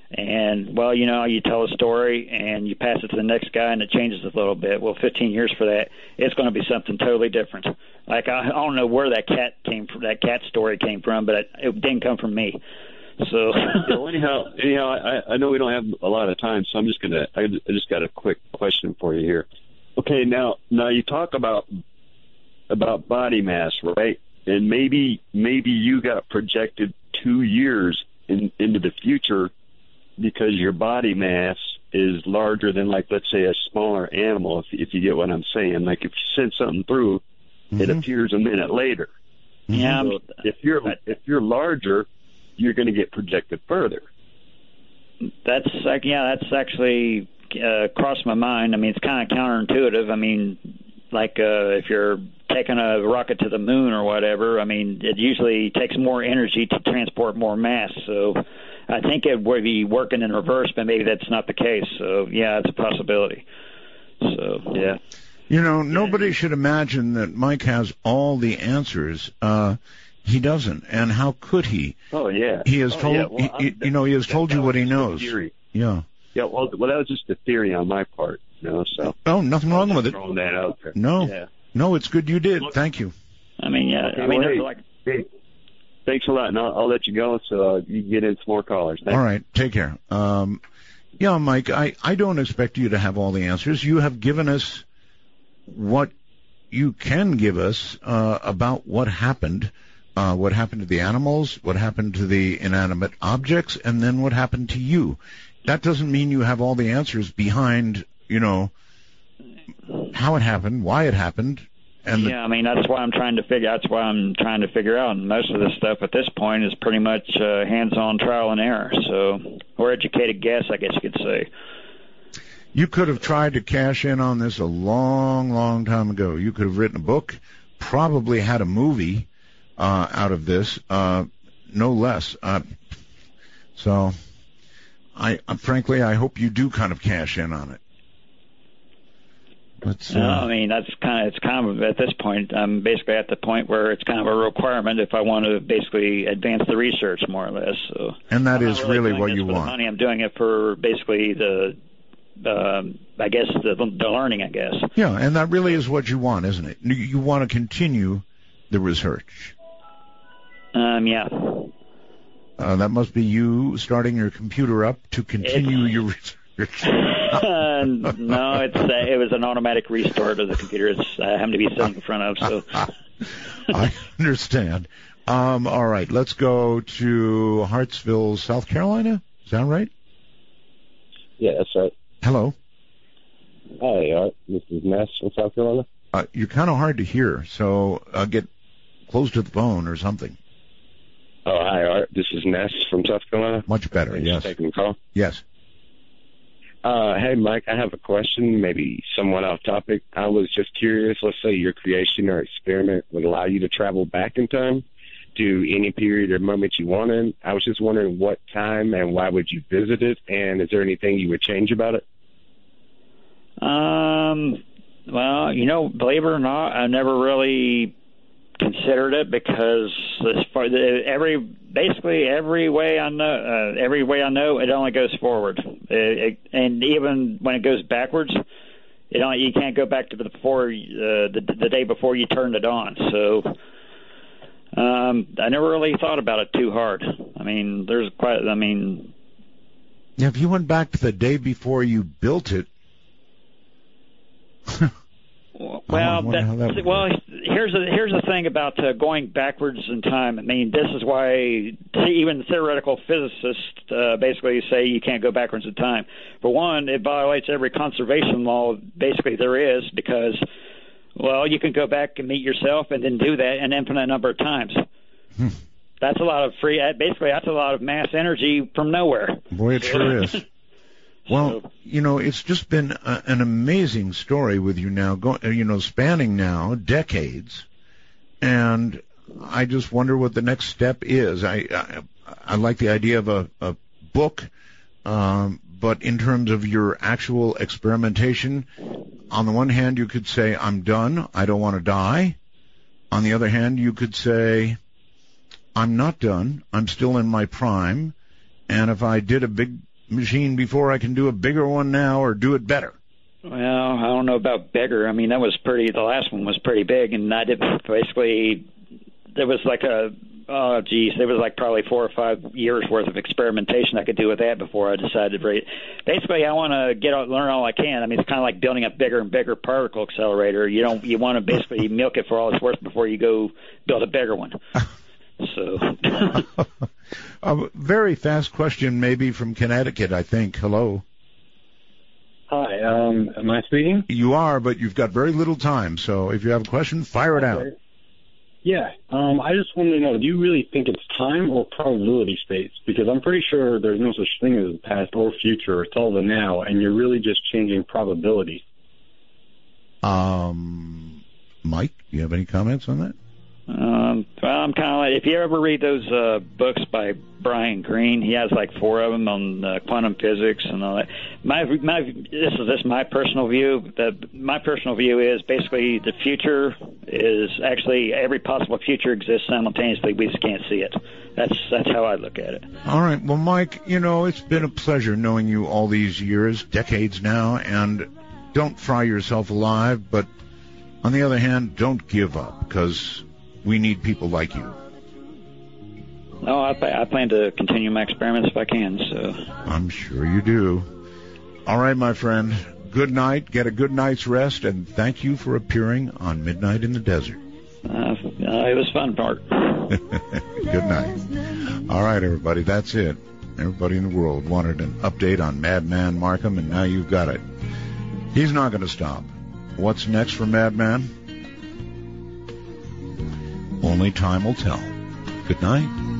Speaker 3: And, well, you tell a story and you pass it to the next guy and it changes a little bit. Well, 15 years for that, it's going to be something totally different. Like, I don't know where that cat story came from, but it didn't come from me. So.
Speaker 23: Anyhow, I know we don't have a lot of time, so I just got a quick question for you here. Okay, now you talk about body mass, right? And maybe you got projected 2 years into the future because your body mass is larger than, like, let's say a smaller animal, if you get what I'm saying. Like, if you send something through, it appears a minute later.
Speaker 3: Yeah.
Speaker 23: So if you're larger, you're going to get projected further.
Speaker 3: That's actually crossed my mind. I mean, it's kind of counterintuitive. I mean, like if you're taking a rocket to the moon or whatever, I mean, it usually takes more energy to transport more mass. So I think it would be working in reverse, but maybe that's not the case. So, yeah, it's a possibility. So, yeah.
Speaker 1: Nobody should imagine that Mike has all the answers. He doesn't, and how could he?
Speaker 23: Oh, yeah.
Speaker 1: He has told, he has told you what he knows. Yeah.
Speaker 23: Yeah, well, that was just a theory on my part, so.
Speaker 1: Oh, nothing wrong with it.
Speaker 23: Throwing that out there.
Speaker 1: No.
Speaker 23: Yeah.
Speaker 1: No, it's good you did. Thank you.
Speaker 3: I mean, yeah.
Speaker 23: Hey, thanks a lot, and I'll let you go so you can get in some more callers. Thanks.
Speaker 1: All right, take care. Yeah, Mike, I don't expect you to have all the answers. You have given us what you can give us about what happened to the animals, what happened to the inanimate objects, and then what happened to you. That doesn't mean you have all the answers behind, how it happened, why it happened. And
Speaker 3: I mean, that's why I'm trying to figure out. And most of this stuff at this point is pretty much hands-on trial and error. So, or educated guess, I guess you could say.
Speaker 1: You could have tried to cash in on this a long, long time ago. You could have written a book, probably had a movie out of this, no less. So, frankly, I hope you do kind of cash in on it.
Speaker 3: I mean, it's kind of at this point, I'm basically at the point where it's kind of a requirement if I want to basically advance the research more or less. So,
Speaker 1: and that is really what you want.
Speaker 3: I'm doing it for basically the learning, I guess.
Speaker 1: Yeah, and that really is what you want, isn't it? You want to continue the research.
Speaker 3: Yeah.
Speaker 1: That must be you starting your computer up to continue your research.
Speaker 3: No, it was an automatic restore to the computer. I happen to be sitting in front of, so.
Speaker 1: I understand. All right, let's go to Hartsville, South Carolina. Is that right?
Speaker 7: Yeah, that's right.
Speaker 1: Hello.
Speaker 7: Hi, Art. This is Ness from South Carolina.
Speaker 1: You're kind of hard to hear, so get close to the phone or something.
Speaker 7: Oh, hi, Art. This is Ness from South Carolina.
Speaker 1: Much better,
Speaker 7: Thanks
Speaker 1: yes.
Speaker 7: for taking the call.
Speaker 1: Yes.
Speaker 7: Hey, Mike, I have a question, maybe somewhat off topic. I was just curious, let's say your creation or experiment would allow you to travel back in time to any period or moment you wanted. I was just wondering what time and why would you visit it, and is there anything you would change about it?
Speaker 3: Well, believe it or not, I never really considered it because every way I know, it only goes forward. And even when it goes backwards, you can't go back to the day before you turned it on. So I never really thought about it too hard. I mean,
Speaker 1: if you went back to the day before you built it.
Speaker 3: Well, here's the thing about going backwards in time. I mean, this is why even theoretical physicists basically say you can't go backwards in time. For one, it violates every conservation law basically there is because, well, you can go back and meet yourself and then do that an infinite number of times. That's a lot of that's a lot of mass energy from nowhere.
Speaker 1: Boy, it sure is. Well, it's just been an amazing story with you now, spanning now decades, and I just wonder what the next step is. I like the idea of a book, but in terms of your actual experimentation, on the one hand, you could say, I'm done, I don't want to die. On the other hand, you could say, I'm not done, I'm still in my prime, and if I did a big machine before I can do a bigger one now or do it better?
Speaker 3: Well, I don't know about bigger. I mean, the last one was pretty big, and I did basically, there was like there was like probably 4 or 5 years worth of experimentation I could do with that before I decided to basically I want to learn all I can. I mean, it's kind of like building a bigger and bigger particle accelerator. You want to basically milk it for all it's worth before you go build a bigger one. So
Speaker 1: a very fast question maybe from Connecticut, I think. Hello.
Speaker 8: Hi, am I speaking?
Speaker 1: You are, but you've got very little time, so if you have a question, fire it out.
Speaker 8: Yeah, I just wanted to know, do you really think it's time or probability space? Because I'm pretty sure there's no such thing as the past or future. It's all the now, and you're really just changing probability.
Speaker 1: Mike, do you have any comments on that?
Speaker 3: Well, I'm kind of like, if you ever read those books by Brian Greene, he has like 4 of them on quantum physics and all that. This is my personal view. My personal view is basically the future is actually every possible future exists simultaneously. We just can't see it. That's how I look at it.
Speaker 1: All right. Well, Mike, it's been a pleasure knowing you all these years, decades now, and don't fry yourself alive. But on the other hand, don't give up, because we need people like you.
Speaker 3: No, I plan to continue my experiments if I can, so.
Speaker 1: I'm sure you do. All right, my friend. Good night. Get a good night's rest, and thank you for appearing on Midnight in the Desert.
Speaker 3: It was fun, Mark.
Speaker 1: Good night. All right, everybody. That's it. Everybody in the world wanted an update on Madman Markham, and now you've got it. He's not going to stop. What's next for Madman? Only time will tell. Good night.